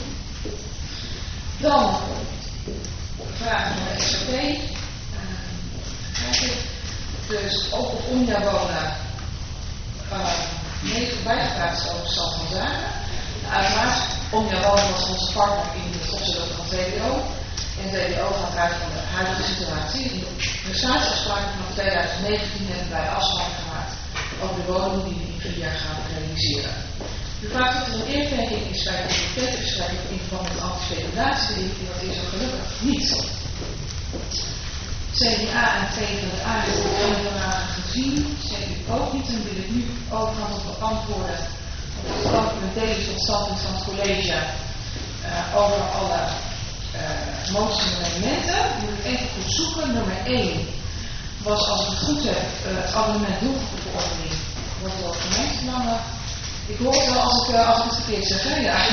Dan vraag naar de S O P. Uh, dus ook op Omnia wonen uh, negen bijgevraagd is over de stand van zaken. Nou, uiteraard, Omnia wonen was onze partner in het opzetten van T W O. En T W O gaat uit van de huidige situatie. In de prestatieafspraken van twintig negentien hebben wij afspraken gemaakt over de woningen die we in vier jaar gaan realiseren. U vraagt of er een eerverdenking is bij de hypotheekbescherming in verband met antispeculatiebeding, en dat is er gelukkig niet. C D A en V van de A hebben geen vragen gezien, C U ook niet, en wil ik nu overgaan op beantwoorden op het documentele standpunt van het college uh, over alle uh, moties en amendementen. Die moet ik even goed zoeken. Nummer één was, als ik het goed heb, uh, het amendement doelgroepenverordening wordt door gemeentebelangen. Ik hoor het wel als ik, uh, als ik het verkeerd zeg, hè? Ja.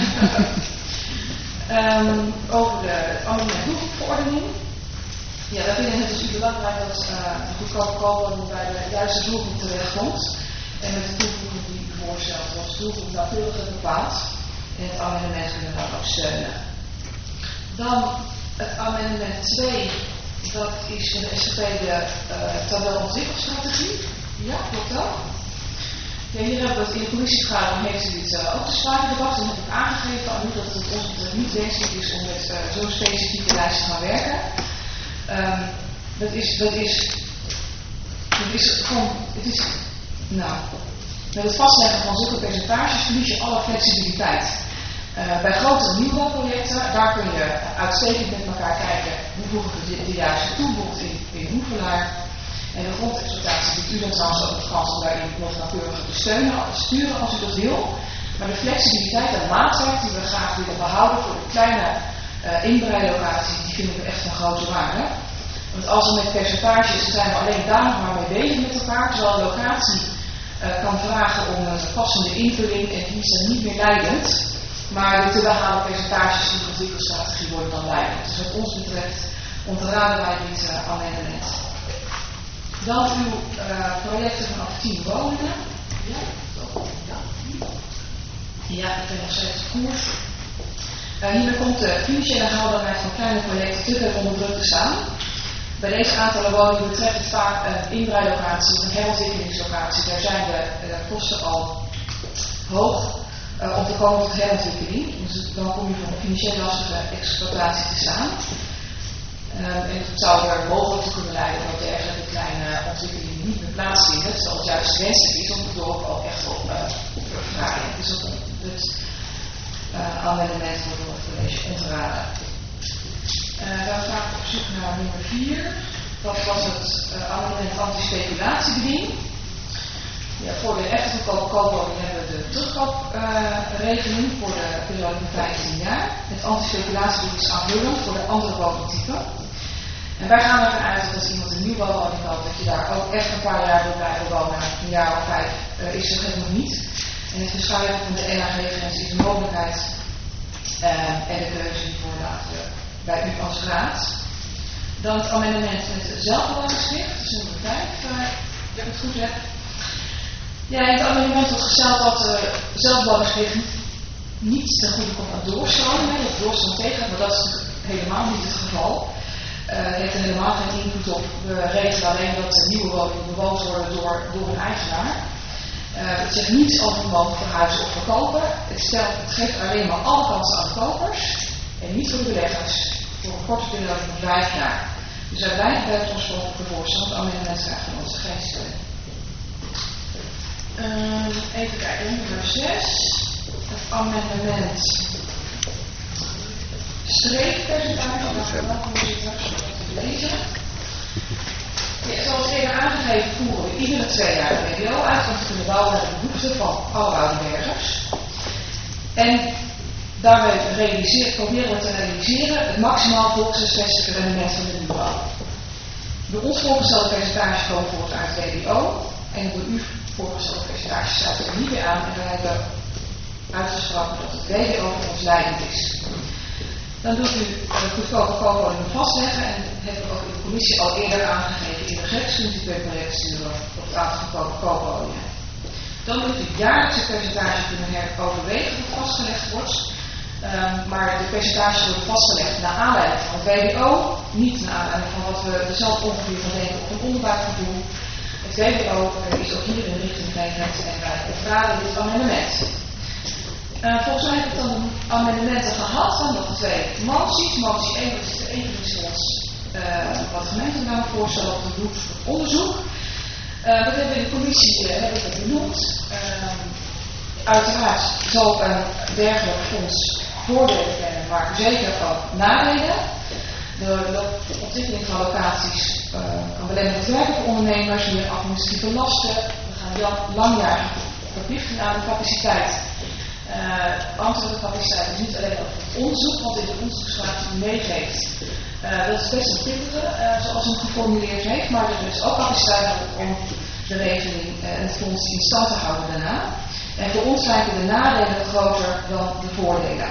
um, over de amendement doelgroepenverordening. Ja, daar vinden we het dus belangrijk dat uh, de goedkope koopwoning bij de juiste doelgroep terechtkomt. En met de doelgroep die u voorstelt, wordt de doelgroep nauwkeuriger bepaald. En het amendement kunnen we dan ook steunen. Dan het amendement twee, dat is in de S G P de uh, tabelontwikkelstrategie. Ja, klopt dat? Ja, hier hebben we het in de commissievergadering, heeft u dit uh, ook te sprake gebracht. En heb ik aangegeven aan u dat het ons niet wenselijk is om met uh, zo'n specifieke lijst te gaan werken. Um, dat is, dat is, dat is gewoon, het is, nou, met het vastleggen van zulke percentages verlies je alle flexibiliteit. Uh, bij grotere nieuwbouwprojecten, daar kun je uitstekend met elkaar kijken hoe voegen we de, de juiste toevoegt in, in Hoevelaar. En de grondexploitatie biedt u dan trouwens ook de kans om daarin nog nauwkeuriger te steunen, te sturen als u dat wil. Maar de flexibiliteit en maatwerk die we graag willen behouden voor de kleine uh, inbreilocaties, die vinden we echt van grote waarde. Want als we met percentages zijn we alleen daar nog maar mee bezig met elkaar, terwijl een locatie uh, kan vragen om een passende invulling en die is dan niet meer leidend. Maar de te behalen percentages in de ontwikkelstrategie worden dan leidend. Dus wat ons betreft ontraden wij dit uh, amendement. Dan uw uh, projecten vanaf tien woningen. Ja, ja. Ja, ik ben nog steeds op koers. Uh, hiermee komt de financiële haalbaarheid van kleine projecten te veel onder druk te staan. Bij deze aantallen woningen betreft het vaak een inbreilocatie of een herontwikkelingslocatie. Daar zijn de uh, kosten al hoog uh, om te komen tot herontwikkeling. Dus dan kom je voor een financieel lastige exploitatie te staan. Um, en het zou er mogelijk toe kunnen leiden dat dergelijke kleine ontwikkelingen niet meer plaatsvinden. Terwijl het juist wenselijk is om het dorp ook echt op uh, te verdraaien. Dus dat het uh, amendement wordt door het college ontraden. Uh, dan ga ik op zoek naar nummer vier. Dat was het uh, amendement anti-speculatiebeding. Ja, voor de echte goedkope koopwoning hebben we de terugkoopregeling uh, voor de periode van vijftien jaar. Het anti-speculatiebeding is aanvullend voor de andere woningtypen. En wij gaan ervan uit dat als iemand een nieuwbouwwoning koopt, dat je daar ook echt een paar jaar wil blijven wonen. Een jaar of vijf uh, is er helemaal niet. En het verschuiven van de N A G-grens is een mogelijkheid uh, en de keuze die voorlaten we bij u als raad. Dan het amendement met het zelfbewoningsplicht, dat is nummer vijf, uh, ik heb het goed heb. Ja, in het amendement wordt gesteld dat de uh, zelfbewoningsplicht niet ten goede komt aan doorstromen, dat de doorstroom tegen, maar dat is helemaal niet het geval. Uh, het heeft er helemaal geen invloed op. We regelen alleen dat de nieuwe woningen bewoond worden door, door een eigenaar. Uh, het zegt niets over mogen verhuizen of verkopen. Het, stelt, het geeft alleen maar alle kansen aan de kopers en niet voor de beleggers voor een korte periode van vijf jaar. Dus wij blijven bij het oorspronkelijke voorstel, het amendement krijgt van ons geen steun. Uh, even kijken, nummer zes. Het amendement streefpercentage. Welkom voorzitter, te lezen. Ja, zoals eerder aangegeven voeren we iedere twee jaar de B B O uit om te kunnen bouwen naar de behoeften van alle woudenbergers. En daarmee proberen we te realiseren het maximaal volkshuisvestelijke rendement van de nieuwbouw. De ons voorgestelde percentages komen voort uit het B B O en de door u voorgestelde percentages sluiten er niet meer aan en we hebben uitgesproken dat het B B O voor ons leidend is. Dan doet u de goedkope koopwoningen vastleggen en dat hebben we ook in de commissie al eerder aangegeven in de gekskunstieproject sturen op het aantal goedkope koopwoningen. Dan moet u jaarlijkse percentage kunnen heroverwegen dat vastgelegd wordt. Um, maar de percentages worden vastgelegd naar aanleiding van het B B O, niet naar aanleiding van wat we er zelf ongeveer van denken op een onderbuikgevoel. Het B B O uh, is ook hier in de richting gegeven en wij verraden dit amendement. Uh, volgens mij heb ik dan de amendementen gehad van nog twee moties. Motie één, dat is de evenwichtingsfonds, uh, wat de gemeente nou voorstellen op de doet voor onderzoek. Uh, dat hebben we in de commissie uh, heb ik het benoemd. Uh, uiteraard zal een dergelijk fonds voordelen kennen, maar zeker ook nadelen. De, de ontwikkeling van locaties uh, kan belemmerend werken voor ondernemers, meer administratieve lasten. We gaan langjarig verplichten aan de capaciteit. Uh, ambtelijke capaciteit is niet alleen over het onderzoek, want in de onderzoeksraad die meegeeft, uh, dat is best een pittige, uh, zoals hij het geformuleerd heeft, maar er is ook capaciteit om de regeling en uh, het fonds in stand te houden daarna. En voor ons lijken de nadelen groter dan de voordelen.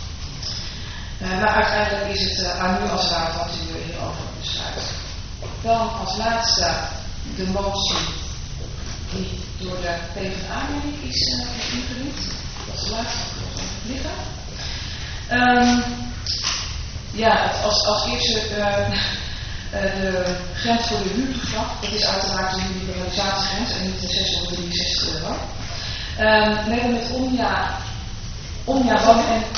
Uh, maar uiteindelijk is het uh, aan u als raad wat u hierover besluit. Dan als laatste de motie die door de PvdA is uh, ingediend. Dat is de laatste, dat is liggen. Um, ja, het, als, als eerste uh, uh, de grens voor de huurtoeslag, dat is uiteraard een liberalisatiegrens en niet de zeshonderddrieënzestig euro. Um, we hebben met Omnia, Omnia wonen en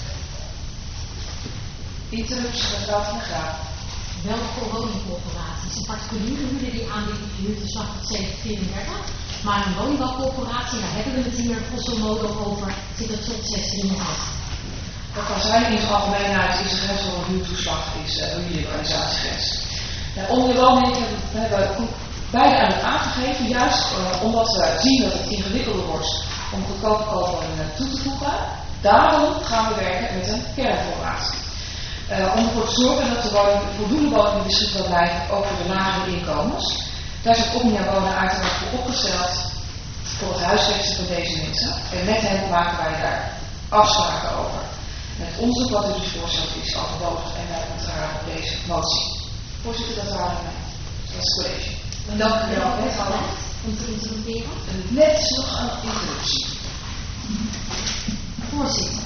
interruptie van mevrouw Van der Graaf. Welke woningcorporaties? Een particuliere huurder die aanbiedt de huurtoeslag tot zeven vierendertig. Maar een woningbouwcorporatie, daar hebben we het hier grosso modo over, zit het tot zes drieënhalf. Dat kan zijn in het algemeenheid is de grens voor een huurtoeslag is uh, een liberalisatiegrens. Uh, onder de woning hebben we beide aan het aangegeven, juist uh, omdat we zien dat het ingewikkelder wordt om goedkope koopwoningen toe te voegen. Daarom gaan we werken met een kernvoorraad. Uh, om ervoor te zorgen dat de woning, voldoende woningen beschikbaar blijven, ook voor de lagere inkomens. Daar is het Omnia Wonen uiteraard voor opgesteld voor het huisvesten van deze mensen. En met hen maken wij daar afspraken over. En het onderzoek wat u dus voorstelt is overbodig en wij moeten op deze motie. Voorzitter, dat waren wij. Dat is het college. En dank u wel. Om te interromperen. Net nog een interruptie. Voorzitter.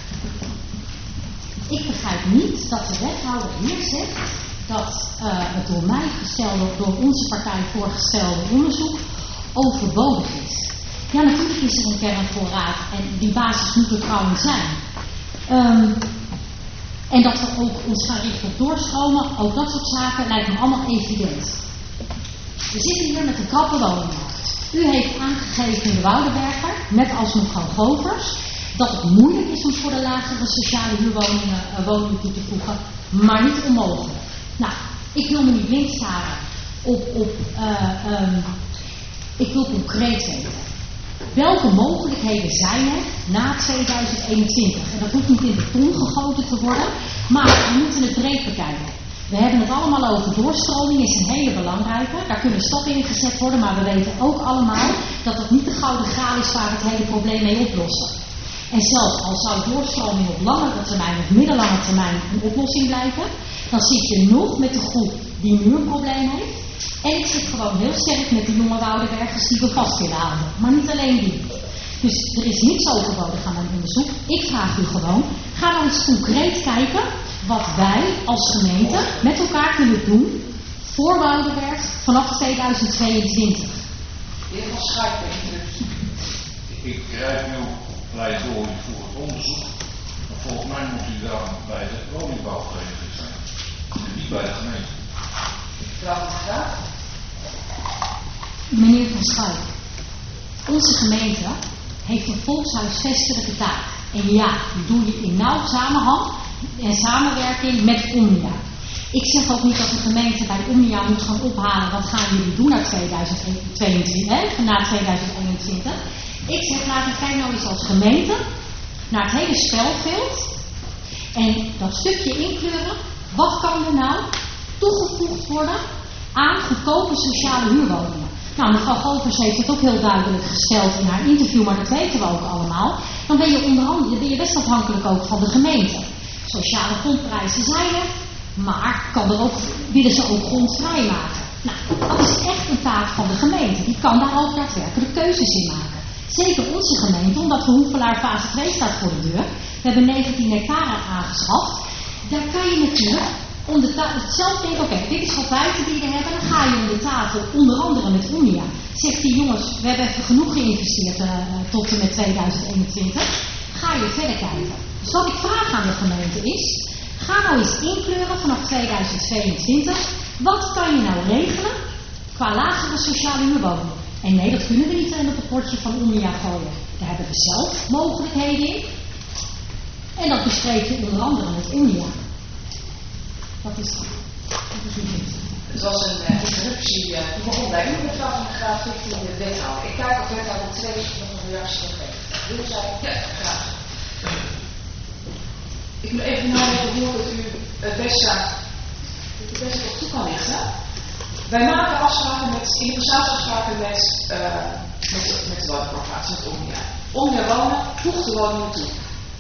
Ik begrijp niet dat de wethouder hier zegt dat uh, het door mij gestelde, door onze partij voorgestelde onderzoek overbodig is. Ja, natuurlijk is er een kernvoorraad en die basis moet er trouwens zijn. Um, en dat we ook ons gaan richten op doorstromen, ook dat soort zaken lijkt me allemaal evident. We zitten hier met een krappe woningmarkt. U heeft aangegeven in de Woudenberger, net als mevrouw Govers, dat het moeilijk is om voor de lagere sociale huurwoningen uh, woningen toe te voegen, maar niet onmogelijk. Nou, ik wil me niet blind staren op, op uh, um, ik wil concreet weten. Welke mogelijkheden zijn er na tweeduizend eenentwintig? En dat hoeft niet in beton gegoten te worden, maar we moeten het breed bekijken. We hebben het allemaal over doorstroming, is een hele belangrijke. Daar kunnen stappen in gezet worden, maar we weten ook allemaal dat dat niet de gouden graal is waar we het hele probleem mee oplossen. En zelfs al zou doorstroming op langere termijn of middellange termijn een oplossing blijven, dan zit je nog met de groep die nu een probleem heeft. En ik zit gewoon heel sterk met de jonge Woudenbergers die we vast willen houden. Maar niet alleen die. Dus er is niets overbodig aan een onderzoek. Ik vraag u gewoon, ga nou eens concreet kijken wat wij als gemeente met elkaar kunnen doen voor Woudenberg vanaf tweeduizend tweeëntwintig. De heer Van Schaik, ik begrijp uw pleidooi voor het onderzoek, maar volgens mij moet u daar bij de woningbouwvereniging zijn, en niet bij de gemeente. Mevrouw van Graaf. Meneer Van Schuik, onze gemeente heeft een volkshuisvestelijke taak. En ja, die doe je in nauw samenhang en samenwerking met Omnia. Ik zeg ook niet dat de gemeente bij Omnia moet gaan ophalen wat gaan jullie doen na tweeduizend tweeëntwintig, hè, na tweeduizend eenentwintig. Ik zeg, laten we kijken nou eens als gemeente naar het hele spelveld en dat stukje inkleuren. Wat kan er nou toegevoegd worden aan goedkope sociale huurwoningen? Nou, mevrouw Govers heeft het ook heel duidelijk gesteld in haar interview, maar dat weten we ook allemaal. Dan ben je onder andere, dan ben je best afhankelijk ook van de gemeente. Sociale grondprijzen zijn er, maar kan er ook, willen ze ook grond vrijmaken. Nou, dat is echt een taak van de gemeente. Die kan daar ook daadwerkelijk keuzes in maken. Zeker onze gemeente, omdat de Hoevelaar fase twee staat voor de deur. We hebben negentien hectare aangeschaft. Daar kan je natuurlijk om de tafel zelf denken, oké, okay, dit is wat wij te bieden hebben. Dan ga je om de tafel, onder andere met Omnia. Zegt die jongens, we hebben even genoeg geïnvesteerd uh, tot en met tweeduizend eenentwintig. Ga je verder kijken. Dus wat ik vraag aan de gemeente is, ga nou eens inkleuren vanaf tweeduizend tweeëntwintig. Wat kan je nou regelen qua lagere sociale huurwoningen? En nee, dat kunnen we niet in het rapportje van Omnia gooien. Daar hebben we zelf mogelijkheden in. En dat bespreken we onder andere met Omnia. Dat is dat. Dat is niet. Het was een uh, interruptie uh, die begon bij u, mevrouw van Graaf, richting de wethouder. Ik kijk of wethouder twee nog een reactie op heeft. Wil zij? Ja, graag. Ik moet even nadenken hoe het u het beste, het beste op toe kan lichten. Wij maken afspraken met, interessatieafspraken met, uh, met, met de woningcorporatie, met Omnia. Omnia Wonen voegt de woningen toe.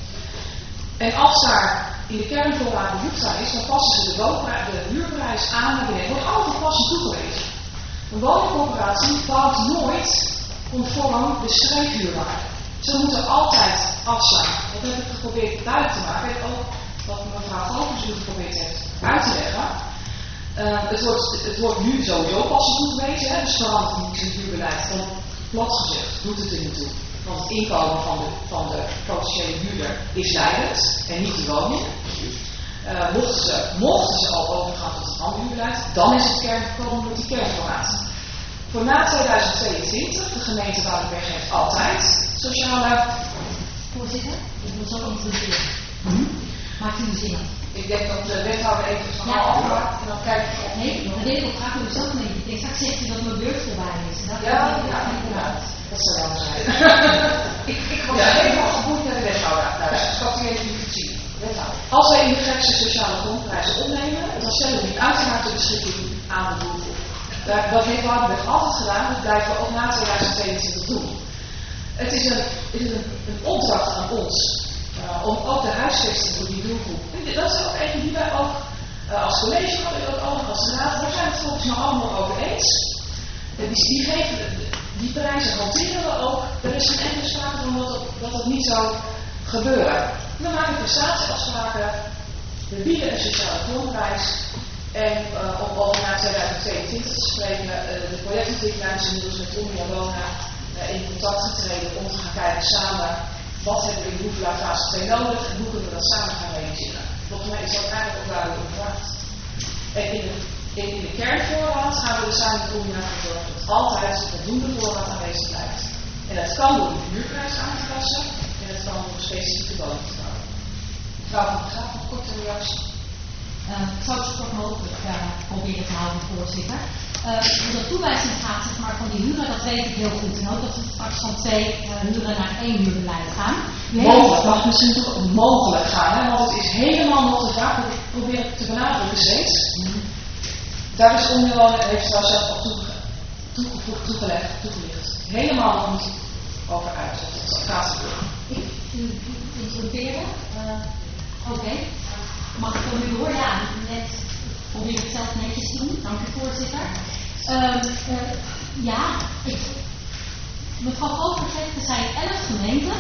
En als daar in de kernvoorraad behoefte aan is, dan passen ze de, de huurprijs aan naar beneden. Wordt altijd passend toegewezen. Een woningcorporatie bouwt nooit conform de streekhuurwaarde. Ze moeten altijd afslaan. Dat heb ik geprobeerd duidelijk te maken. En ook wat mevrouw Govers nu geprobeerd heeft uit te leggen. Uh, het, wordt, het wordt nu sowieso passend toegewezen. Hè? Dus verandert niet het huurbeleid. Van plat gezegd doet het er niet toe. Want het inkomen van de, van de potentiële huurder is leidend en niet de woning. Uh, mochten, ze, mochten ze al overgaan tot een ander huurbeleid, dan is het kern gekomen met die kernformaat. Voor na tweeduizend tweeëntwintig, de gemeente Woudenberg heeft altijd sociale... Voorzitter, ik wil zo introduceren. Mm-hmm. Maakt u een zin af? Ik denk dat de wethouder even het verhaal ja, afmaakt en dan kijk ik of... Nee, dat weet ik ook graag u zelf mee. Ik denk straks zegt u dat mijn beurt voorbij is. Dat ja, ja, inderdaad. Dat zou wel zijn. ik, ik was ja. helemaal geboeid naar de wethouder thuis. Dus dat u even niet zien. Als wij in de gekste sociale grondprijzen opnemen, dan stellen we die uiteraard ter beschikking aan de doelgroep. Dat heeft Woudenberg altijd gedaan, dat blijven we ook na tweeduizend tweeëntwintig doen. Het is een, het is een, een opdracht aan ons uh, om ook de huisvesting voor die doelgroep. Dat is ook even die wij ook uh, als college, maar ook allemaal als raad, daar zijn we het volgens mij allemaal over eens. Uh, die, die, geven, die prijzen hanteren we ook. Er is geen enkele sprake van dat het, dat het niet zou gebeuren. We maken prestatieafspraken, we bieden een sociale grondprijs. En uh, om over na tweeduizend tweeëntwintig te spreken, uh, de projectontwikkelaar is inmiddels met Omnia Wonen uh, in contact getreden om te gaan kijken samen wat hebben we in de Hoevelaar fase twee nodig en hoe kunnen we dat samen gaan realiseren. Volgens mij is dat eigenlijk ook duidelijk gevraagd. En in de, in, in de kernvoorraad gaan we er samen met Omnia voor zorgen dat altijd voldoende voorraad aanwezig blijft. En dat kan door de huurprijs aan te passen en dat kan door specifieke woning te bouwen. Mevrouw van der Graaf, een korte reactie. Uh, ik zou het zo kort mogelijk uh, proberen te houden, voorzitter. Uh, hoe dat toewijzing gaat zeg maar, van die huren, dat weet ik heel goed. En ook dat we straks van twee uh, huren naar één huurbeleid gaan. Mogelijk, mag misschien toch mogelijk gaan, hè? Want het is helemaal nog de vraag, dat ik probeer te benadrukken steeds. Mm-hmm. Daar is Omnia Wonen, heeft daar zelf al toegevoegd, toegelegd, toegelicht. Helemaal nog niet over uit of dat gaat gebeuren. Ik interruperen. Uh, Oké. Okay. Mag ik dan nu door? Ja, net probeer ik het zelf netjes te doen. Dank u, voorzitter. Uh, uh, ja, ik, mevrouw Govers zegt, er zijn elf gemeenten.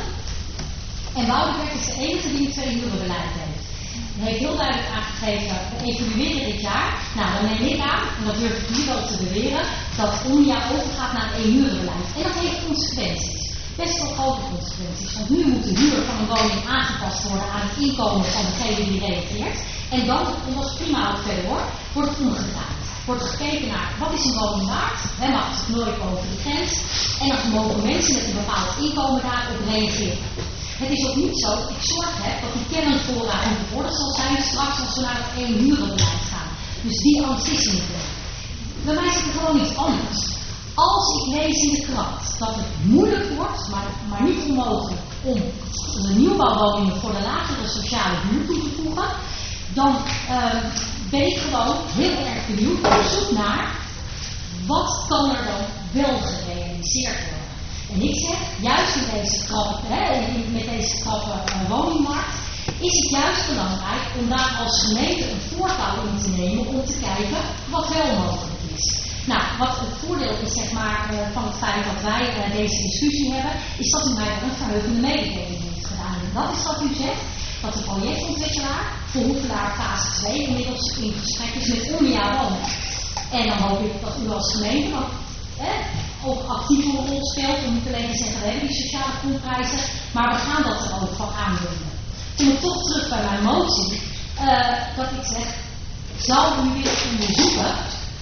En Woudenberg is de enige die een tweehurenbeleid heeft. Hij heeft heel duidelijk aangegeven, we evalueren dit jaar. Nou, dan neem ik aan, en dat durf ik hier wel te beweren, dat Omnia overgaat naar een eenhurenbeleid. En dat heeft consequenties. Best wel grote consequenties. Want nu moet de huur van een woning aangepast worden aan het inkomen van degene die reageert. En dan, en dat is prima ook veel hoor, wordt het omgedraaid. wordt gekeken naar wat is een woning waard, hè, mag het nooit boven de grens, en dan mogen mensen met een bepaald inkomen daarop reageren. Het is ook niet zo dat ik zorg heb dat die kernvoorraad in de orde zal zijn straks als we naar het één hurenbeleid gaan. Dus die angst is er niet meer. Bij mij is het gewoon iets anders. Als ik lees in de krant dat het moeilijk wordt, maar, maar niet onmogelijk, om de nieuwbouwwoningen voor de lagere sociale huur toe te voegen, dan uh, ben ik gewoon heel erg benieuwd op zoek naar wat kan er dan wel gerealiseerd worden. En ik zeg, juist in deze krappe, hè, met deze krappe uh, woningmarkt, is het juist belangrijk om daar als gemeente een voortouw in te nemen om te kijken wat wel mogelijk is. Nou, wat het voordeel is zeg maar, uh, van het feit dat wij uh, deze discussie hebben, is dat u mij wel een verheugende mededeling heeft gedaan. En dat is dat u zegt dat de projectontwikkelaar voor Hoevelaar fase twee inmiddels in gesprek is met Omnia Wonen. En dan hoop ik dat u als gemeente wat, eh, ook actief een rol speelt om niet alleen te zeggen, we hebben die sociale grondprijzen, maar we gaan dat er ook van aanbinden. Kom ik toch terug bij mijn motie, uh, dat ik zeg, zou u willen onderzoeken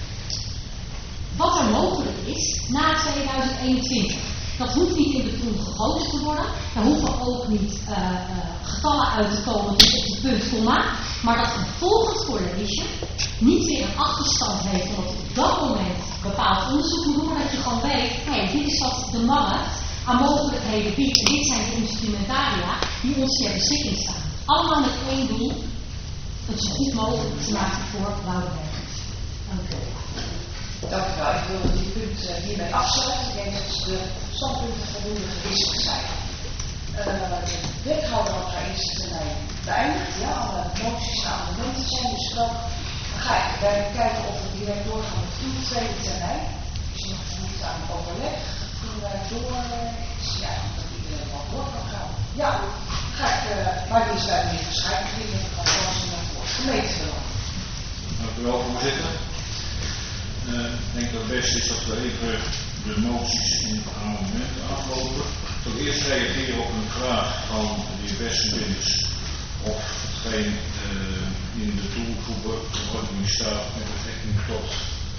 wat er mogelijk is na tweeduizend eenentwintig. Dat hoeft niet in beton gegoten te worden. Daar hoeven ook niet uh, uh, getallen uit te komen tot op de punt, komma. Maar dat een volgend college niet weer een achterstand heeft. En dat op dat moment bepaald onderzoek moet doen. Dat je gewoon weet, hé, hey, dit is wat de markt aan mogelijkheden biedt. En dit zijn de instrumentaria die ons ter beschikking staan. Allemaal met één doel. Het zo goed mogelijk te maken voor bouwwerkers. Dank u wel. Dank u wel. Ik wil die punt uh, hiermee afsluiten. Ik denk dat de standpunten voldoende gewisseld zijn. Uh, de wethouder op haar eerste termijn beëindigd. Ja, alle moties en amendementen zijn besproken. Dan ga ik bij kijken of we direct doorgaan met de tweede termijn. Is er nog behoefte aan overleg? Kunnen wij door? Uh, ja, dat iedereen wel door kan gaan. Ja, ga ik, uh, maar die is bij meneer Verschijn beginnen. Dan kan ik naar voren. Gemeentebelang. Dank u wel, voorzitter. Uh, ik denk dat het beste is dat we even de moties en de amendementen aflopen. Tot eerst reageren op een vraag van de heer Westenbinders of hetgeen uh, in de toevoeging staat met betrekking tot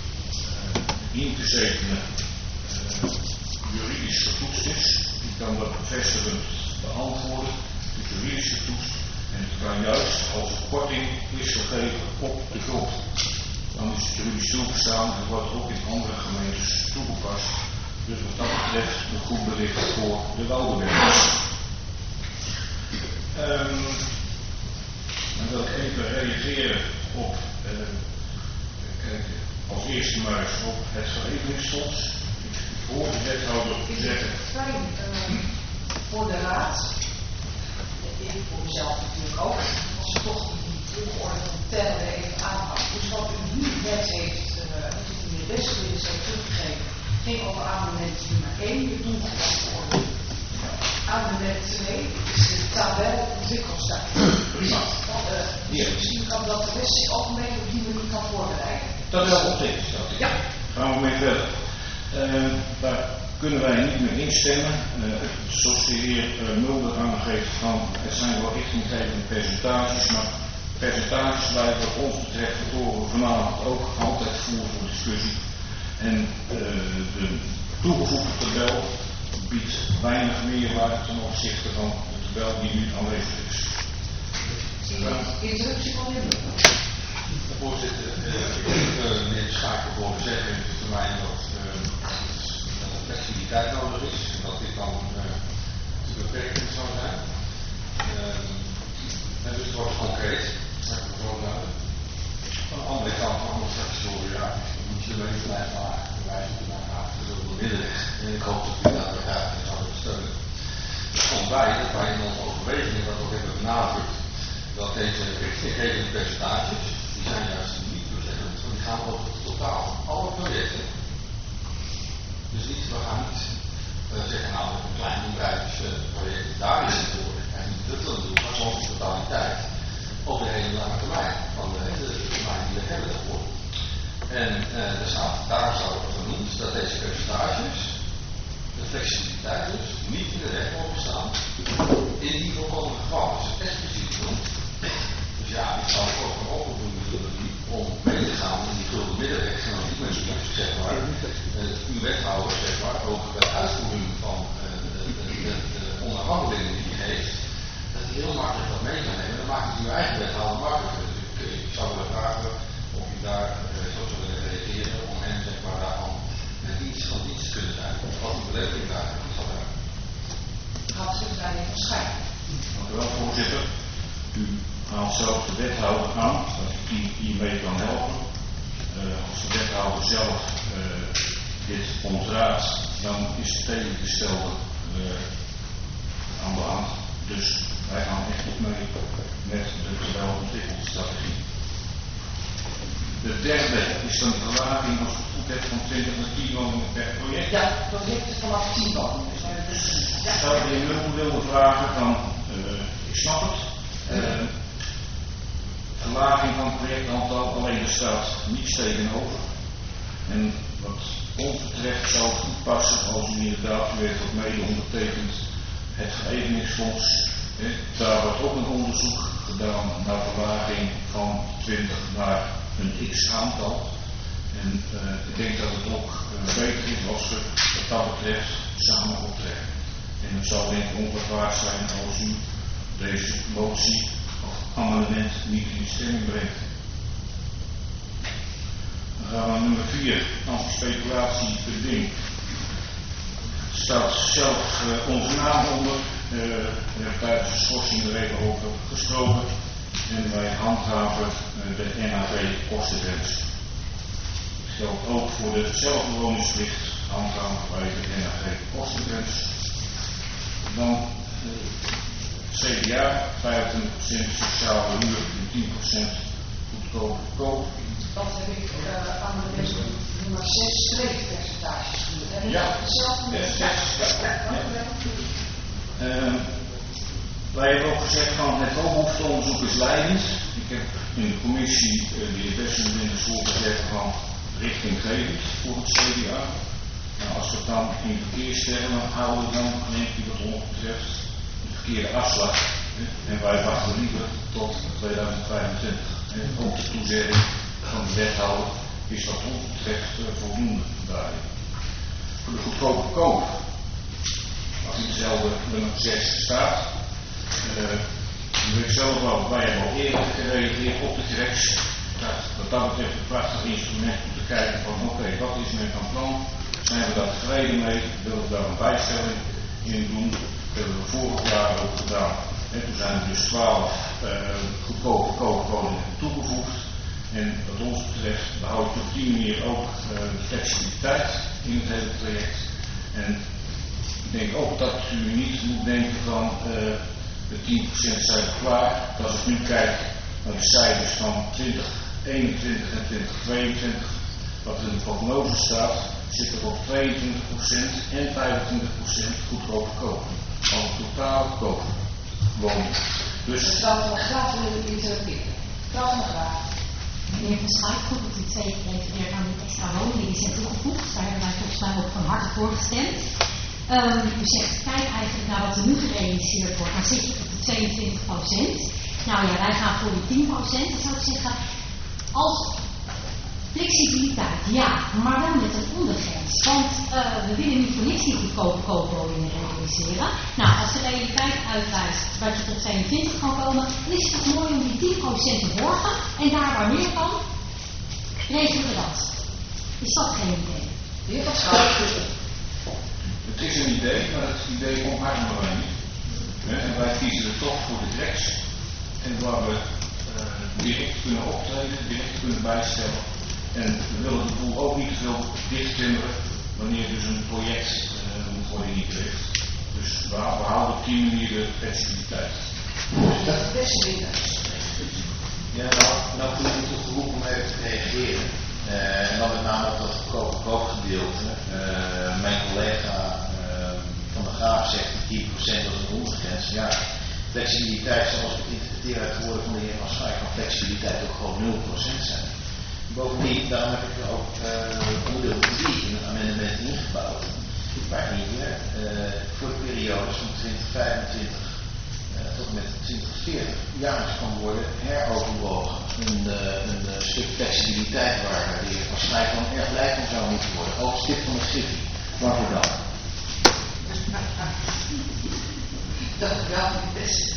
uh, ingezetenen uh, juridisch getoetst is. Ik kan dat bevestigend beantwoorden. Het is juridisch getoetst en het kan juist als korting is gegeven op de grond. Dan is het juridisch toegestaan en wordt ook in andere gemeentes toegepast. Dus wat dat betreft een goed bericht voor de bouwwerkers. Um, dan wil ik even reageren op, uh, kijk, als eerste maar eens op het verenigingsfonds. Ik hoor de wethouder zeggen. Fijn uh, voor de raad. Ik voor mezelf natuurlijk ook. Als ik toch die volgorde van tellen even aanpak. Dus wat u nu net heeft, uh, de heer Westenbinders heeft teruggegeven, ging over amendement nummer één, de doelgroepsverordening. Amendement twee is de tabel ontwikkelstaat. Prima. Uh, dus misschien kan dat de rest zich ook een beetje op die manier kan voorbereiden. Tabel ontwikkelstaat. Ja. Gaan we mee verder. Uh, daar kunnen wij niet meer instemmen. Uh, zoals de heer uh, Mulder aangeeft van, het zijn wel richtinggevende percentages, maar percentages blijven wat ons betreft horen vanavond ook altijd voer voor discussie. En uh, de toegevoegde tabel biedt weinig meerwaarde ten opzichte van de tabel die nu aanwezig is. Interruptie van de Voorzitter, ik wil meneer de Schaker voor zeggen in de termijn dat er flexibiliteit nodig is en dat dit dan uh, te beperken zou zijn. Uh, en dus het wordt concreet. Aan de andere kant van de straks horen, ja, moet je er even blijven maken, wijzen te maken aan de middenweg. En ik hoop dat u daar begrijpt en zou steunen. Het komt bij dat wij in onze overwegingen dat ook hebben benadrukt dat deze richtinggevende percentages, die zijn juist niet toezeggend, want die gaan over het totaal van alle projecten. Dus niet, we gaan niet uh, zeggen, nou, een klein bedrijfsproject daar is het voor en niet dubbelen doen, maar gewoon de totaliteit over de hele lange termijn van de, de, de termijn die we hebben daarvoor. En uh, er staat, daar zou het genoemd dat deze percentages, de flexibiliteit dus, niet in de weg mogen staan in die voorkomende gevallen. Dus het expliciet genoemd. Dus ja, ik zou het ook van open doen om mee te gaan in die gulden middenweg behandelingen die hij heeft, dat hij heel makkelijk dat mee kan nemen. Dan maakt het uw eigen wethouder makkelijker. Dus ik, ik zou willen vragen of u daar uh, zo zou willen reageren om hem zeg maar daarvan met iets van iets te kunnen zijn. Wat uw beleving daar is. Gaat het daar niet verschijnen? Dank u wel, voorzitter. U haalt zelf de wethouder aan, dat ik die hiermee kan helpen. Uh, als de wethouder zelf uh, dit ontraadt, dan is het tegengestelde uh, aan de hand. Dus wij gaan echt niet mee met de gewelontwikkelde strategie. De derde is dan de verlaging als het goed heeft van twintig naar tien woningen per project. Ja, projecten vanaf tien woningen. Dus, ja. Zou je de heer Mulder willen vragen, dan uh, ik snap het. Uh, verlaging van het projectaantal, alleen er staat niets tegenover. En wat ons betreft zou het goed passen als u inderdaad, u heeft wat mede ondertekend, het Vereveningsfonds. He, daar wordt ook een onderzoek gedaan naar verlaging van twintig naar een x aantal. En uh, ik denk dat het ook uh, beter is als we wat dat betreft samen optrekken. En het zou denk ik onverwaard zijn als u deze motie of amendement niet in stemming brengt. Dan gaan we naar nummer vier, antispeculatie beding. Er staat zelf uh, onze naam onder. Uh, we hebben tijdens de schorsing er even over gesproken. En wij handhaven uh, de N A V-kostengrens. Dat geldt ook voor de zelfbewoningsplicht, handhaven wij de N A V-kostengrens. Dan uh, C D A, vijfentwintig procent sociale huur en tien procent goedkope koop. Dat heb ik uh, aan de rest nummer zes streekpercentages genoemd. Heb ik ja, dat zelf yes, yes, ja, ja, ja. Uh, wij hebben ook gezegd van het woonbehoefteonderzoek is leidend. Ik heb in de commissie uh, de heer Bessem in de school gezegd van richtinggevend voor het C D A. Nou, als we het dan in verkeerstermen houden, dan denk ik wat ons betreft de verkeerde afslag. Hè? En wij wachten liever tot tweeduizend vijfentwintig. En ook de toezegging van de wethouder is wat ons betreft uh, voldoende daarin. Voor de goedkope koop. Als in dezelfde nummer zes staat. Uh, u weet zelf wel, wij hebben al eerder gereageerd op de greks. Dat, wat dat betreft een prachtig instrument om te kijken van oké, okay, wat is men van plan? Zijn we daar tevreden mee? Willen we daar een bijstelling in doen? Dat hebben we vorig jaar ook gedaan. En toen zijn er dus twaalf uh, goedkope koopwoningen toegevoegd. En wat ons betreft behoud ik op die manier ook uh, de flexibiliteit in het hele traject. En ik denk ook dat u niet moet denken van uh, de tien procent zijn we klaar. Als ik nu kijk naar de cijfers van twintig eenentwintig en twintig tweeëntwintig, wat er in de prognose staat, zit er op tweeëntwintig procent en vijfentwintig procent goedkope kopen. Al een totale koopwoning. Dus de vrouw van de Graaf willen we interpreteren. Vrouw van de Graaf. Meneer Van Schaik, goed dat u twee keer refereert aan die extra woningen die zijn toegevoegd. Daar hebben wij volgens mij ook van harte voor gestemd. Um, u zegt, kijk eigenlijk naar wat er nu gerealiseerd wordt. Dan zit je op de tweeëntwintig procent. Nou ja, wij gaan voor die tien procent. Dan zou ik zeggen, als flexibiliteit, ja, maar wel met een ondergrens. Want uh, we willen niet voor niks die goedkope koopwoningen realiseren. Nou, als de realiteit uitwijst dat je tot tweeëntwintig kan komen, dan is het toch mooi om die tien procent te borgen. En daar waar meer kan, regelen we dat. Is dat geen idee? De heer Van Schaik. Het is een idee, maar het idee omarmen wij niet. En wij kiezen er toch voor de greks. En waar we uh, direct kunnen optreden, direct kunnen bijstellen. En we willen de boel ook niet te veel dichttimmeren wanneer dus een project uh, moet worden ingericht. Dus we, we houden op die manier de flexibiliteit. Dat is best minder. Ja, nou, nou voel ik me toch geroepen om even te reageren. Uh, en dan met name op dat goedkope koopgedeelte. Uh, mijn collega uh, Van der Graaf zegt tien procent als een ondergrens. Ja, flexibiliteit zoals ik interpreteer uit de woorden van de heer Van Schaik kan flexibiliteit ook gewoon nul procent zijn. Bovendien, daarom heb ik er ook uh, onderdeel drie in het amendement ingebouwd. Waarin je uh, voor de periodes van twintig vijfentwintig uh, tot en met twintig veertig jaarlijks kan worden heroverwogen. Een, uh, een uh, stuk flexibiliteit waar de heer Van Schaik dan erg blij van zou moeten worden. Ook stip van de Griffie. Waarvoor dan? Dat is wel niet best.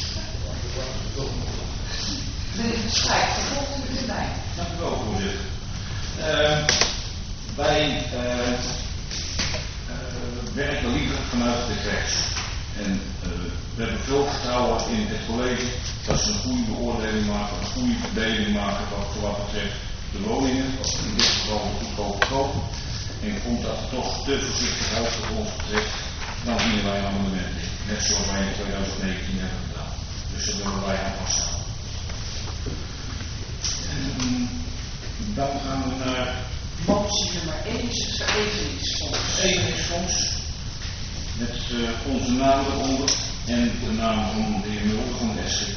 Meneer Van Schijk, vervolgens u erbij. Dank u wel, voorzitter. Uh, wij uh, uh, werken liever vanuit de rechts. En uh, we hebben veel vertrouwen in het college dat ze een goede beoordeling maken, een goede verdeling maken wat, voor wat betreft de woningen, wat in dit geval de goedkope koop. En komt dat er toch te voorzichtig uit wat ons betreft, dan dienen wij een amendement in. Net zoals wij in twintig negentien hebben gedaan. Dus daar willen wij aan vasthouden. En dan gaan we naar motie nummer één, is het verenigingsfonds. Verenigingsfonds. Met uh, onze naam eronder en de naam van de heer Mulder van de S G P.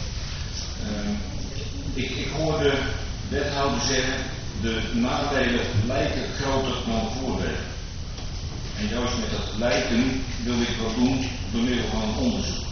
Uh, ik, ik hoor de wethouder zeggen, de nadelen lijken groter dan de voordelen. En juist met dat lijken wil ik wat doen door middel van een onderzoek.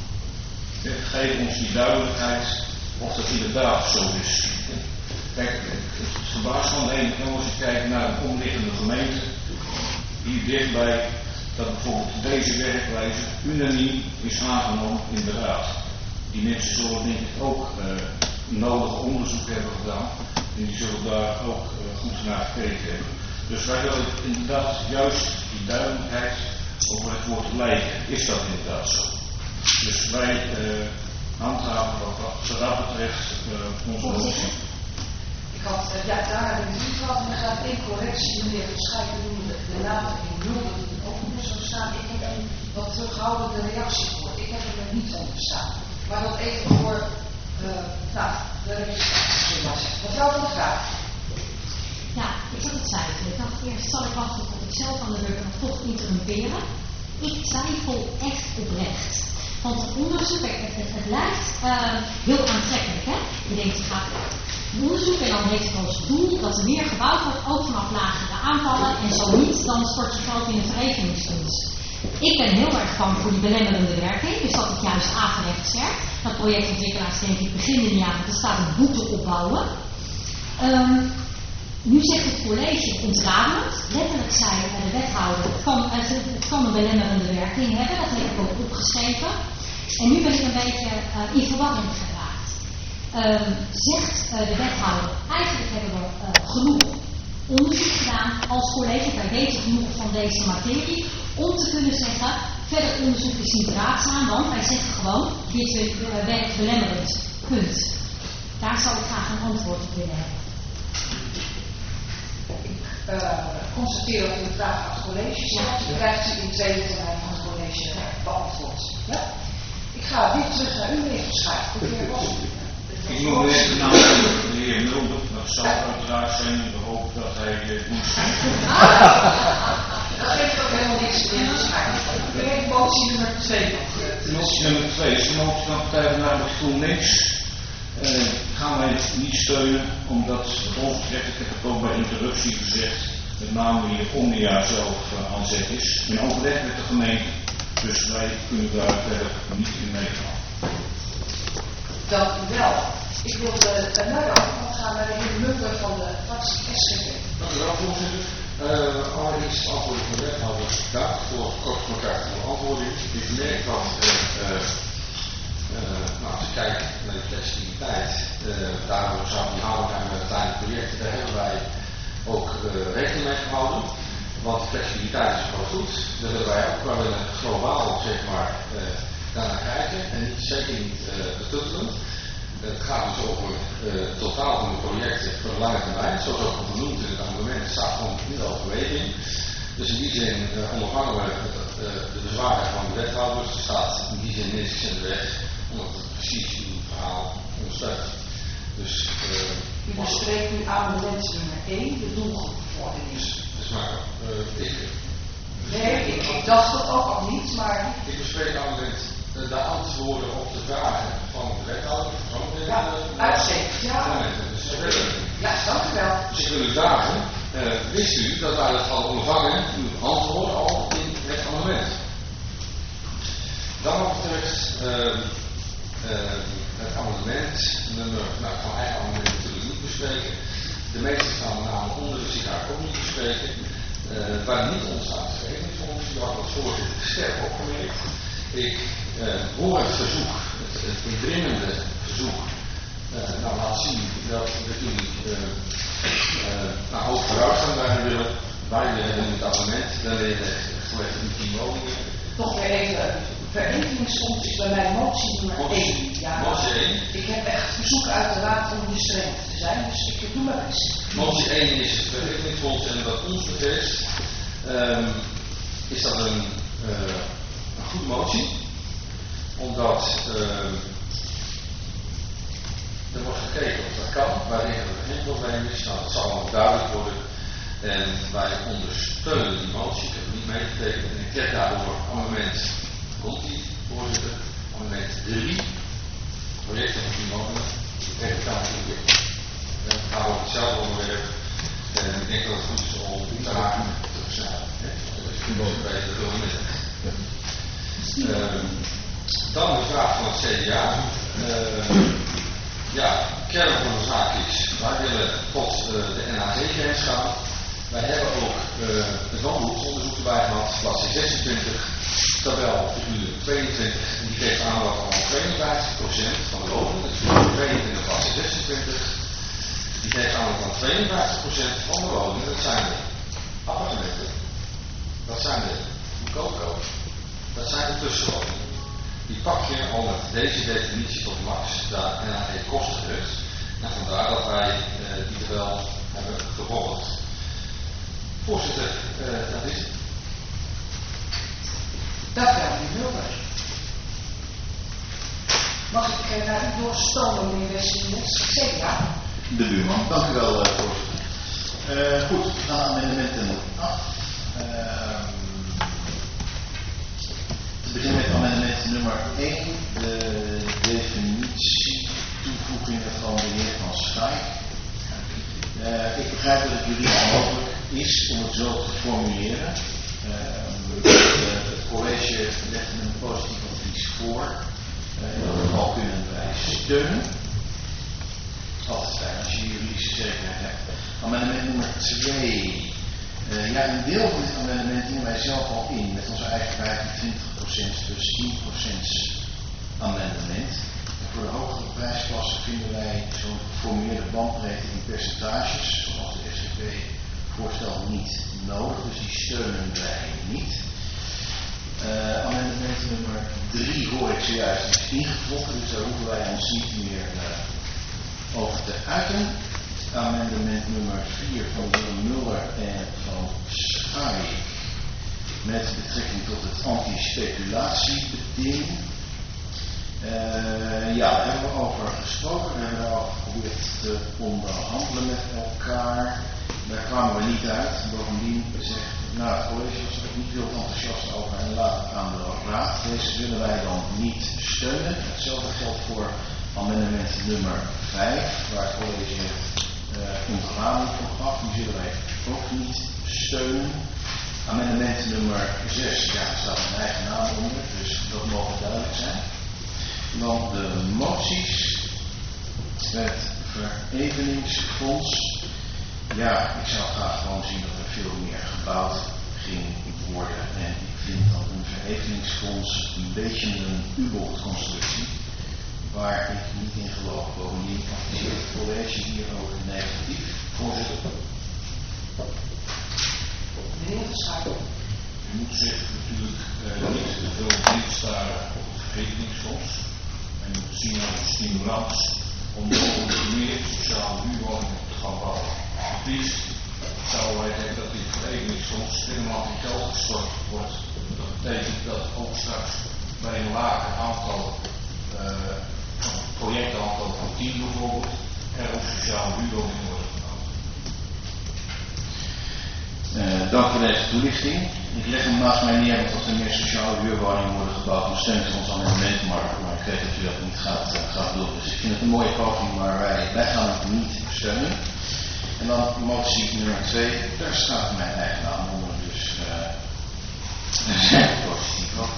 Geef ons die duidelijkheid of dat inderdaad zo is. Kijk, het verbaast van de ene kant als je kijkt naar een omliggende gemeente, hier dichtbij, dat bijvoorbeeld deze werkwijze unaniem is aangenomen in de raad. Die mensen zullen denk ik ook uh, nodig onderzoek hebben gedaan en die zullen daar ook uh, goed naar gekeken hebben. Dus wij willen inderdaad juist die duidelijkheid over het woord lijken. Is dat inderdaad zo? Dus wij uh, handhaven wat, wat dat betreft uh, onze motie. Ik had uh, ja, daar in de gehad en er gaat één correctie, meneer Van Schijk, de, de naam van die Mulder die ook niet zo staan. Ik heb een wat terughoudende reactie gehoord. Ik heb er nog niet onder staan. Maar dat even voor uh, nou, de registratie was. Mevrouw Van Graaf. Ja, ik zat het twijfelen. Ik dacht eerst zal ik wachten tot ik zelf aan de beurt nog toch interrumperen. Ik twijfel echt oprecht. Want het onderzoek, het, het, het lijkt uh, heel aantrekkelijk. Hè? Je denkt, je gaat een onderzoek en dan heeft het als doel dat er meer gebouwd wordt, ook vanaf lagere aanvallen. En zo niet, dan stort je geld in een verenigingsfonds. Ik ben heel erg bang voor die belemmerende werking, dus dat het juist averechts werkt. Dat projectontwikkelaars denk ik beginnen niet aan, er staat een boete opbouwen. Um, nu zegt het college ontradend, letterlijk zei de wethouder, het kan, het kan een belemmerende werking hebben, dat heb ik ook opgeschreven. En nu ben ik een beetje uh, in verwarring geraakt. Um, zegt uh, de wethouder, eigenlijk hebben we uh, genoeg onderzoek gedaan als college, wij weten genoeg van deze materie, om te kunnen zeggen, verder onderzoek is niet raadzaam, want wij zeggen gewoon, dit uh, werkt belemmerend. Punt. Daar zou ik graag een antwoord op willen hebben. Ik uh, constateer dat u de vraag aan het college stelt. U krijgt u in tweede termijn van het college beantwoord. Ja? Ik ga weer terug naar u, meneer Van Schijk. Ik noem even de naam van de heer Mulder. Dat zou uiteraard zijn in de hoop dat hij het moet zijn. Dat geeft ook helemaal niks, meneer Van Schijk. U heeft motie nummer twee nog. Motie nummer twee is de motie van Partij van de Arbeid GroenLinks. Uh, gaan wij niet steunen, omdat wat ons betreft, ik heb het ook bij interruptie gezegd, met name hier Omnia zelf uh, aan zet is, in overleg met de gemeente. Dus wij kunnen daar verder niet in meegaan. Dank u wel. Ik wil de naar de overkant gaan naar de heer Mulder van de fractie S G P. Dank u wel, voorzitter. Uh, allereerst antwoord van de wethouder. Dank voor het kort van elkaar te beantwoorden. Ik merk dat uh, uh, Uh, nou, als je kijkt naar de flexibiliteit, uh, daarom zou die houding met het kleine project, daar hebben wij ook uh, rekening mee gehouden. Want flexibiliteit is gewoon goed. Daar willen wij ook wel willen globaal zeg maar, uh, daarnaar kijken en niet, zeker niet uh, betuttelend. Het gaat dus over uh, het totaal van de projecten voor de lange termijn, zoals ook al genoemd in het amendement, het staat gewoon in de overweging. Dus in die zin uh, ondervangen we het, uh, de bezwaren van de wethouders. Er staat in die zin niks in de weg, omdat het precies uw verhaal ondersteunt. Dus, uh, U bespreekt nu amendement nummer één, de doelgroepverordening. Dus, dus maar, uh, ik, nee, ik, ik dacht dat ook al niet, maar... Ik bespreek amendement uh, de antwoorden op de vragen van de wethouder. Ja, uitstekend, ja. Dus, ja, dank u wel. Dus ik wil u vragen, uh, wist u dat wij dat hadden ondervangen, uw antwoorden al in het amendement? Dan wat betreft uh, uh, het amendement, nummer, nou ik kan eigen amendement natuurlijk niet bespreken. De meeste staan met name onder, dus die ga ik ook niet bespreken. Uh, waar niet ontstaat verenigingsfonds, die had als voorzitter sterk opgemerkt. Ik uh, hoor het verzoek, het, het indringende verzoek, uh, nou laat zien dat, dat jullie uh, uh, nou, hoog vooruitgang daarin willen. Wij hebben in het abonnement daarin gelegd in tien woningen. Toch weer even, verenkelingsfonds is bij mij motie nummer één. Ja, motie één. Ik heb echt verzoek uit de raad om hier streng te zijn, dus ik doe mijn best. Motie één is het verenkelingsfonds en wat ons betreft um, is dat een, uh, een goede motie. Omdat uh, er wordt gekeken of dat kan. Wij denken dat er geen probleem is. Nou, dat zal nog duidelijk worden. En wij ondersteunen die motie. Ik heb het niet meegetekend. En ik heb daardoor amendement, komt die voorzitter, amendement drie. Projecten van tien woningen. Even kan ik we gaan over hetzelfde onderwerp. En ik denk dat het goed is om te raken te versnellen. Dat is een beetje beter dan midden. Dan de vraag van het C D A. Uh, ja, kern van de zaak is, wij willen tot uh, de N H G-grens gaan. Wij hebben ook uh, het woonbehoefteonderzoek erbij gehad, plastic zesentwintig, tabel figuur tweeëntwintig, en die geeft aan dat al tweeënvijftig procent van de woningen, dus tweeëntwintig plastic zesentwintig, die geeft aan dat al tweeënvijftig procent van de woningen, dat zijn de appartementen, dat zijn de goedkoopkoop, dat zijn de tussenwoningen. Die pak je al met deze definitie tot max, daar N H G kosten gedrukt. En vandaar dat wij uh, die er wel hebben gevolgd. Voorzitter, uh, dat is het. Dank u wel, meneer Mulder. Mag ik uh, naar u doorstomen, meneer Wesselius? C D A. De buurman, dank u wel, uh, voorzitter. Uh, goed, we gaan amendementen af. Uh, te beginnen met amendement nummer één, de definitie toevoegingen van de heer Van Schaik. Uh, ik begrijp dat het juridisch mogelijk is om het zo te formuleren. Uh, het college legt een positief advies voor. Uh, in dat geval kunnen wij steunen. Altijd fijn als je juridische zekerheid hebt. Amendement nummer twee. Uh, ja, een deel van dit amendement dienen wij zelf al in met onze eigen vijfentwintig procent plus tien procent amendement. En voor de hogere prijsklasse vinden wij zo'n geformuleerde bandbreedte in percentages, zoals de S G P voorstel, niet nodig. Dus die steunen wij niet. Uh, amendement nummer drie hoor ik zojuist is ingetrokken, dus daar hoeven wij ons niet meer uh, over te uiten. Amendement nummer vier van de heer Muller en van Schaik met betrekking tot het anti-speculatiebeding. Uh, ja, daar hebben we over gesproken. We hebben daarover geprobeerd te onderhandelen met elkaar. Daar kwamen we niet uit. Bovendien zegt, nou, het college was er ook niet heel enthousiast over en laat het aan de raad. Deze willen wij dan niet steunen. Hetzelfde geldt voor amendement nummer vijf, waar het college uh, een verhaling voor gaf. Die zullen wij ook niet steunen. Amendement nummer zes, ja, daar staat een eigen naam onder, dus dat mogen duidelijk zijn. Dan de moties. Het vereveningsfonds. Ja, ik zou graag gewoon zien dat er veel meer gebouwd ging worden. En ik vind dat een vereveningsfonds een beetje een U-bochtconstructie, waar ik niet in geloof. Bovendien adviseert het college hier ook negatief. Voorzitter. Meneer Van Schaik. Je moet zich natuurlijk uh, niet te veel blind staren op het vereveningsfonds. En je moet zien als een stimulans om nog meer sociale huurwoningen te gaan bouwen. Het liefst zouden wij denken dat dit vereveningsfonds helemaal in geld gestort wordt. Dat betekent dat ook straks bij een lager aantal, uh, projectaantal van tien bijvoorbeeld, er ook sociale huurwoningen worden gebouwd. Uh, dank voor deze toelichting. Ik leg hem naast mij neer, want als er meer sociale huurwoningen worden gebouwd, dan steunt het ons amendement, maar, maar ik weet dat u dat niet gaat, uh, gaat doen. Dus ik vind het een mooie poging, maar wij, wij gaan het niet steunen. En dan motie nummer twee, daar staat mijn eigen naam onder, dus uh, positief ook.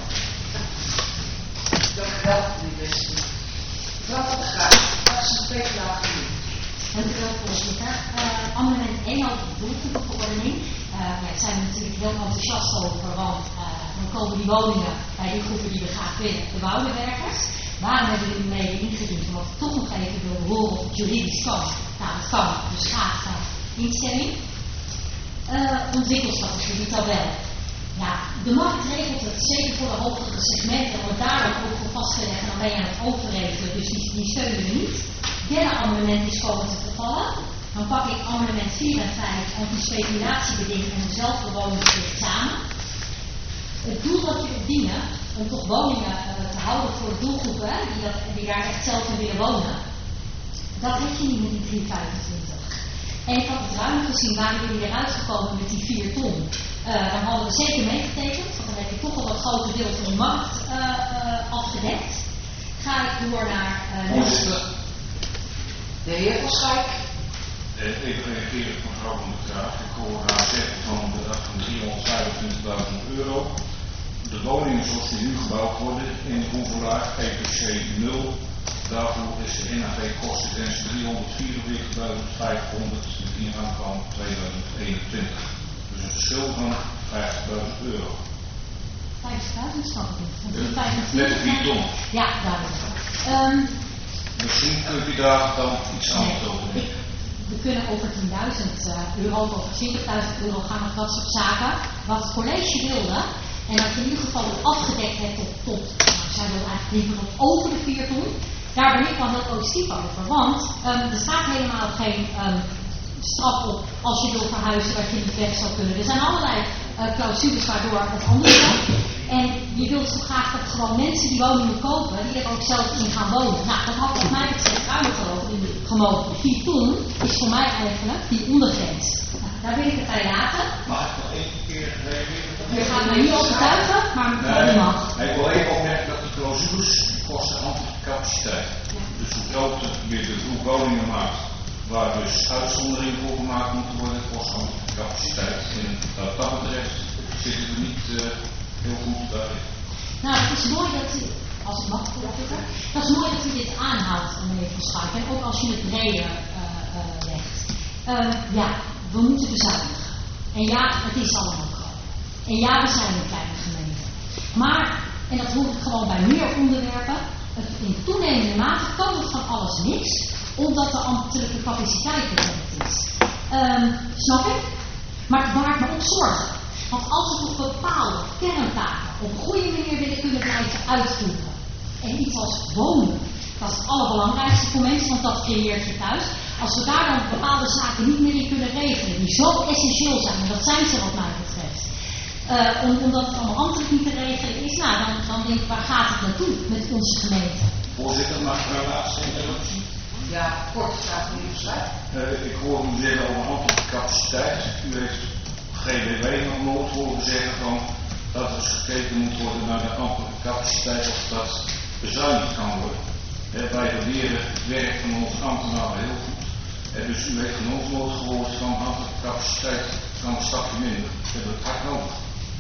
Dank u wel, meneer Wesselius. Mevrouw van der Graaf, dat is een tweede laag nu. Dank u wel, voorzitter. Uh, amendement één over de doelgroepenverordening. Uh, daar zijn we natuurlijk heel enthousiast over, want uh, dan komen die woningen bij die groepen die we graag binnen de woudenwerkers. Waarom hebben jullie mee ingediend? Omdat ik toch nog even wil horen of het juridisch kan. Nou, dat kan, dus graag graag instemming. Uh, ontwikkelstrategie, die tabel. Ja, de markt regelt het zeker voor de hogere segmenten. Om het daar ook voor vast te leggen, dan ben je aan het overregelen. Dus die, die steunen we niet. Derde amendement is komen te vervallen. Dan pak ik amendement vier en vijf, anti-speculatiebeding en zelfbewoningsplicht samen. Het doel dat je dienen om toch woningen uh, te houden voor doelgroepen hè, die, dat, die daar echt zelf in willen wonen, dat heb je niet met die drie vijfentwintig. En ik had het ruim gezien, waren jullie eruit gekomen met die vier ton. Uh, dan hadden we zeker meegetekend, want dan heb je toch al wat groter deel van de markt uh, uh, afgedekt. Ga ik door naar uh, Voorzitter. De heer Van Schaik. Even reageren op mevrouw van der Graaf. Ik hoor haar zeggen van een bedrag van driehonderdvijfentwintigduizend euro. De woningen zoals die nu gebouwd worden in Hoevelaar, E P C nul, daarvoor is de N A V-kostengrens driehonderdvierenveertigduizend vijfhonderd met ingang van tweeduizend eenentwintig. Dus een verschil van vijftigduizend euro. vijftigduizend snap ik niet. Net de vier ton. Ja, duidelijk. Um, Misschien kunt u daar dan iets aan tonen. Nee, we kunnen over tienduizend euro of over twintigduizend euro gaan met dat soort zaken. Wat het college wilde, en dat je in ieder geval het afgedekt hebt tot, tot nou, zij wilden eigenlijk liever tot over de vier ton. Daar ben ik wel heel positief over. Want um, er staat helemaal geen um, straf op als je wil verhuizen dat je niet weg zou kunnen. Er zijn allerlei uh, clausules waardoor het anders kan. En je wilt zo graag dat gewoon mensen die woningen kopen, die er ook zelf in gaan wonen. Nou, dat had wat mij betreft ruimer gemogen. vier ton is voor mij eigenlijk die ondergrens. Nou, daar wil ik het bij laten. Mag ik nog één keer reageren? Je gaat mij niet overtuigen, maar nee, mag. Ik wil even opmerken dat die clausules kosten capaciteit. Ja. Dus hoe groter je de groep woningen maakt, waar dus uitzonderingen voor gemaakt moeten worden, kost capaciteit. En wat dat betreft zitten we niet uh, heel goed daarin. Nou, het is mooi dat u, als ik mag voorzitter, dat is mooi dat u dit aanhaalt, meneer Van Schaik. En ook als je het breder uh, uh, legt. Uh, ja, we moeten bezuinigen. En ja, het is allemaal groot. En ja, we zijn een kleine gemeente. Maar, en dat hoor ik gewoon bij meer onderwerpen, in toenemende mate kan het van alles niks, omdat de ambtelijke capaciteit beperkt is. Um, snap ik? Maar het baart me ook zorgen. Want als we nog bepaalde kerntaken op een goede manier willen kunnen blijven uitvoeren, en iets als wonen, dat is het allerbelangrijkste voor mensen, want dat creëert je thuis. Als we daar dan bepaalde zaken niet meer in kunnen regelen, die zo essentieel zijn, en dat zijn ze wat mij betreft, uh, om, omdat het allemaal ambtelijk niet te regelen is, nou, dan, dan denk ik, waar gaat het naartoe met onze gemeente? Voorzitter, mag ik mijn laatste interruptie? Ja, kort vraag meneer Versluit. Uh, ik hoor u zeggen over ambtelijke capaciteit. U heeft G W W nog nooit horen zeggen van dat er dus gekeken moet worden naar de ambtelijke capaciteit of dat bezuinigd kan worden. Uh, wij waarderen het werk van onze ambtenaren heel goed. Uh, dus u heeft van ons nooit gehoord van ambtelijke capaciteit kan een stapje minder. We hebben het hard nodig.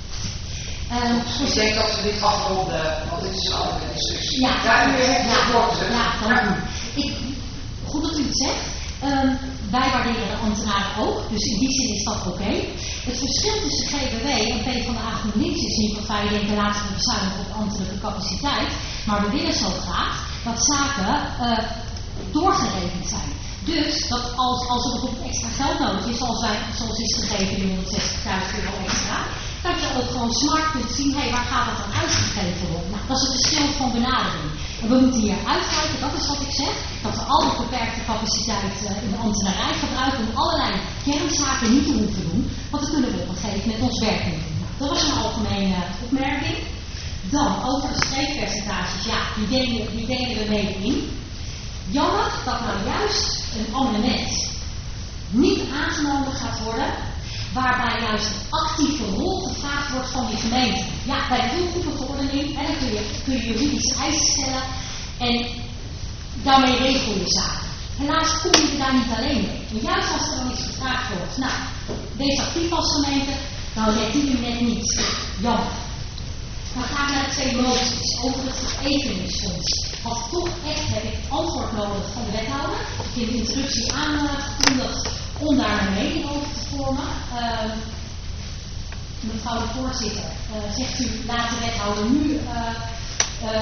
Um, ik denk dat we dit afronden, want dit is een andere discussie. Ja, ja, ja, ja, ja, dank u. Ik, goed dat u het zegt. Um, wij waarderen de ambtenaren ook, dus in die zin is dat oké. Okay. Het verschil tussen G W W en PvdA GroenLinks is niet dat wij denken laten we bezuinigen op ambtelijke capaciteit, maar we willen zo graag dat zaken uh, doorgerekend zijn. Dus dat als, als er bijvoorbeeld extra geld nodig is, zoals, wij, zoals is gegeven in honderdzestigduizend euro extra, dat je ook gewoon smart kunt zien, hé, hey, waar gaat het dan uitgegeven worden? Nou, dat is het verschil van benadering. En we moeten hier uitkijken, dat is wat ik zeg, dat we al die beperkte capaciteit uh, in de ambtenarij gebruiken om allerlei kernzaken niet te hoeven doen, want dan kunnen we op een gegeven moment ons werk niet doen. Nou, dat was een algemene opmerking. Dan, over de streefpercentages, ja, die delen, die delen we mede in. Jammer dat nou juist een amendement niet aangenomen gaat worden, waarbij juist een actieve rol gevraagd wordt van die gemeente. Ja, bij de doelgroepenverordening, en dan kun je, kun je juridische eisen stellen en daarmee regel je zaken. Helaas kom je daar niet alleen mee. En juist als er dan iets gevraagd wordt, nou, wees actief als gemeente, dan redt die u net niet. Jammer. Dan gaan we naar de twee moties over het vereveningsfonds. Want toch echt heb ik antwoord nodig van de wethouder. Ik heb de introductie aangekondigd om daar een mening over te vormen. Uh, mevrouw de voorzitter, uh, zegt u laat de wethouder nu uh, uh,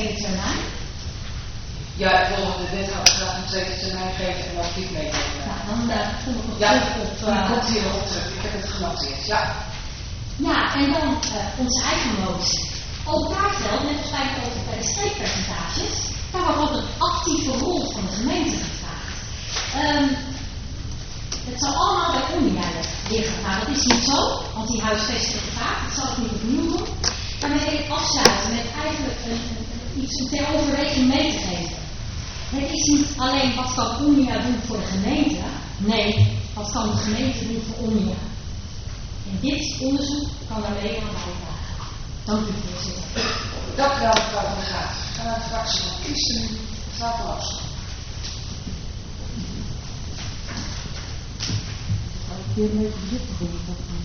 tweede termijn? Ja, ik wil nog de wethouder graag een tweede termijn geven en ook niet meenemen. Ja, dan uh, kom ik nog ja, terug op... Uh, die komt hier nog op terug. Ik heb het genoteerd, ja. Ja, en dan uh, onze eigen motie. Ook daar geldt, net als bij de, bij de streekpercentages, daar wordt ook een actieve rol van de gemeente gevraagd. Um, het zal allemaal bij Omnia liggen. Nou, dat is niet zo, want die huisvesting vraagt, dat zal ik niet opnieuw doen. Daarmee wil ik afsluiten met eigenlijk een, een, een, iets om ter overweging mee te geven. Het is niet alleen wat kan Omnia doen voor de gemeente, nee, wat kan de gemeente doen voor Omnia. En dit onderzoek kan daar mede aan bijdragen. Dank u, voorzitter. Dank u wel, mevrouw Van der Graaf. We gaan naar de fractie van ChristenUnie, mevrouw Van Oosten. Weer een beetje bezoek te doen.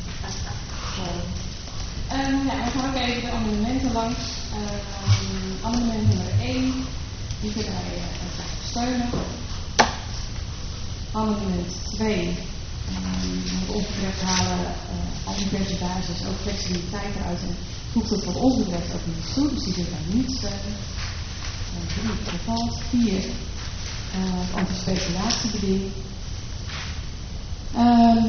Um, ja, dan ga ik even de amendementen langs. Um, amendement nummer één, die kunnen wij uh, graag steunen. Amendement twee, um, wat ons betreft halen uh, al die percentages ook flexibiliteit eruit en voegt het wat ons betreft ook niet toe, dus die zullen wij niet steunen. Uh, drie, vervalt. Vier, uh, anti-speculatiebeding. Um,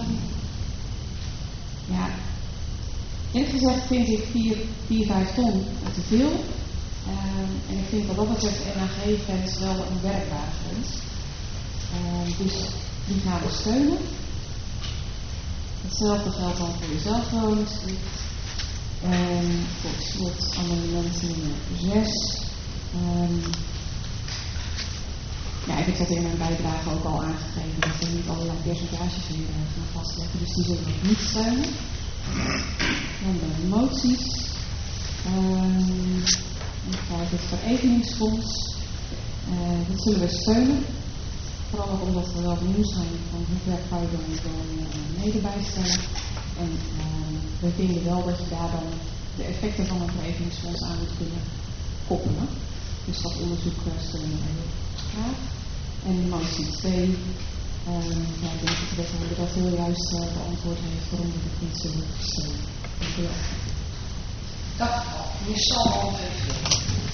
ja, eerlijk gezegd vind ik vier, vijf ton te veel. Um, en ik vind wat dat betreft de N H G-grens wel een werkbare grens. Um, dus die gaan we steunen. Hetzelfde geldt dan voor de zelfwoningsplicht. En tot slot amendement nummer zes. Um, Ja, ik heb dat in mijn bijdrage ook al aangegeven dat we niet allerlei percentages hier uh, gaan vastleggen, dus die zullen we niet steunen. Dan de moties. Um, Kijk, het vereveningsfonds. Uh, dat zullen we steunen. Vooral ook omdat we wel benieuwd zijn van hoe ver ga je dan uh, mede bijstellen. En uh, we vinden wel dat je daar dan de effecten van een vereveningsfonds aan moet kunnen koppelen. Dus dat onderzoek uh, steunen we heel graag. En motie twee, um, ja, ik denk dat de wethouder dat heel juist uh, beantwoord heeft waarom we het niet zullen steunen. Dank u wel. Dank u wel. Meneer Stalman, V V D.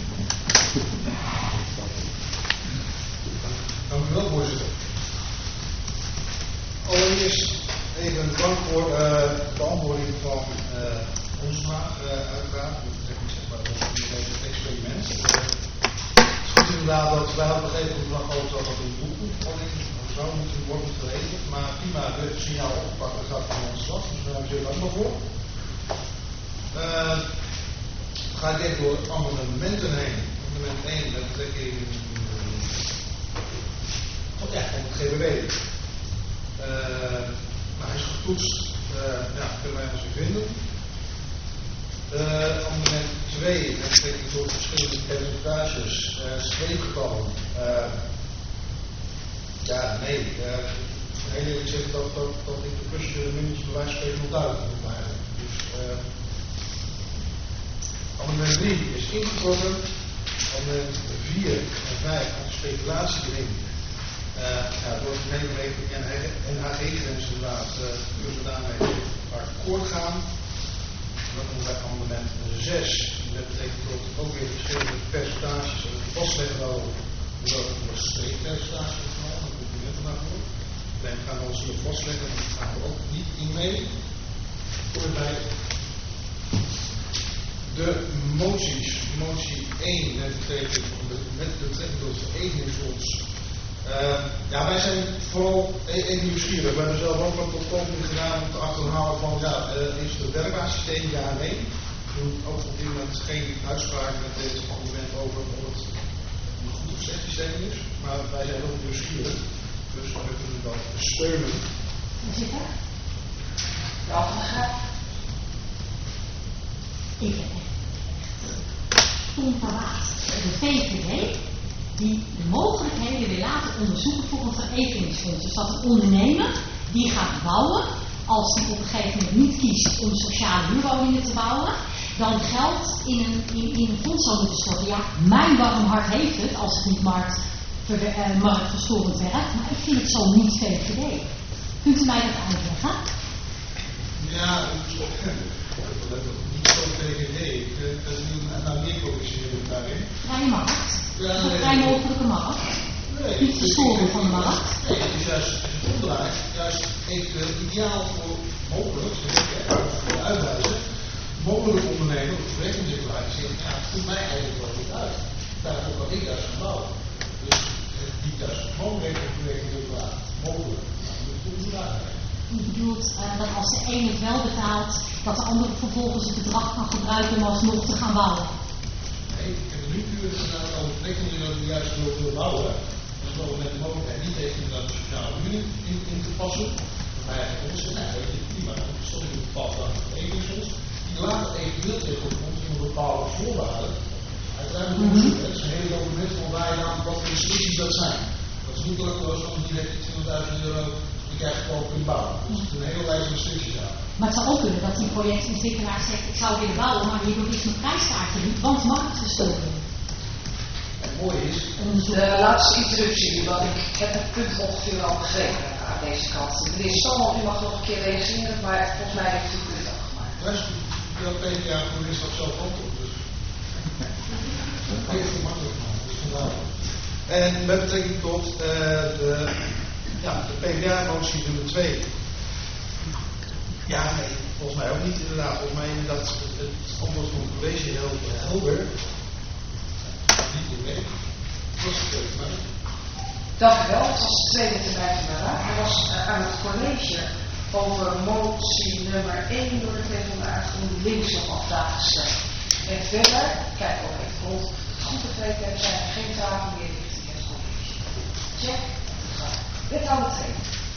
Dank u wel, voorzitter. Allereerst even dank voor uh, de beantwoording van uh, onze vraag, uh, uiteraard. Met betrekking zeg maar, tot het experiment. Het is inderdaad dat wij hadden begrepen dat we dat dat een boekhouding zou moeten worden geregeld. Maar prima, we hebben het signaal opgepakt, dat gaat van ons slag. Dus daar zijn we zeer dankbaar voor. Uh, ga ik even door amendementen heen. Amendement één, met betrekking oh, ja, van het G B W. Uh, nou, hij is getoetst. Uh, ja, kunnen wij ons weer vinden. Uh, amendement twee, met betrekking tot verschillende percentages, uh, streepgetallen. Uh, ja, nee. Uh, heel eerlijk zeggen dat, dat, dat ik de plus uh, minus bij wijze van spreken nog duidelijk moet maken. Dus, uh, amendement drie is ingetrokken. Amendement vier en vijf aan de speculatiebeding. Uh, ja, door het nemen van N H G-grens inderdaad, uh, kunnen we daarmee akkoord gaan. Dan komen we bij amendement zes. Dat betekent dat ook weer verschillende percentages en vastleggen wel omdat het een streekpercentage is genomen, dat komt u net vandaag voor. Nee, we gaan ons hier vastleggen, maar dat gaan we ook niet in mee. Kom ik bij de moties. Motie één met betrekking tot het vereveningsfonds. Uh, ja, wij zijn vooral even nieuwsgierig. We hebben zelf ook wat tot poging gedaan om te achterhalen van, ja, uh, is het een werkbaar systeem? Ja, nee. We doen ook op dit moment geen uitspraak met dit argument over of het een goed of slecht systeem is. Maar wij zijn ook nieuwsgierig. Dus we kunnen dat steunen. Voorzitter? Ja, van de Graaf. Ik heb echt onverwacht de V V D die de mogelijkheden wil laten onderzoeken voor een vereveningsfonds. Dus dat een ondernemer die gaat bouwen, als die op een gegeven moment niet kiest om sociale huurwoningen te bouwen, dan geld in een, in, in een fonds zou moeten storten. Ja, mijn warm hart heeft het als het niet markt, uh, marktverstorend werkt, maar ik vind het zo niet V V D. Kunt u mij dat uitleggen? Ja, dat is niet zo V V D. Dat is nu nou meer corrigeren daarin. Vrije markt. Ja, Een nee, vrij nee. mogelijke markt. Nee, Niet verstoren van de markt. Nee, het is juist, als je het omdraait, juist eventueel ideaal voor mogelijk, zeg ik, hè, voor de uitbuizen, mogelijk ondernemer of projectontwikkelaar die zegt, ja, het voelt mij eigenlijk wel niet uit. Daarvoor kan ik juist gaan bouwen. Dus het biedt juist mogelijk voor projectontwikkelaar, mogelijk. Nou, dat moet je daar. U bedoelt uh, dat als de een het wel betaalt, dat de ander vervolgens het bedrag kan gebruiken om alsnog te gaan bouwen? Nee, ik heb het nu puur gedaan over projectontwikkelaar die juist wil, wil bouwen. Dat is wel met de mogelijkheid niet heeft om daar de sociale huur in, in te passen. Maar hij heeft ons gezegd, nou, weet je, prima, dan stond ik een bepaald aantal verenigings die later eventueel tegenkomt in een bepaalde voorwaarden. Uiteraard moet je onderzoeken, het is een hele document van waar je dan, wat voor restricties dat zijn. Dat is niet ook zo van direct twintigduizend euro die krijgt gewoon kunnen bouwen. Dus het is een hele lijst restricties aan. Maar het zou ook kunnen dat die projectontwikkelaar zegt, ik zou willen bouwen, maar hierdoor is mijn prijskaartje niet, want marktverstoring. Het mooie is, de laatste interruptie, want ik heb het punt ongeveer al begrepen aan deze kant. Meneer Stammer, u mag nog een keer reageren, maar volgens mij heeft u het punt afgemaakt. luister, dat P V A voor is dat zelf ook op, dus dat is heel makkelijk maken, dus vandaar. En met betrekking tot uh, de, ja, de P V A-motie nummer twee. Ja, nee, volgens mij ook niet inderdaad. Volgens mij dat het, het antwoord van het college heel helder. Niet goed mee. Dat is het ook, maar. Dank u wel. Het was de tweede termijn van de raad. Er was uh, aan het college over motie nummer één door de PvdA GroenLinks nog op tafel gesteld. En verder, kijk ook even rond, het goed begrepen heb, zijn er geen vragen meer richting het college. Check. Wethouder twee.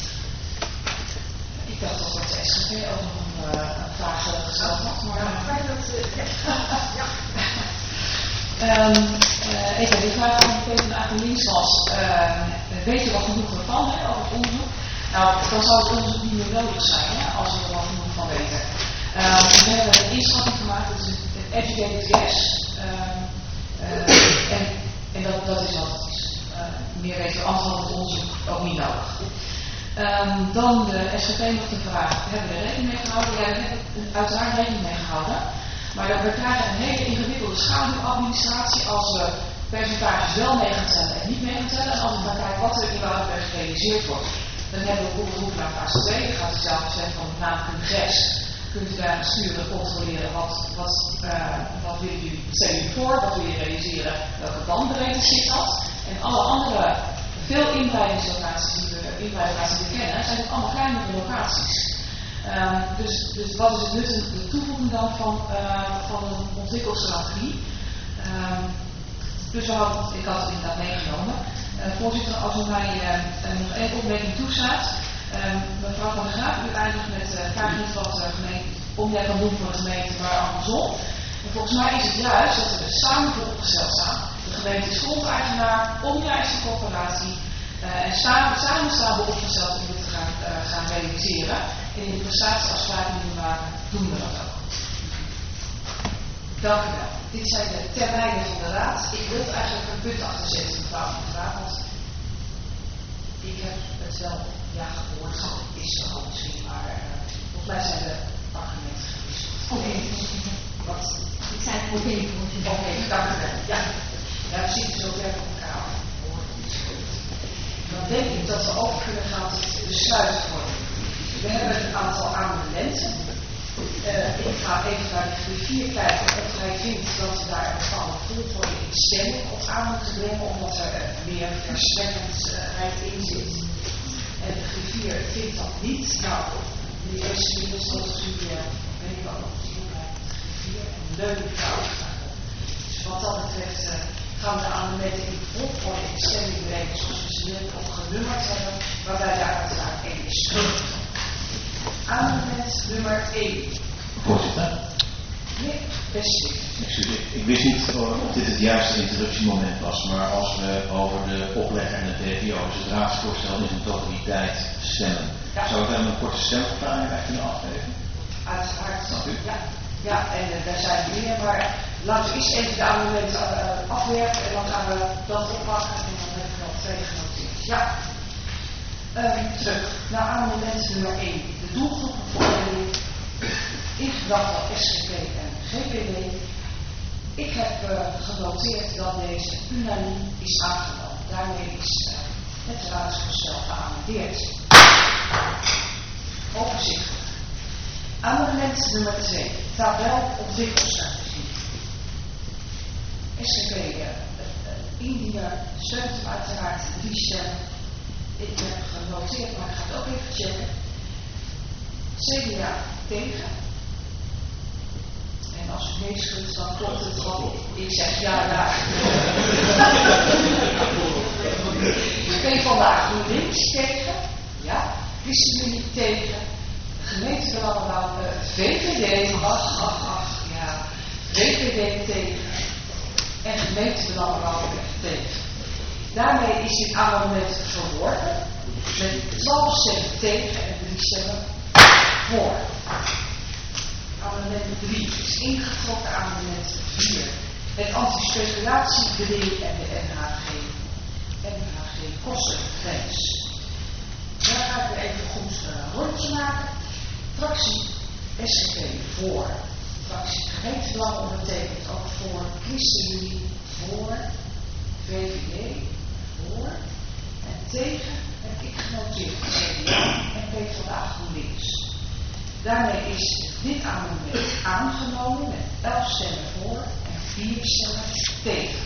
Ik dacht dat het S G P ook nog een, uh, een vraag gesteld had, maar ja, fijn dat uh, ja. Um, uh, even de vraag van de PvdA GroenLinks was, uh, weet je wat genoeg van hè, over het onderzoek? Nou, dan zou het onderzoek niet meer nodig zijn, hè, als we er wel genoeg van weten. Um, we hebben een inschatting gemaakt, dat is het educated guess. Um, uh, en en dat, dat is wat het is. Uh, meer weten we anderhalf het onderzoek ook niet nodig. Um, dan de S G P nog de vraag, hebben we er rekening mee gehouden? Ja, we hebben er uiteraard rekening mee gehouden. Maar we krijgen een hele ingewikkelde schaduwadministratie als we percentages wel mee gaan tellen en niet mee gaan tellen. En als we gaan kijken wat er inhoudelijk gerealiseerd wordt. Dan hebben we onderzoek naar fase twee. Dan gaat u zelf zeggen van namelijk een gres. Kunt u daar sturen, controleren wat, wat, uh, wat willen jullie, stel je voor, wat wil je realiseren, welke bandbreedte zit dat. En alle andere, veel inbreidingslocaties die we, inbreidingslocaties die we kennen, zijn ook allemaal kleinere locaties. Um, dus, dus wat is het nut en de toevoeging dan van, uh, van een ontwikkelstrategie? Um, dus we hadden, ik had het inderdaad meegenomen. Uh, voorzitter, als u mij uh, uh, nog één opmerking toestaat. Um, mevrouw Van der Graaf, u eindigt met uh, vraag niet wat de gemeente om jij kan doen voor de gemeente, maar andersom. En volgens mij is het juist dat we er samen voor opgesteld staan. De gemeente is grondeigenaar, Omnia is de corporatie. Uh, en samen, samen staan we opgesteld om dit te gaan, uh, gaan realiseren. En in de prestatieafspraken die we maken, doen we dat ook. Dank u wel. Dit zijn de termijnen van de raad. Ik wil eigenlijk een punt achter zetten, mevrouw Van der Graaf, want ik heb het wel ja gehoord, is er al misschien, maar uh, volgens mij zijn de argumenten gewisseld. Oké, okay. Wat? Ik zei het oké voor je. Oké, dank u wel. Ja, ja we zitten zo ver op elkaar. Dan denk ik dat we ook kunnen gaan tot besluitvorming. We hebben een aantal amendementen. Uh, ik ga even naar de griffier kijken of hij vindt dat we daar een bepaalde volgorde in stemming op aan moeten brengen, omdat er uh, meer verstrekkendheid in zit. En de griffier vindt dat niet. Nou, de eerste minister zoals u uh, ben ik wel op de griffier en leun ik daar ook graag op. Dus wat dat betreft uh, gaan we de amendementen in volgorde in stemming brengen zoals we ze net ook genummerd hebben, waarbij daar uiteraard één is. Amendement nummer één. Voorzitter. Nee, beste. Excuseer, ik wist niet of dit het juiste interruptiemoment was, maar als we over de opleg en de D V O, dus het raadsvoorstel in zijn totaliteit stemmen, ja. Zou ik dan een korte stemverklaring eigenlijk kunnen afgeven? Uiteraard. Ja, ja, en uh, daar zijn we weer, maar laten we eerst even de amendementen uh, afwerken en dan gaan we dat oppakken en dan heb ik nog twee genoteerd. Ja. Um, terug naar amendement nummer één. De doelgroepenverordening ingebracht door S G P en G P D. Ik heb uh, genoteerd dat deze unaniem is aangenomen. Daarmee is uh, het raadsvoorstel geamendeerd. Overzichtelijk. Amendement nummer twee. Tabel ontwikkelstrategie. S G P uh, uh, indiener steunt hem uiteraard drie stemmen. Ik heb genoteerd, maar ik ga het ook even checken. C D A tegen. En als u meeschudt, dan klopt het wel. Ik zeg ja, ja. P van de GroenLinks tegen. Ja. ChristenUnie tegen. Gemeentebelangen, uh, V V D, ach, ach, ach, ja. V V D tegen. En gemeentebelangen tegen. Daarmee is dit amendement verworpen. Met twaalf stemmen tegen en drie stemmen voor. Amendement drie is ingetrokken. Amendement vier. Het antispeculatiebeding en de N H G. N H G kostengrens. Daar ga ik weer even goed een rondje maken. Fractie S G P voor. Fractie gemeentebelangen ondertekent ook voor. ChristenUnie voor. V V D voor. En tegen heb ik genoteerd C D A en PvdA GroenLinks. Daarmee is dit amendement aangenomen met elf stemmen voor en vier stemmen tegen.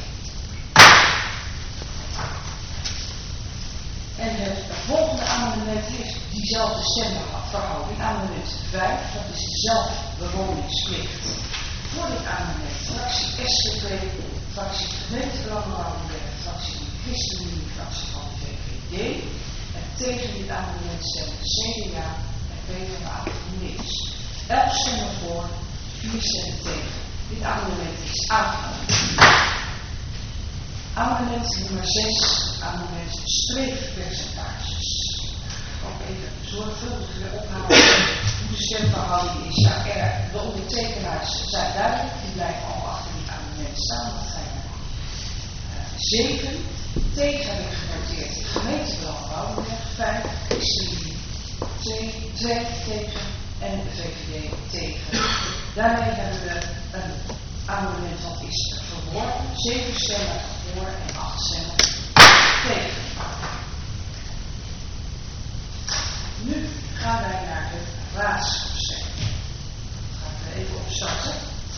En het volgende amendement heeft diezelfde stemverhouding. Amendement vijf, dat is dezelfde bewoningsplicht. Voor dit amendement fractie S G P, fractie gemeentebelangen, fractie ChristenUnie, fractie van de V V D. En tegen dit amendement stemmen C D A en PvdA GroenLinks. elf stemmen voor, vier stemmen tegen. Dit amendement is aangenomen. Amendement nummer zes, amendement streefpercentages. Ook even zorgvuldig weer ophalen hoe de stemverhouding is. Ja, er, de ondertekenaars zijn duidelijk, die blijven al achter dit amendement staan. Dat zijn er uh, zeven. Tegen heb ik genoteerd de gemeentebelangen Woudenberg, vijf. ChristenUnie twee, twee tegen en de V V D tegen. Daarmee hebben we een amendement dat is verworpen. Zeven stemmen voor en acht stemmen tegen. Nu gaan wij naar de raadsvoorstel. Daar gaan we even op starten.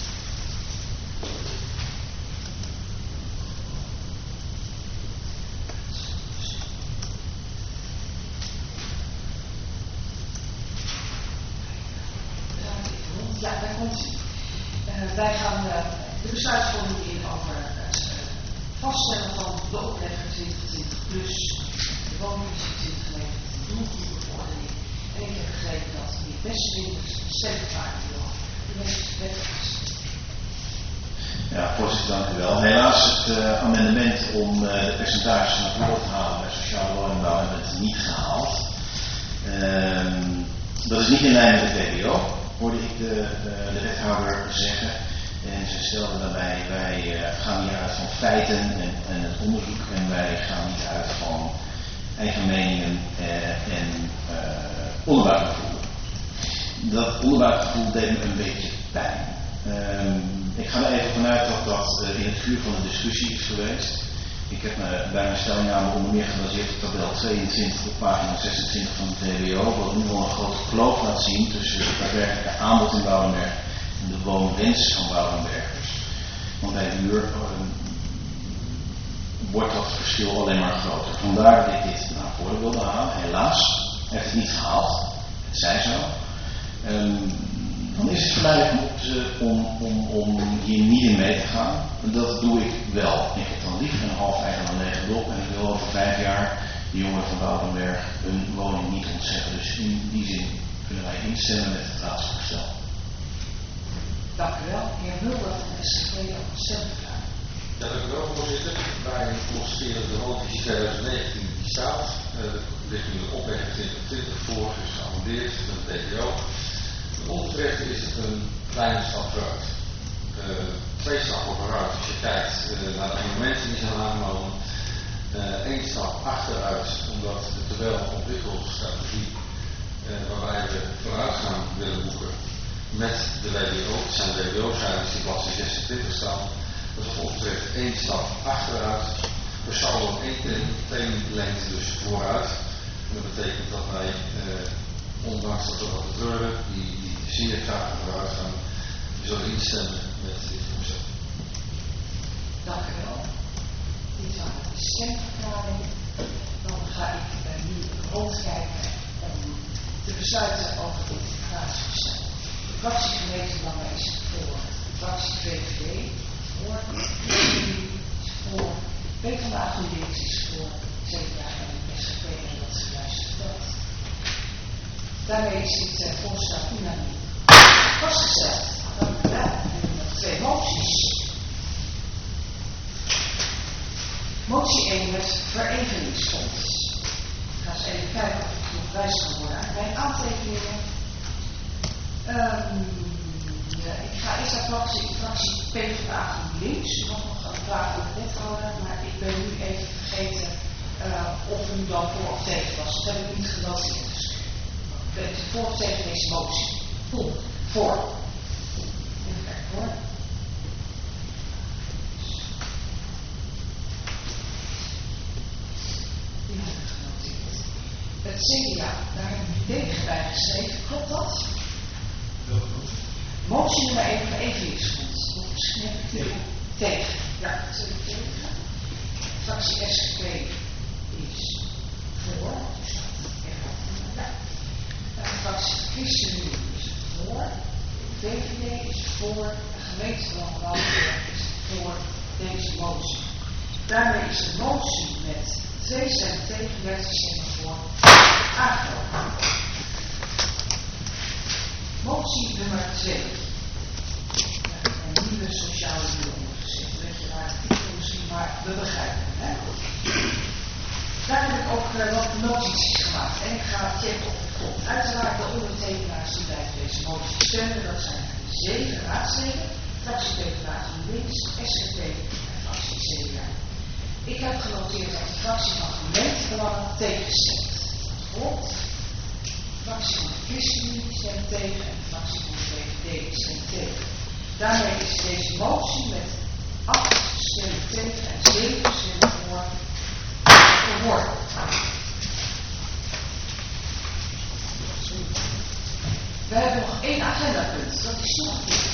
Ja, daar komt ie. Uh, wij gaan uh, de besluitvorming in over het uh, vaststellen van de oplegger twintig twintig plus, de woonvisie twintig negentien, de doelgroepenverordening. En ik heb begrepen dat meneer Besselwinters stemverklaring wil. De meeste wetgevers. Ja, voorzitter, dank u wel. Helaas het uh, amendement om uh, de percentages naar voren te halen bij sociale woningbouw hebben we het niet gehaald. Uh, dat is niet in lijn met de W B O. Hoorde ik de, de, de wethouder zeggen. En ze stelde daarbij, wij uh, gaan hier uit van feiten en, en het onderzoek en wij gaan niet uit van eigen meningen uh, en uh, onderbuikgevoel. Dat onderbuikgevoel deed me een beetje pijn. Uh, ik ga er even vanuit dat dat uh, in het vuur van de discussie is geweest. Ik heb me bij mijn stellingname onder meer gebaseerd op tabel tweeëntwintig op pagina zesentwintig van de V W O, wat nu wel een grote kloof laat zien tussen het daadwerkelijke aanbod in Woudenberg en de woonwens van Woudenbergers. Want bij huur uh, wordt dat verschil alleen maar groter. Vandaar dat ik dit naar voren wilde halen. Helaas heeft het niet gehaald. Het zij zo. Um, dan is het verleidelijk om, om, om hier niet in mee te gaan. Dat doe ik wel. Ik heb dan liever een half eigen dan een lege blok en ik wil over vijf jaar de jongeren van Woudenberg hun woning niet ontzeggen. Dus in die zin kunnen wij instemmen met het raadsvoorstel. Dank u wel. Heer Mulder van de S G P op de stemverklaring. Ja, dank u wel, voorzitter. Wij constateren de woonvisie twintig negentien die staat. Er uh, ligt nu een oplegger twintig twintig voor, dus geamendeerd met de D B O. Wat ons betreft is het een kleine stap vooruit. Uh, twee stappen vooruit als je kijkt uh, naar de amendementen die zijn aangenomen. Eén uh, stap achteruit omdat de tabel ontwikkelingsstrategie uh, waarbij we vooruitgang willen boeken met de W B O, het zijn de W B O-cijfers die bladzijde zesentwintig staan, ons betreft één stap achteruit. Per saldo één lengte dus vooruit. En dat betekent dat wij, eh, ondanks dat we wat treuren, die, die zeer graag vooruit gaan, we zullen instemmen met dit voorstel. Dank u wel. Dit waren de stemverklaringen. Dan ga ik uh, nu rondkijken om te besluiten over dit raadsvoorstel. De fractie gemeentebelangen is voor, de fractie V V D voor, de P V D is voor, PvdA GroenLinks is voor, C D A en S G P en dat is juist verteld. Daarmee is dit uh, voorstel unaniem vastgesteld. Dank u wel. En nog twee moties. Motie één met vereveningsfonds. Ik ga eens even kijken of ik nog wijs kan worden aan mijn aantekeningen. Um, ja, ik ga eerst naar fractie, fractie PvdA GroenLinks. U had nog een vraag voor de wethouder, maar ik ben nu even vergeten uh, of u dan voor of tegen was. Dat heb ik niet genoteerd. Dus bent u voor of tegen deze motie? Voor. Voor. Even kijken hoor. Het C D A, daar heb ik tegen bij geschreven. Klopt dat? Motie nummer één vereveningsfonds. Dat is nee. Tegen. Ja, dat zit ik tegen. Fractie S G P is voor. Dus dat ja. En de fractie ChristenUnie is voor. De V V D is voor. De gemeentebelangen is voor deze motie. Daarmee is de motie met twee stemmen tegen, dertien stemmen voor, aangenomen. Motie nummer twee. Een nieuwe sociale huur ondergezet. Een beetje raar titel misschien, maar we begrijpen het. Daar heb ik ook uh, wat notities gemaakt. En ik ga checken of het klopt. Uiteraard de ondertekenaars die bij deze motie stemmen, dat zijn zeven raadsleden. Fractie PvdA GroenLinks, S G P en fractie C D A. Ik heb genoteerd dat de fractie van gemeentebelangen tegenstemt. Dat klopt. De fractie van de ChristenUnie stemt tegen en de fractie van de V V D stemt tegen. Daarmee is deze motie met acht stemmen tegen en zeven stemmen voor verworpen. We hebben nog één agendapunt. Dat is nog niet.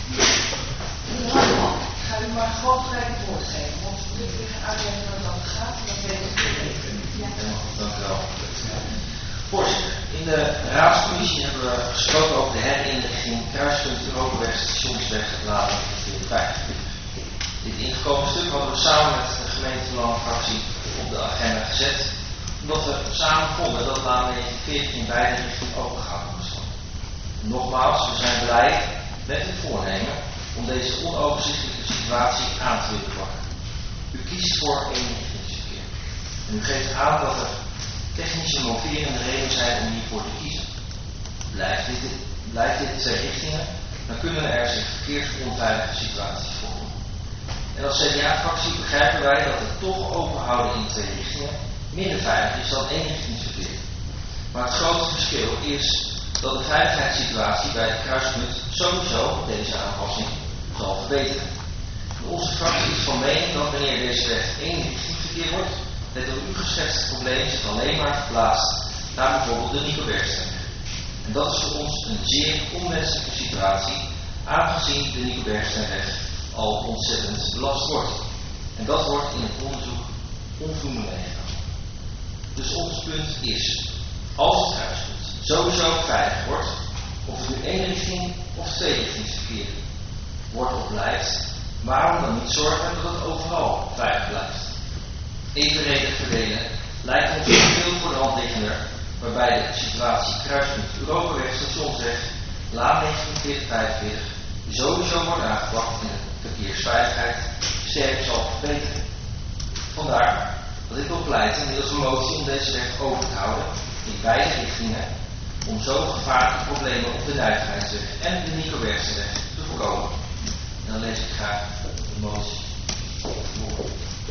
Ik ga u maar gewoon gelijk het woord geven. Want we moeten weer gaan uitleggen waar het over gaat. En dat weet ik niet. Ja. Dank u wel. Voorzitter, in de raadscommissie hebben we gesproken over de herinrichting kruispunt Europaweg Stationsweg Lading vierenvijftig. Dit ingekomen stuk hadden we samen met de gemeentebelangenfractie op de agenda gezet, omdat we samen vonden dat Laan negenenveertig in beide richtingen opengehouden moest worden. Nogmaals, we zijn blij met het voornemen om deze onoverzichtelijke situatie aan te willen pakken. U kiest voor eenrichtingsverkeer. En u geeft aan dat er technische moverende redenen zijn om hiervoor te kiezen. Blijft dit, blijft dit twee richtingen, dan kunnen er zich verkeersonveilige situaties voordoen. En als C D A-fractie begrijpen wij dat het toch openhouden in twee richtingen minder veilig is dan eenrichtingsverkeer. Maar het grote verschil is dat de veiligheidssituatie bij het kruispunt sowieso deze aanpassing zal verbeteren. En onze fractie is van mening dat wanneer deze weg eenrichtingsverkeer wordt, het door u geschetste probleem zich alleen maar verplaatst naar bijvoorbeeld de Nicobergstraat. En dat is voor ons een zeer onwenselijke situatie, aangezien de Nicobergstraatweg al ontzettend belast wordt. En dat wordt in het onderzoek onvoldoende meegenomen. Dus ons punt is, als het kruispunt sowieso veilig wordt, of het nu éénrichting of tweerichtingsverkeer wordt of blijft, waarom dan niet zorgen dat het overal veilig blijft? Evenredig verdelen lijkt ons veel voor de hand liggender, waarbij de situatie kruispunt Europaweg Stationsweg Laan negenenveertig vijfenveertig sowieso wordt aangepakt en de verkeersveiligheid sterk zal verbeteren. Vandaar dat ik wil pleiten middels een motie om deze weg open te houden in beide richtingen, om zo gevaarlijke problemen op de Nijverheidsweg en de Nicobergstraatweg te voorkomen. En dan lees ik graag de motie voor.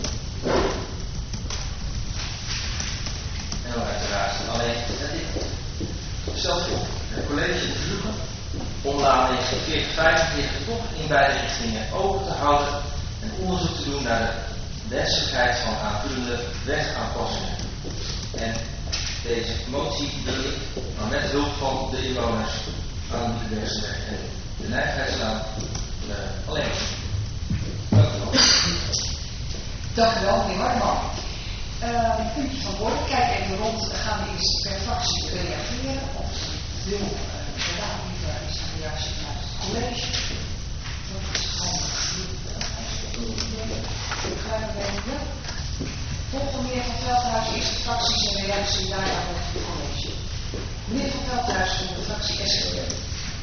En dan uiteraard alleen dit. Stel je op, het college te verzoeken om Laan negenenveertig vijfenveertig toch in beide richtingen open te houden en onderzoek verwijzing naar de wenselijkheid van aanvullende wetsaanpassingen. En deze motie wil ik, maar met hulp van de inwoners, aan de Bergsenweg en de Nijverheidslaan uh, alleen. Dank u wel. Dank u wel, meneer Hardeman. Uh, een puntje van orde. Kijk even rond. Gaan we eerst per fractie reageren? Of wil de raad liever eens een reactie vanuit het college? Dat is handig. Volgende meneer Van Veldhuis, eerste fracties en reactie daarna op het college. Meneer Van Veldhuis van de fractie S G D.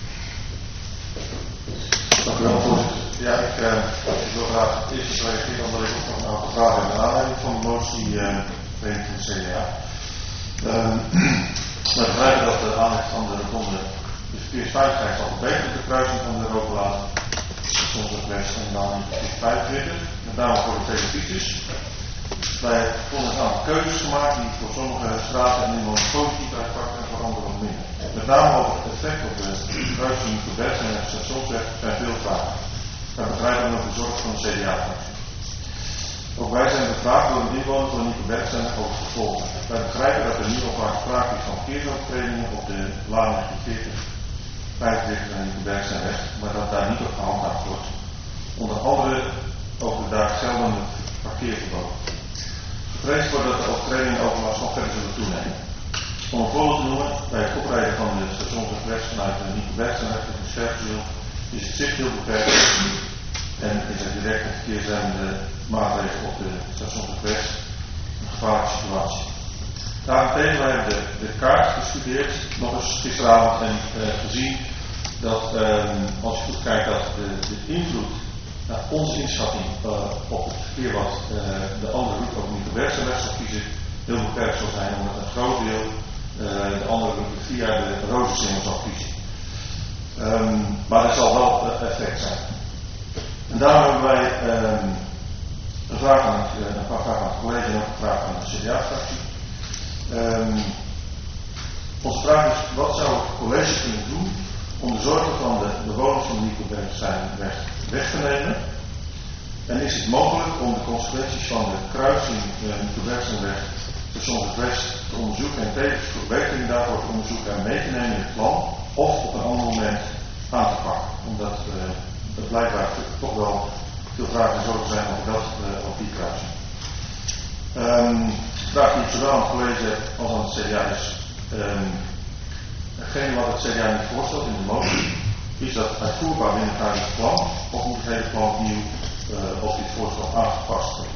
Dank u wel, voorzitter. Ja, ik, uh, ik wil graag eerst eens reageren omdat ik ook nog een aantal vragen heb naar aanleiding van de motie uh, van het C D A. Uh, we begrijpen dat de aanleg van de rotonde de verkeersveiligheid zal verbeteren, de kruising van de Europalaan, soms het west en dan vijfentwintig, met name voor de televisie. Wij vonden een aantal keuzes gemaakt die voor sommige straten en inwoners positief uitpakken en voor anderen wat minder. Met name over het effect op de kruising voor Bert en de stationsweg zijn veel vragen. Wij begrijpen ook de zorg van de C D A-fractie. Ook wij zijn bevraagd door een inwoner van Nieuweberg zijn over de gevolgen. Wij begrijpen dat er nu al vaak sprake is van verkeersovertredingen op de laan veertig, vijfentwintig en Nieuweberg zijn weg, maar dat daar niet op gehandhaafd wordt. Onder andere over de daar geldende parkeerverbod. Gevreesd wordt dat de overtredingen overlast nog verder zullen toenemen. Om een voorbeeld te noemen, bij het oprijden van de stationsweg west vanuit de Nieuwebergsenweg tot de Scherpenzeel is het zicht heel beperkt en is er direct een verkeersremmende maatregel op de stationsweg west een gevaarlijke situatie. Daarentegen wij hebben de, de kaart gestudeerd, nog eens gisteravond en uh, gezien dat um, als je goed kijkt dat de, de invloed naar onze inschatting uh, op het verkeer wat uh, de andere route over Nieuwebergsenweg zal kiezen heel beperkt zal zijn, omdat een groot deel uh, de andere route via de Rozensingel zal kiezen. Um, maar er zal wel uh, effect zijn. En daarom hebben wij um, een, vraag aan het, uh, een paar vragen aan het college en ook een vraag aan de C D A-fractie. Um, onze vraag is, wat zou het college kunnen doen om de zorgen van de bewoners van de Nieuwebergsenweg weg te nemen? En is het mogelijk om de consequenties van de kruising uh, Nieuwebergsenweg Stationsweg West te onderzoeken en tevens verbetering daarvoor te onderzoeken en mee te nemen in het plan of op een ander moment aan te pakken? Omdat uh, het blijkbaar toch wel veel vragen en zorgen zijn over, dat, uh, over die kruising. Um, de vraag die ik zowel aan het college als aan het C D A is, um, hetgeen wat het C D A niet voorstelt in de motie, is dat uitvoerbaar binnen het huidige plan of moet het hele plan opnieuw uh, op dit voorstel aangepast worden?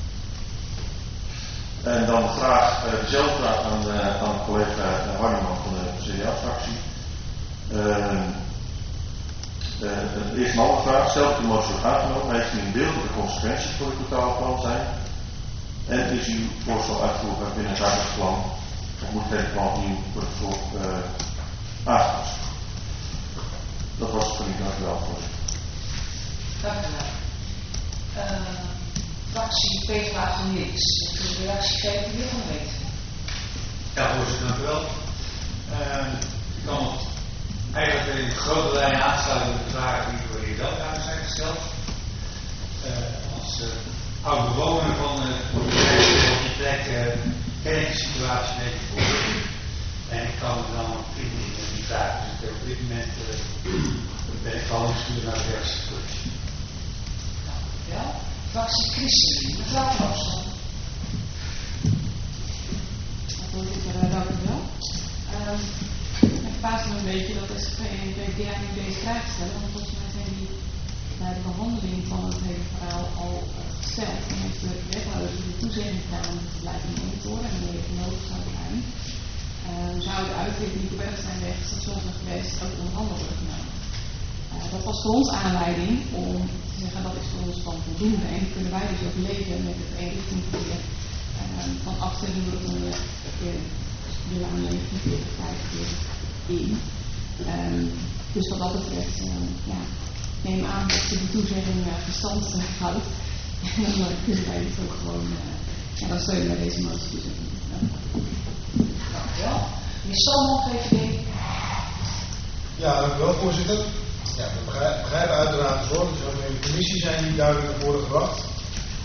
En dan graag uh, dezelfde vraag aan, uh, aan collega uh, Hardeman van de C D A-fractie. Uh, uh, de eerste andere vraag, stel dat de motie wordt aangenomen, heeft u in beeld wat de consequenties voor het totale plan zijn? En is uw voorstel uitvoerbaar binnen het huidige plan of moet het hele plan opnieuw worden voor, uh, aangepast? Dat was het voor u, dank u wel, voorzitter. Dank u wel. Uh, fractie P v A van Links. Ik wil de reactie geven, meneer Van Weten. Ja, voorzitter, dank u wel. Uh, ik kan het eigenlijk in grote lijnen aansluiten met de vragen die door de heer Veldhuis zijn gesteld. Uh, als uh, oud bewoner van uh, op die plek uh, ken ik de situatie een beetje voor. En ik kan me dan vinden in die vraag. Dus op dit moment uh, ben ik gewoon gestuurd naar de rechtscommissie. Ja, fractie ChristenUnie. Mevrouw Klooster. Voorzitter, dank u wel. Um, het verbaast me een beetje dat de S G P en de V V D nu deze vraag stellen, want volgens mij zijn die bij de behandeling van het hele verhaal al uh, gesteld. En heeft de wethouder de toezegging gedaan om te blijven monitoren en wanneer het nodig zou zijn. Uh, zou de uitwikkeling Nieuwebergsenweg Stationsweg West ook onder handen worden genomen. Uh, dat was voor ons aanleiding om te zeggen dat is voor ons van voldoende en kunnen wij dus ook leven met het eenrichtingverkeer uh, van afstelling rotonde de laan negenenveertig vijfenveertig in. Um, dus wat dat betreft, uh, ja, neem aan dat je de toezegging uh, verstand uh, houdt. En dan uh, kunnen wij het ook gewoon, uh, ja, dan steunen wij deze motie dus ook niet. Dank u wel. Meneer Salmon, V V D. Ja, dank u wel, voorzitter. Ja, we begrijpen uiteraard de zorgen die van de commissie zijn die duidelijk naar voren gebracht.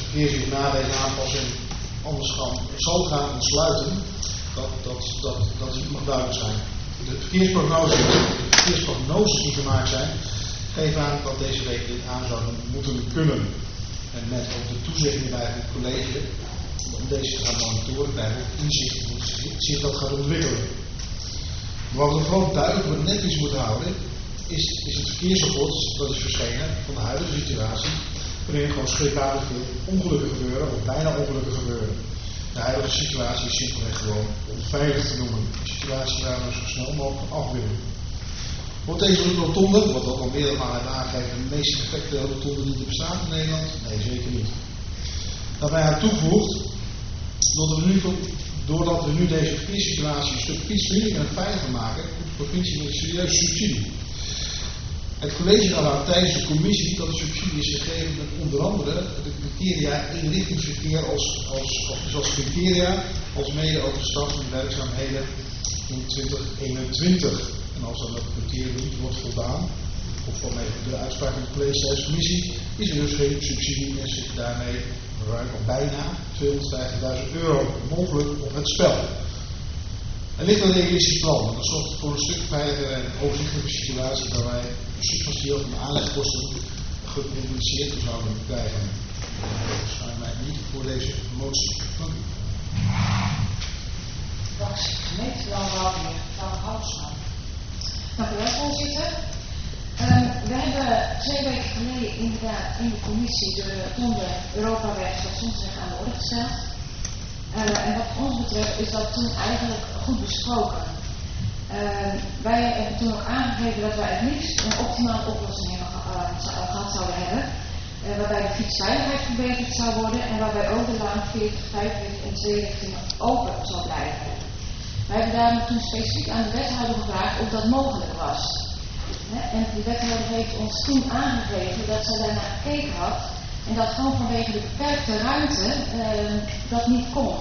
verkeer zich na deze aanpassing anders gaan, zal gaan ontsluiten, dat, dat, dat, dat mag duidelijk zijn. De verkeersprognoses, de verkeersprognoses die gemaakt zijn, geven aan dat deze week dit aan zouden moeten kunnen. En met ook de toezeggingen bij het college om deze te gaan monitoren, bij ook inzicht hoe zich dat gaat ontwikkelen. Maar wat we vooral duidelijk op het netvlies moeten houden, is, is het verkeersrapport dat is verschenen van de huidige situatie, waarin er gewoon schrikbarend veel ongelukken gebeuren, of bijna ongelukken gebeuren. De huidige situatie is simpelweg gewoon onveilig te noemen. Een situatie waar we zo snel mogelijk af willen. Wordt deze rotonde, wat we ook al meerdere malen hebben aangegeven, de meest perfecte rotonde die er bestaat in Nederland? Nee, zeker niet. Daarbij aan toevoegt, doordat we, nu, doordat we nu deze verkeerssituatie een stuk fietsvriendelijker en veiliger maken, komt de provincie met een serieuze subsidie. Het college gaf aan tijdens de commissie dat de subsidie is gegeven met onder andere de criteria eenrichtingsverkeer als, als, als, als criteria, als mede ook de start van de werkzaamheden in twintig eenentwintig. En als dan dat criterium niet wordt voldaan, of vanwege de uitspraak van de college tijdens de commissie, is er dus geen subsidie en zit daarmee ruim op bijna tweehonderdvijftigduizend euro mogelijk op het spel. Er ligt een realistisch plan, maar dat zorgt voor een stuk veiliger en overzichtelijke situatie waarbij een substantieel van de aanlegkosten gecommuniceerd zouden krijgen. Dat schuim mij niet voor deze motie. Dank u. Langs gemeentelandbouw, mevrouw Houtsman. Dank u wel, voorzitter. Um, we hebben twee weken geleden inderdaad in de commissie de rotonde Europaweg stationsweg aan de orde gesteld. Uh, en wat ons betreft is dat toen eigenlijk goed besproken. Uh, wij hebben toen ook aangegeven dat wij het liefst een optimale oplossing hebben uh, gehad zouden hebben. Uh, waarbij de fietsveiligheid verbeterd zou worden en waarbij ook de laan veertig, vijfenveertig in twee richtingen open zou blijven. Wij hebben daarom toen specifiek aan de wethouder gevraagd of dat mogelijk was. He, en de wethouder heeft ons toen aangegeven dat ze daarnaar gekeken had en dat gewoon vanwege de beperkte ruimte uh, dat niet kon.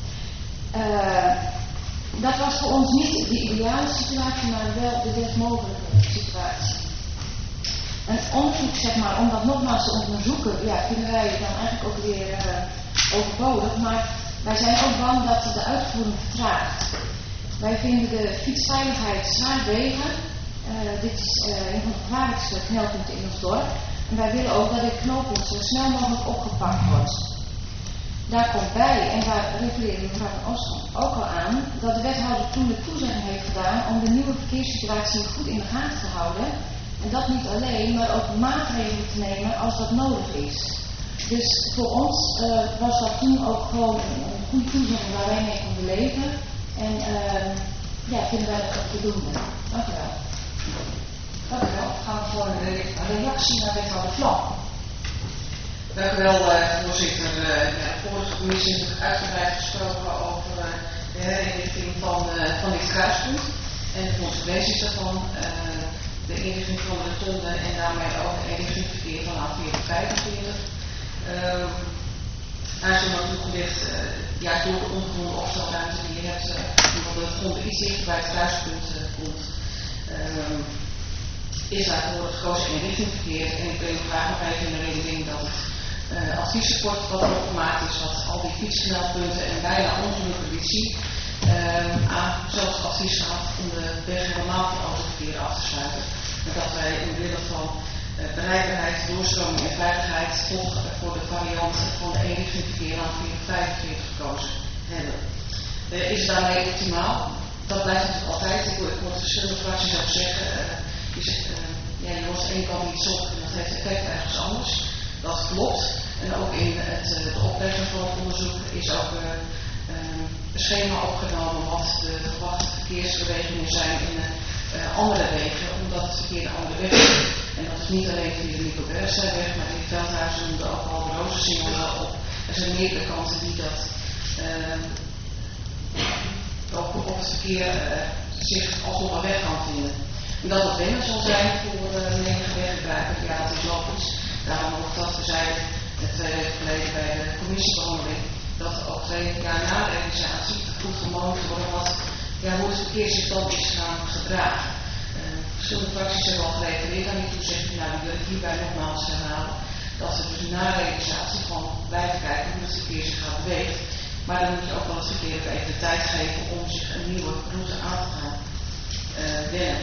Uh, dat was voor ons niet de ideale situatie, maar wel de best mogelijke situatie. Een onderzoek, zeg maar, om dat nogmaals te onderzoeken, ja, vinden wij dan eigenlijk ook weer uh, overbodig, maar wij zijn ook bang dat de uitvoering vertraagt. Wij vinden de fietsveiligheid zwaar wegen. Uh, dit is uh, een van de gevaarlijkste knelpunten in ons dorp. En wij willen ook dat dit knooppunt zo snel mogelijk opgepakt wordt. Daar komt bij, en daar refereerde mevrouw van Oostrom ook al aan, dat de wethouder toen de toezegging heeft gedaan om de nieuwe verkeerssituatie goed in de gaten te houden. En dat niet alleen, maar ook maatregelen te nemen als dat nodig is. Dus voor ons uh, was dat toen ook gewoon een, een goede toezegging waar wij mee konden leven. En uh, ja, vinden wij dat ook te doen. Dank u wel. Dank u wel. Gaan we voor een reactie naar wethouder Vlam. Dank u wel, uh, voorzitter. Uh, ja, de vorige commissie heeft uitgebreid gesproken over uh, de herinrichting van, uh, van dit kruispunt. En de consequenties daarvan. Uh, de inrichting van de rotonde en daarmee ook de inrichting verkeer van A veertig vijfenveertig. Uh, Daar is er ook toegelicht, uh, juist door de ongewoon opstelruimte die je hebt, uh, de grond iets dichter bij het kruispunt uh, komt. Uh, is daarvoor gekozen in richtingverkeer. En ik ben graag nog even in de redenering dat het uh, adviesrapport wat erop gemaakt is, wat al die fietsknelpunten en bijna ongelukken liet zien, uh, aan zelfs advies gehad om de weg helemaal van autoverkeer af te sluiten. En dat wij omwille van uh, bereikbaarheid, doorstroming en veiligheid toch uh, voor de variant van de eenrichtingverkeer aan veertig vijfenveertig gekozen hebben. Uh, is het daarmee optimaal? Dat blijft natuurlijk altijd. Ik hoor verschillende fracties ook zeggen. Uh, is, uh, ja, je hoort één kant iets op en dat heeft effect ergens anders. Dat klopt. En ook in het uh, opleggen van het onderzoek is ook uh, uh, een schema opgenomen wat de verwachte verkeersbewegingen zijn in uh, uh, andere wegen, omdat het verkeer de andere weg is. En dat is niet alleen via de Nico Bergsteinweg, maar in Veldhuizen noemde ook al de Rozensingel op. Er zijn meerdere kanten die dat uh, ook op het verkeer uh, zich alsnog een weg kan vinden. En dat het wennen zal zijn voor uh, menige weggebruiker, ja, dat is logisch. Daarom ook dat we zeiden twee weken geleden bij de commissiebehandeling dat ook twee jaar na de realisatie goed gemonitord worden wat, ja, hoe het verkeer zich dan is gaan gedragen. Uh, verschillende fracties hebben al gerefereerd aan die toezegging. Nou, die wil ik hierbij nogmaals herhalen. Dat we dus na realisatie gewoon gewoon blijven kijken hoe het verkeer zich gaat bewegen. Maar dan moet je ook wel het verkeer even de tijd geven om zich een nieuwe route aan te gaan uh, wennen.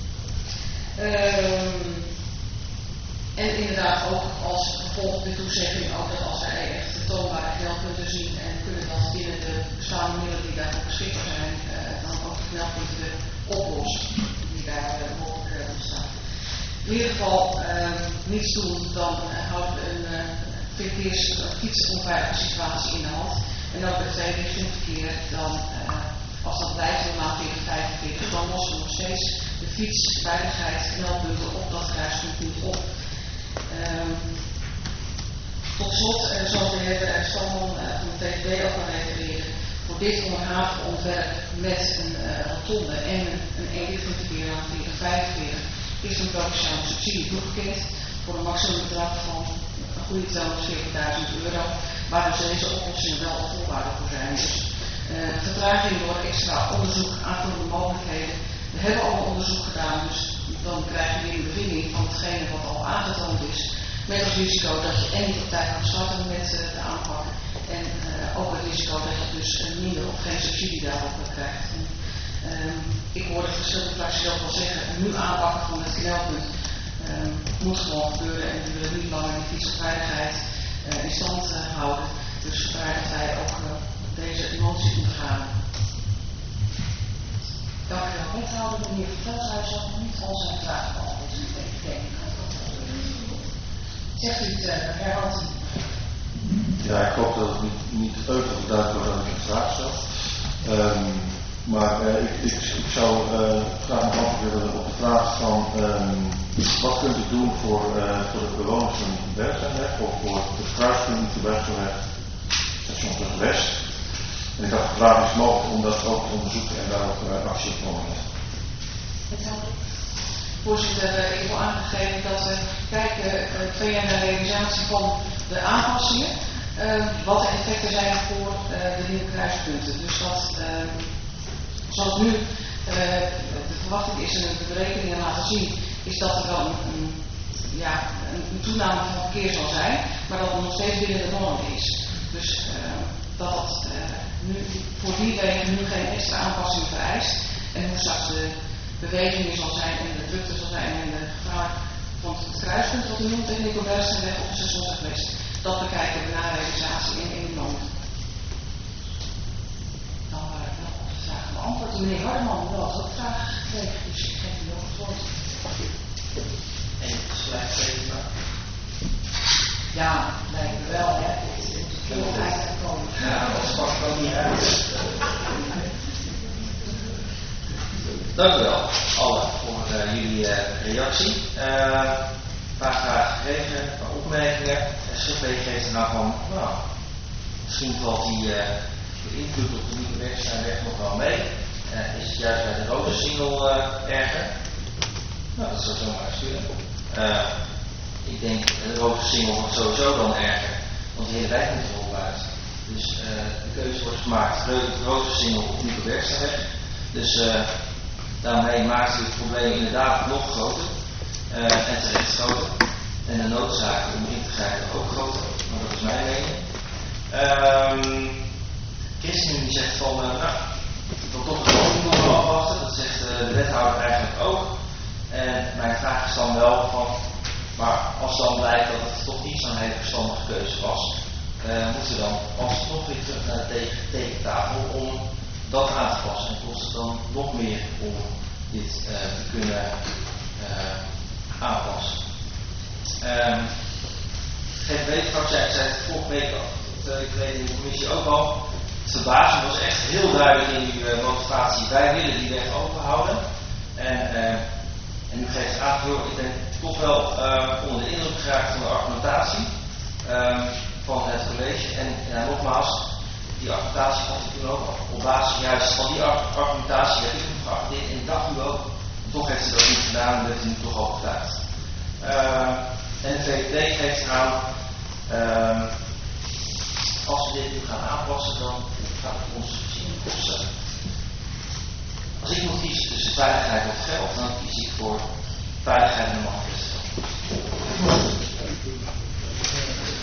Um, en inderdaad ook als gevolg de toezegging ook dat als wij echt toonbare knelpunten zien en kunnen dat binnen de bestaande middelen die daarvoor beschikbaar zijn, uh, dan ook de knelpunten weer oplossen die daar uh, mogelijk uh, bestaan. In ieder geval uh, niets doen, dan uh, houden we een uh, verkeers- of fietsonveilige situatie in de hand. En ook bij tweerichtingsverkeer, dan uh, als dat blijft door na veertig, vijfenveertig, dan lossen we nog steeds de fietsveiligheid knelpunten op dat kruispunt niet op. Um, tot slot, uh, zoals de heer uh, Stalman uh, van de T V D ook al refereerde, voor dit onderhavenontwerp met een uh, rotonde en een, een eenrichtingverkeer aan veertig, vijfenveertig is een provinciale subsidie toegekend voor een maximumbedrag van een goede tweehonderdveertigduizend euro, waar dus deze oplossingen wel al voorwaarden voor zijn. Dus uh, vertraging door extra onderzoek, aanvullende mogelijkheden. We hebben al een onderzoek gedaan, dus dan krijg je weer een bevinding van hetgene wat al aangetoond is. Met als risico dat je en niet op tijd kan starten met uh, de aanpak. En uh, ook het risico dat je dus uh, minder of geen subsidie daarop uh, krijgt. En, uh, ik hoor de verschillende fracties ook wel zeggen, nu aanpakken van het knelpunt uh, moet gewoon gebeuren. En we willen niet langer die fietsveiligheid uh, in stand uh, houden. Dus vandaar dat wij ook uh, deze motie ondergaan. Dank u wel. Wethouder, de heer Veldhuis zal niet al zijn vragen beantwoorden. Zegt u het, uh, herhaalt u. Ja, ik hoop dat het niet, niet euvel duidelijk wordt dat ik een vraag stel. Um, maar uh, ik, ik, ik zou uh, graag een antwoord willen op de vraag van um, wat kunt u doen voor, uh, voor de bewoners van Bergsenweg of voor het kruispunt de Bergsenweg, station West. En ik had gevraagd is mogelijk om dat ook te onderzoeken en daar ook uh, actie op te nemen. Voorzitter, ik heb al aangegeven dat we kijken uh, twee jaar naar de realisatie van de aanpassingen. Uh, wat de effecten zijn voor uh, de nieuwe kruispunten. Dus dat, uh, zoals nu uh, de verwachting is en de berekeningen laten zien, is dat er wel een, een, ja, een, een toename van verkeer zal zijn, maar dat het nog steeds binnen de norm is. Dus uh, dat dat uh, nu voor die wegen nu geen extra aanpassing vereist. En hoe straks de bewegingen zal zijn en de drukte zal zijn en de gevaar van het kruispunt wat u noemt in de Nico-Bergsenweg op de Stationsweg West. Dat bekijken we na realisatie in één moment. Dan waren we wel op de vraag beantwoord. Meneer Hardeman wel ook vragen gekregen, dus ik geef u ook het woord. En gelijk geven. Ja, lijkt me wel, hè. Het is de veelheid gekomen. Ja, dat past ook niet uit. Dank u wel, allen, voor uh, jullie uh, reactie. Uh, een paar vragen gekregen, een paar opmerkingen. En Schipweg geeft er nou van, nou, misschien valt die uh, de invloed op de nieuwe Bergsenweg nog wel mee. Uh, is het juist bij de rode single uh, erger? Nou, dat zou zomaar sturen. Uh, ik denk, de rode single wordt sowieso dan erger, want de hele wijk moet erop uit. Dus uh, de keuze wordt gemaakt, de rode single op de nieuwe Bergsenweg. Dus uh, daarmee maakt het probleem inderdaad nog groter uh, en terecht groter. En de noodzaak om in te grijpen ook groter, maar dat is mijn mening. Um, Christine die zegt van, uh, nou, ik wil toch het ook nog wel afwachten. Dat zegt uh, de wethouder eigenlijk ook. En mijn vraag is dan wel van, maar als dan blijkt dat het toch niet zo'n hele verstandige keuze was, uh, moeten we dan alsnog weer terug naar de tekentafel om dat aan te passen. En kost het dan nog meer om dit uh, te kunnen uh, aanpassen. Um, G V B-fractie zei, zei het vorige week al, dat, uh, ik weet in de commissie ook al. Het verbazen was echt heel duidelijk in uw uh, motivatie. Wij willen die weg open houden. En, uh, en u geeft aan, ik ben toch wel uh, onder de indruk geraakt van de argumentatie um, van het college. En uh, nogmaals, die argumentatie vond ik toen ook op basis juist van die argumentatie heb ik hem geaccordeerd en dacht u ook. En toch heeft ze dat niet gedaan en werd hij nu toch al getuigd. Uh, en de V V D geeft aan, uh, als we dit nu gaan aanpassen, dan gaat het ons voorzien kosten. Als ik moet kiezen tussen veiligheid of geld, dan kies ik voor veiligheid en manifest. Er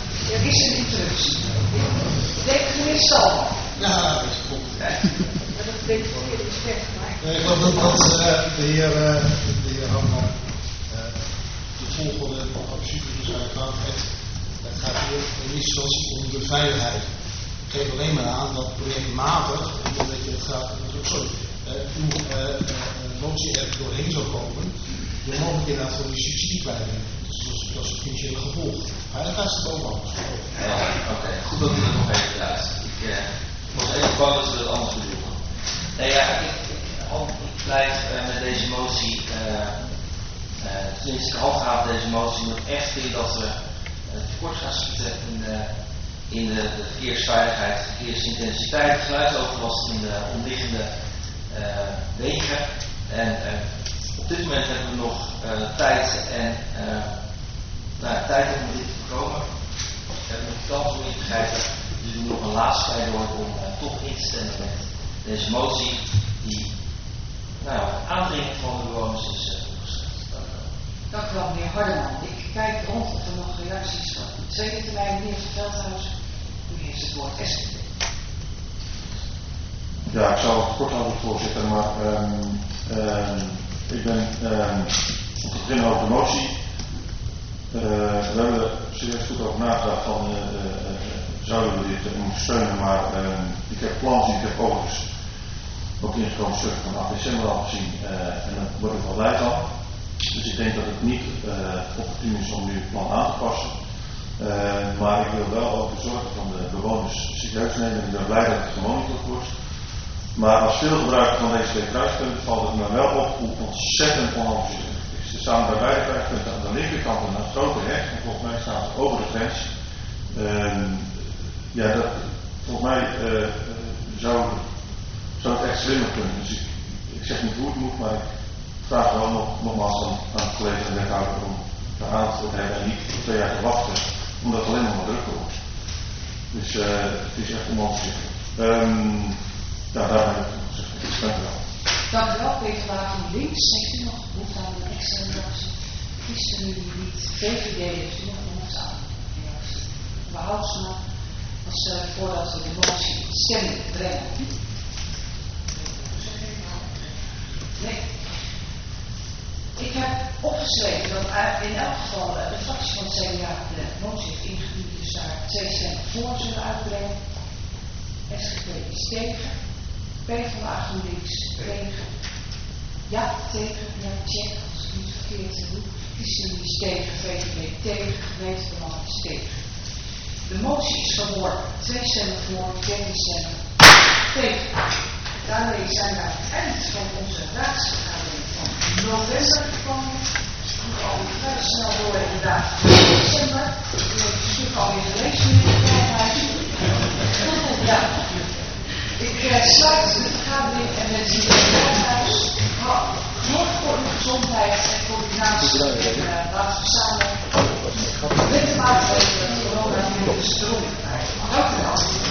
is een interruptie. Denk meneer Stalman. Ja, dat is goed. Dat denk ik weer iets weg gemaakt. Nee, ik geloof dat, dat uh, de heer, uh, de heer Hamman uh, de volgende absoluut waarschijnlijk aangeeft. Het gaat hier in eerste instantie om de veiligheid. Ik geef alleen maar aan dat projectmatig, omdat je het gaat, sorry, uh, uw uh, uh, motie er doorheen zou komen, je mogelijk inderdaad voor die subsidiekwijting. Dus dat is, dat is het financiële gevolg. Veiligheid staat bovenaan. Ja, oké, okay. Goed dat u dat nog even luistert. Ik uh, was even bang dat ze dat anders bedoelen. Nee, ja, ik, ik, ik blijf uh, met deze motie, uh, uh, tenminste ik handhaaf deze motie, omdat ik echt vind dat we uh, tekort gaan schieten in de, in de, de verkeersveiligheid, de verkeersintensiteit, de geluidsoverlast in de omliggende uh, wegen. En uh, op dit moment hebben we nog uh, tijd en uh, nou, tijd om dit te voorkomen. We hebben nog kans om in te grijpen. Dus we doen nog een laatste pleidooi om uh, toch in te stemmen met deze motie die nou, aandringen van de bewoners is uh, toegestemd. Dank u wel. Dank u wel, meneer Hardeman. Ik kijk rond of er nog reacties op de tweede termijn. Meneer Van Veldhuis, u heeft het woord. Esther. Ja, ik zal het kort houden, voorzitter, maar um, um, ik ben um, om te beginnen over de motie. Uh, we hebben er serieus goed over nagedacht van uh, uh, uh, zouden we dit uh, moeten steunen, maar uh, ik heb plans die ik heb overigens ook ingekomen stuk van acht december al gezien uh, en dan word ik wel blij van. Dus ik denk dat het niet uh, opportun is om nu het plan aan te passen. Uh, maar ik wil wel ook de zorgen van de bewoners serieus nemen en ik ben blij dat het gemonitord wordt. Maar als veel gebruiker van deze twee kruispunten valt het me wel op hoe ontzettend onoverzichtelijk het is. Er staan bij beide kruispunten aan de linkerkant een grote heg en volgens mij staat het over de grens. Uh, ja, dat, volgens mij uh, zou, zou het echt slimmer kunnen. Dus ik, ik zeg niet hoe het moet, maar ik vraag wel nog, nogmaals aan, aan de collega de wethouder om de aandacht voor te hebben en niet twee jaar te wachten, omdat het alleen nog maar drukker wordt. Dus uh, het is echt onoverzichtelijk. Um, Ja, daar heb ik nog gezegd. Dank u wel. Dank u wel, Peter Laag van links. Heeft u nog behoefte aan een extra reactie? ChristenUnie niet. V V D heeft u nog behoefte aan een reactie? Mevrouw Houtsma, dan stel ik voor dat we de motie in stemming brengen. Nee. Ik heb opgeschreven dat in elk geval de fractie van het C D A de motie heeft ingediend, dus daar twee stemmen voor zullen uitbrengen. S G P is tegen. P van de GroenLinks tegen. Ja, tegen. Ja, check. Als ik niet verkeerd doe. ChristenUnie is tegen. V V D tegen. Gemeentebelang is tegen. De motie is verworpen. Twee stemmen voor, geen stemmen tegen. Daarmee zijn we aan het eind van onze raadsvergadering van november gekomen. We moeten alweer vrij snel door inderdaad in december. U heeft het stuk alweer gelezen in de vrijheid. Ja. Ik uh, sluit de vergadering en wens u in het huis. Zorg voor uw gezondheid en coördinatie en uh, laten we samen met de maatregelen corona-virus eronder krijgen. Dank u wel.